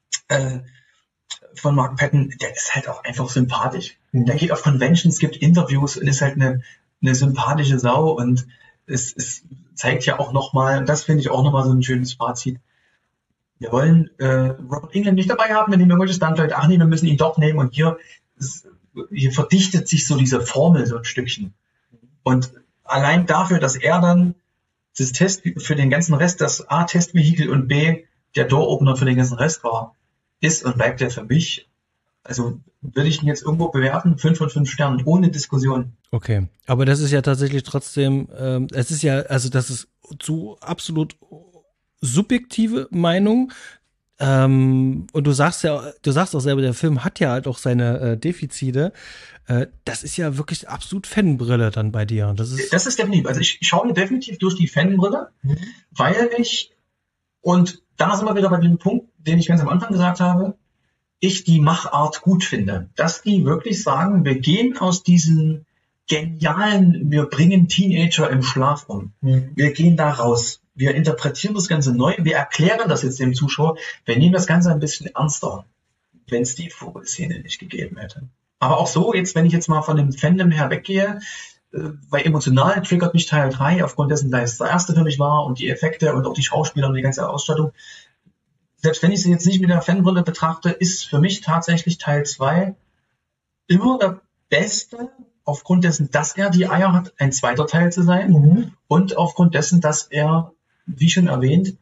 von Mark Patton, der ist halt auch einfach sympathisch. Der geht auf Conventions, gibt Interviews und ist halt eine sympathische Sau. Und es zeigt ja auch nochmal, und das finde ich auch nochmal so ein schönes Fazit, wir wollen Robert Englund nicht dabei haben, wir nehmen irgendwelche Stuntleute, ach nee, wir müssen ihn doch nehmen. Und hier verdichtet sich so diese Formel so ein Stückchen. Und allein dafür, dass er dann das Test für den ganzen Rest, das A, Testvehikel und B, der Door-Opener für den ganzen Rest war, ist und bleibt der für mich, also würde ich ihn jetzt irgendwo bewerten, 5 von 5 Sternen, ohne Diskussion. Okay, aber das ist ja tatsächlich trotzdem, es ist ja, also das ist zu absolut subjektive Meinung. Und du sagst auch selber, der Film hat ja halt auch seine Defizite. Das ist ja wirklich absolut Fanbrille dann bei dir. Das ist definitiv. Also ich schaue mir definitiv durch die Fanbrille, weil und da sind wir wieder bei dem Punkt, den ich ganz am Anfang gesagt habe, ich die Machart gut finde. Dass die wirklich sagen, wir gehen aus diesen genialen, wir bringen Teenager im Schlaf um. Wir gehen da raus. Wir interpretieren das Ganze neu. Wir erklären das jetzt dem Zuschauer. Wir nehmen das Ganze ein bisschen ernster, wenn es die Vogelszene nicht gegeben hätte. Aber auch so, jetzt, wenn ich jetzt mal von dem Fandom her weggehe, weil emotional triggert mich Teil 3, aufgrund dessen, da es der erste für mich war und die Effekte und auch die Schauspieler und die ganze Ausstattung. Selbst wenn ich sie jetzt nicht mit der Fanbrille betrachte, ist für mich tatsächlich Teil 2 immer der beste, aufgrund dessen, dass er die Eier hat, ein zweiter Teil zu sein und aufgrund dessen, dass er, wie schon erwähnt,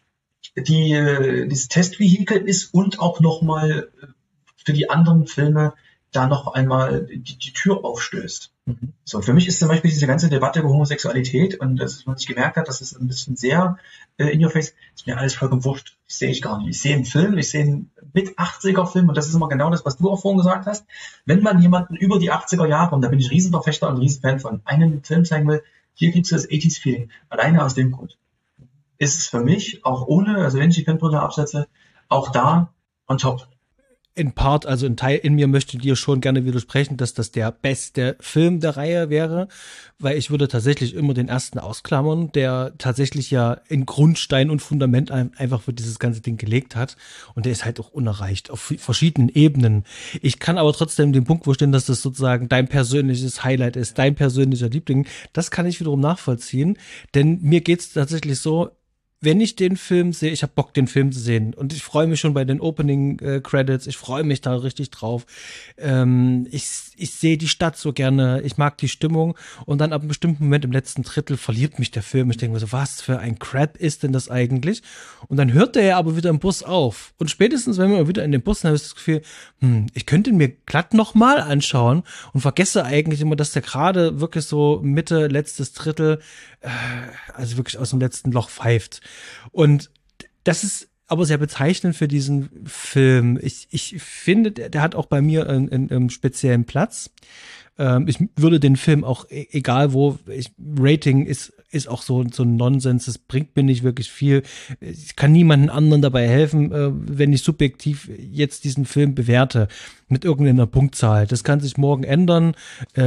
dieses Testvehikel ist und auch nochmal für die anderen Filme da noch einmal die Tür aufstößt. So, für mich ist zum Beispiel diese ganze Debatte über Homosexualität und dass man sich gemerkt hat, dass es ein bisschen sehr in your face, ist mir alles vollkommen wurscht. Das sehe ich gar nicht. Ich sehe einen Film, ich sehe einen mit 80er-Film und das ist immer genau das, was du auch vorhin gesagt hast. Wenn man jemanden über die 80er Jahre, und da bin ich Riesenverfechter und Riesenfan von, einen Film zeigen will, hier kriegst du das 80s-Feeling. Alleine aus dem Grund ist es für mich, auch ohne, also wenn ich die Fanbrille absetze, auch da on top. Also ein Teil in mir möchte dir schon gerne widersprechen, dass das der beste Film der Reihe wäre, weil ich würde tatsächlich immer den ersten ausklammern, der tatsächlich ja in Grundstein und Fundament einfach für dieses ganze Ding gelegt hat und der ist halt auch unerreicht auf verschiedenen Ebenen. Ich kann aber trotzdem den Punkt verstehen, dass das sozusagen dein persönliches Highlight ist, dein persönlicher Liebling. Das kann ich wiederum nachvollziehen, denn mir geht's tatsächlich so, wenn ich den Film sehe, ich habe Bock, den Film zu sehen. Und ich freue mich schon bei den Opening-Credits. Ich freue mich da richtig drauf. Ich sehe die Stadt so gerne. Ich mag die Stimmung. Und dann ab einem bestimmten Moment im letzten Drittel verliert mich der Film. Ich denke mir so, was für ein Crap ist denn das eigentlich? Und dann hört der ja aber wieder im Bus auf. Und spätestens, wenn wir wieder in den Bus sind, habe ich das Gefühl, ich könnte ihn mir glatt nochmal anschauen und vergesse eigentlich immer, dass der gerade wirklich so Mitte, letztes Drittel, also wirklich aus dem letzten Loch pfeift. Und das ist aber sehr bezeichnend für diesen Film. Ich finde, der hat auch bei mir einen speziellen Platz. Ich würde den Film auch, egal wo, Rating ist auch so ein Nonsens, es bringt mir nicht wirklich viel. Ich kann niemanden anderen dabei helfen, wenn ich subjektiv jetzt diesen Film bewerte mit irgendeiner Punktzahl. Das kann sich morgen ändern.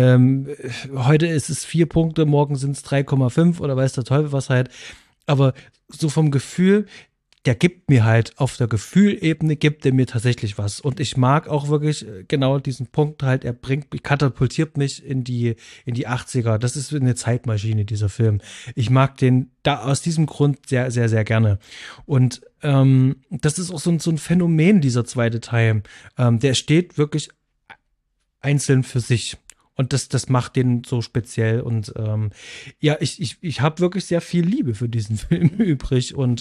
Heute ist es 4 Punkte, morgen sind es 3,5 oder weiß der Teufel was halt. Aber so vom Gefühl, der gibt mir halt, auf der Gefühlebene gibt er mir tatsächlich was. Und ich mag auch wirklich genau diesen Punkt halt, katapultiert mich in die 80er. Das ist eine Zeitmaschine, dieser Film. Ich mag den da aus diesem Grund sehr, sehr, sehr gerne. Und das ist auch so ein Phänomen, dieser zweite Teil. Der steht wirklich einzeln für sich. Und das macht den so speziell. Und ja, ich habe wirklich sehr viel Liebe für diesen Film übrig. Und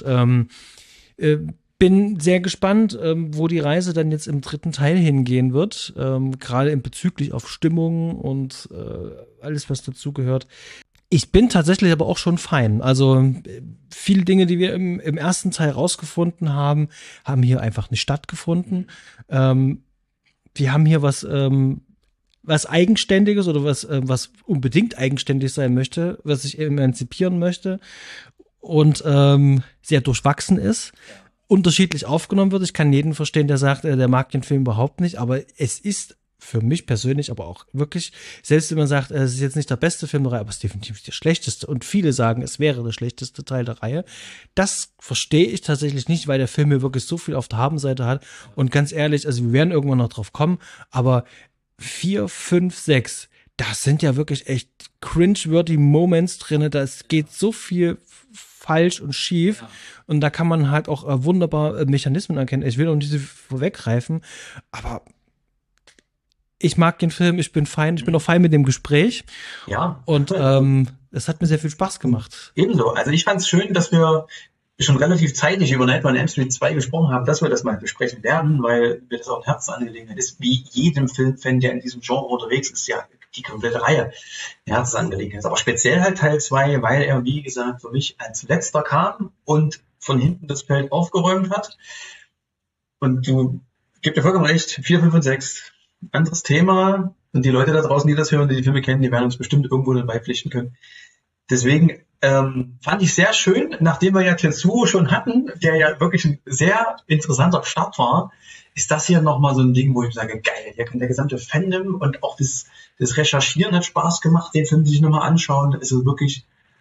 bin sehr gespannt, wo die Reise dann jetzt im dritten Teil hingehen wird. Gerade bezüglich auf Stimmung und alles, was dazugehört. Ich bin tatsächlich aber auch schon fein. Also viele Dinge, die wir im ersten Teil rausgefunden haben, haben hier einfach nicht stattgefunden. Wir haben hier was was Eigenständiges oder was unbedingt eigenständig sein möchte, was sich emanzipieren möchte und sehr durchwachsen ist, unterschiedlich aufgenommen wird. Ich kann jeden verstehen, der sagt, der mag den Film überhaupt nicht, aber es ist für mich persönlich, aber auch wirklich, selbst wenn man sagt, es ist jetzt nicht der beste Film der Reihe, aber es ist definitiv der schlechteste und viele sagen, es wäre der schlechteste Teil der Reihe, das verstehe ich tatsächlich nicht, weil der Film mir wirklich so viel auf der Habenseite hat und ganz ehrlich, also wir werden irgendwann noch drauf kommen, aber 4, 5, 6, das sind ja wirklich echt cringe-worthy Moments drin, da geht so viel falsch und schief und da kann man halt auch wunderbar Mechanismen erkennen. Ich will auch nicht so vorweggreifen, aber ich mag den Film, ich bin auch fein mit dem Gespräch. Ja. Und es hat mir sehr viel Spaß gemacht. Ebenso. Also ich fand es schön, dass wir schon relativ zeitig über Nightmare on Elm Street 2 gesprochen haben, dass wir das mal besprechen werden, weil mir das auch ein Herzensangelegenheit ist. Wie jedem Filmfan, der in diesem Genre unterwegs ist, ja die komplette Reihe Herzensangelegenheit ist. Aber speziell halt Teil 2, weil er, wie gesagt, für mich als letzter kam und von hinten das Feld aufgeräumt hat. Und du gibst dir vollkommen recht, 4, 5 und 6. Anderes Thema und die Leute da draußen, die das hören, die Filme kennen, die werden uns bestimmt irgendwo dann beipflichten können. Deswegen fand ich sehr schön, nachdem wir ja Tetsuo schon hatten, der ja wirklich ein sehr interessanter Start war, ist das hier nochmal so ein Ding, wo ich sage, geil, der gesamte Fandom und auch das Recherchieren hat Spaß gemacht, den Film sich nochmal anschauen, das ist wirklich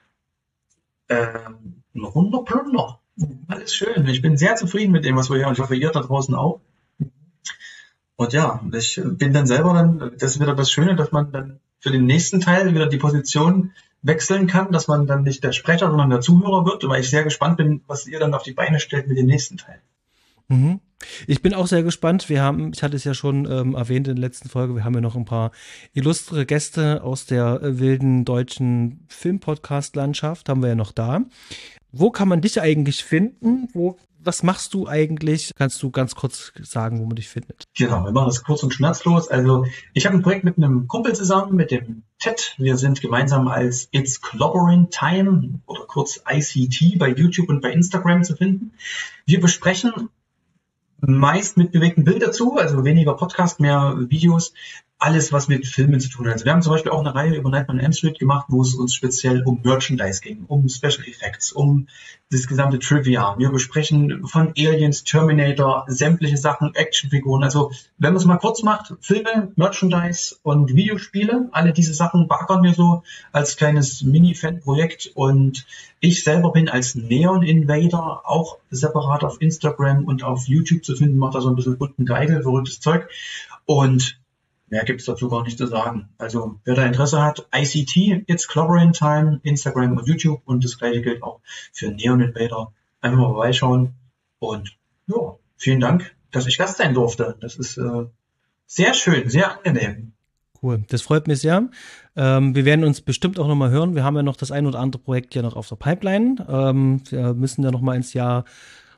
ein runder Plunder. Alles schön, ich bin sehr zufrieden mit dem, was wir hier, und ich hoffe, ihr da draußen auch. Und ja, ich bin dann selber das ist wieder das Schöne, dass man dann für den nächsten Teil wieder die Position wechseln kann, dass man dann nicht der Sprecher, sondern der Zuhörer wird, weil ich sehr gespannt bin, was ihr dann auf die Beine stellt mit dem nächsten Teil. Mhm. Ich bin auch sehr gespannt. Ich hatte es ja schon erwähnt in der letzten Folge, wir haben ja noch ein paar illustre Gäste aus der wilden deutschen Filmpodcast-Landschaft, haben wir ja noch da. Wo kann man dich eigentlich finden? Was machst du eigentlich? Kannst du ganz kurz sagen, wo man dich findet? Genau, wir machen das kurz und schmerzlos. Also ich habe ein Projekt mit einem Kumpel zusammen, mit dem Ted. Wir sind gemeinsam als It's Clobbering Time oder kurz ICT bei YouTube und bei Instagram zu finden. Wir besprechen meist mit bewegtem Bild dazu, also weniger Podcast, mehr Videos, alles, was mit Filmen zu tun hat. Also wir haben zum Beispiel auch eine Reihe über Nightmare on Elm Street gemacht, wo es uns speziell um Merchandise ging, um Special Effects, um das gesamte Trivia. Wir besprechen von Aliens, Terminator, sämtliche Sachen, Actionfiguren. Also wenn man es mal kurz macht, Filme, Merchandise und Videospiele, alle diese Sachen backern wir so als kleines Mini-Fan-Projekt. Und ich selber bin als Neon Invader auch separat auf Instagram und auf YouTube zu finden, macht da so ein bisschen bunten Geigel, verrücktes Zeug. Und mehr gibt es dazu gar nicht zu sagen. Also wer da Interesse hat, ICT, It's Clobbering Time, Instagram und YouTube, und das gleiche gilt auch für Neon Invader. Einfach mal vorbeischauen und ja, vielen Dank, dass ich Gast sein durfte. Das ist sehr schön, sehr angenehm. Cool, das freut mich sehr. Wir werden uns bestimmt auch nochmal hören. Wir haben ja noch das ein oder andere Projekt ja noch auf der Pipeline. Wir müssen ja nochmal ins Jahr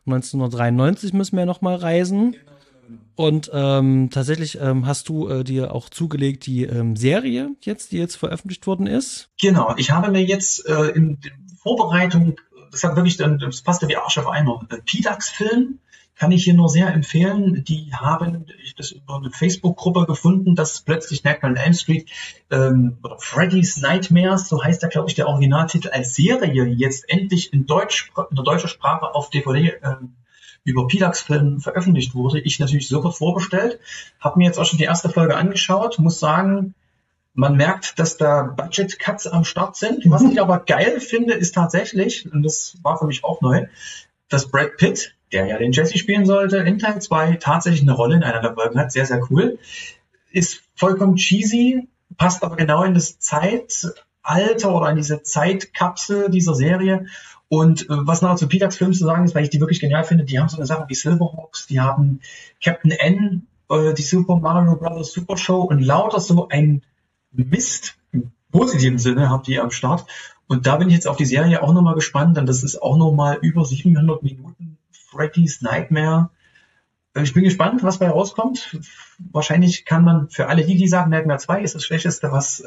1993 müssen wir ja nochmal reisen. Und tatsächlich hast du dir auch zugelegt die Serie jetzt, die jetzt veröffentlicht worden ist. Genau, ich habe mir jetzt in der Vorbereitung, das passte wie Arsch auf Eimer, PDAX-Film kann ich hier nur sehr empfehlen. Die haben das über eine Facebook-Gruppe gefunden, dass plötzlich Nightmare on Elm Street oder Freddy's Nightmares, so heißt der, glaube ich, der Originaltitel, als Serie jetzt endlich in der deutschen Sprache auf DVD über PDAX-Film veröffentlicht wurde. Ich natürlich sofort vorbestellt, habe mir jetzt auch schon die erste Folge angeschaut, muss sagen, man merkt, dass da Budget-Cuts am Start sind. Was ich aber geil finde, ist tatsächlich, und das war für mich auch neu, dass Brad Pitt, der ja den Jesse spielen sollte, in Teil 2 tatsächlich eine Rolle in einer der Folgen hat. Sehr, sehr cool. Ist vollkommen cheesy, passt aber genau in das Zeitalter oder in diese Zeitkapsel dieser Serie. Und was noch zu PDAX-Filmen zu sagen ist, weil ich die wirklich genial finde, die haben so eine Sache wie Silverhawks, die haben Captain N, die Super Mario Bros. Super Show und lauter so ein Mist im positiven Sinne habt ihr am Start. Und da bin ich jetzt auf die Serie auch nochmal gespannt, denn das ist auch nochmal über 700 Minuten Freddy's Nightmare. Ich bin gespannt, was bei rauskommt. Wahrscheinlich kann man für alle die sagen, Nightmare 2 ist das Schlechteste, was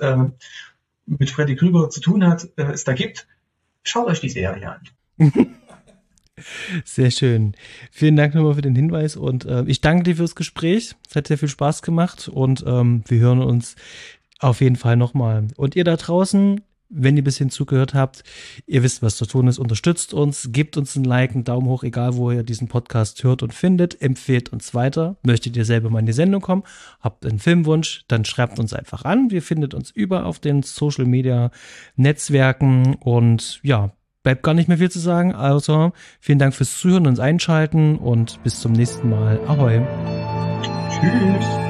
mit Freddy Krüger zu tun hat, es da gibt. Schaut euch die Serie an. Sehr schön. Vielen Dank nochmal für den Hinweis und ich danke dir fürs Gespräch. Es hat sehr viel Spaß gemacht und wir hören uns auf jeden Fall nochmal. Und ihr da draußen, wenn ihr ein bisschen zugehört habt, ihr wisst, was zu tun ist, unterstützt uns, gebt uns ein Like, einen Daumen hoch, egal wo ihr diesen Podcast hört und findet, empfehlt uns weiter. Möchtet ihr selber mal in die Sendung kommen, habt einen Filmwunsch, dann schreibt uns einfach an. Wir findet uns überall auf den Social Media Netzwerken und ja, bleibt gar nicht mehr viel zu sagen, außer vielen Dank fürs Zuhören und Einschalten und bis zum nächsten Mal. Ahoi. Tschüss.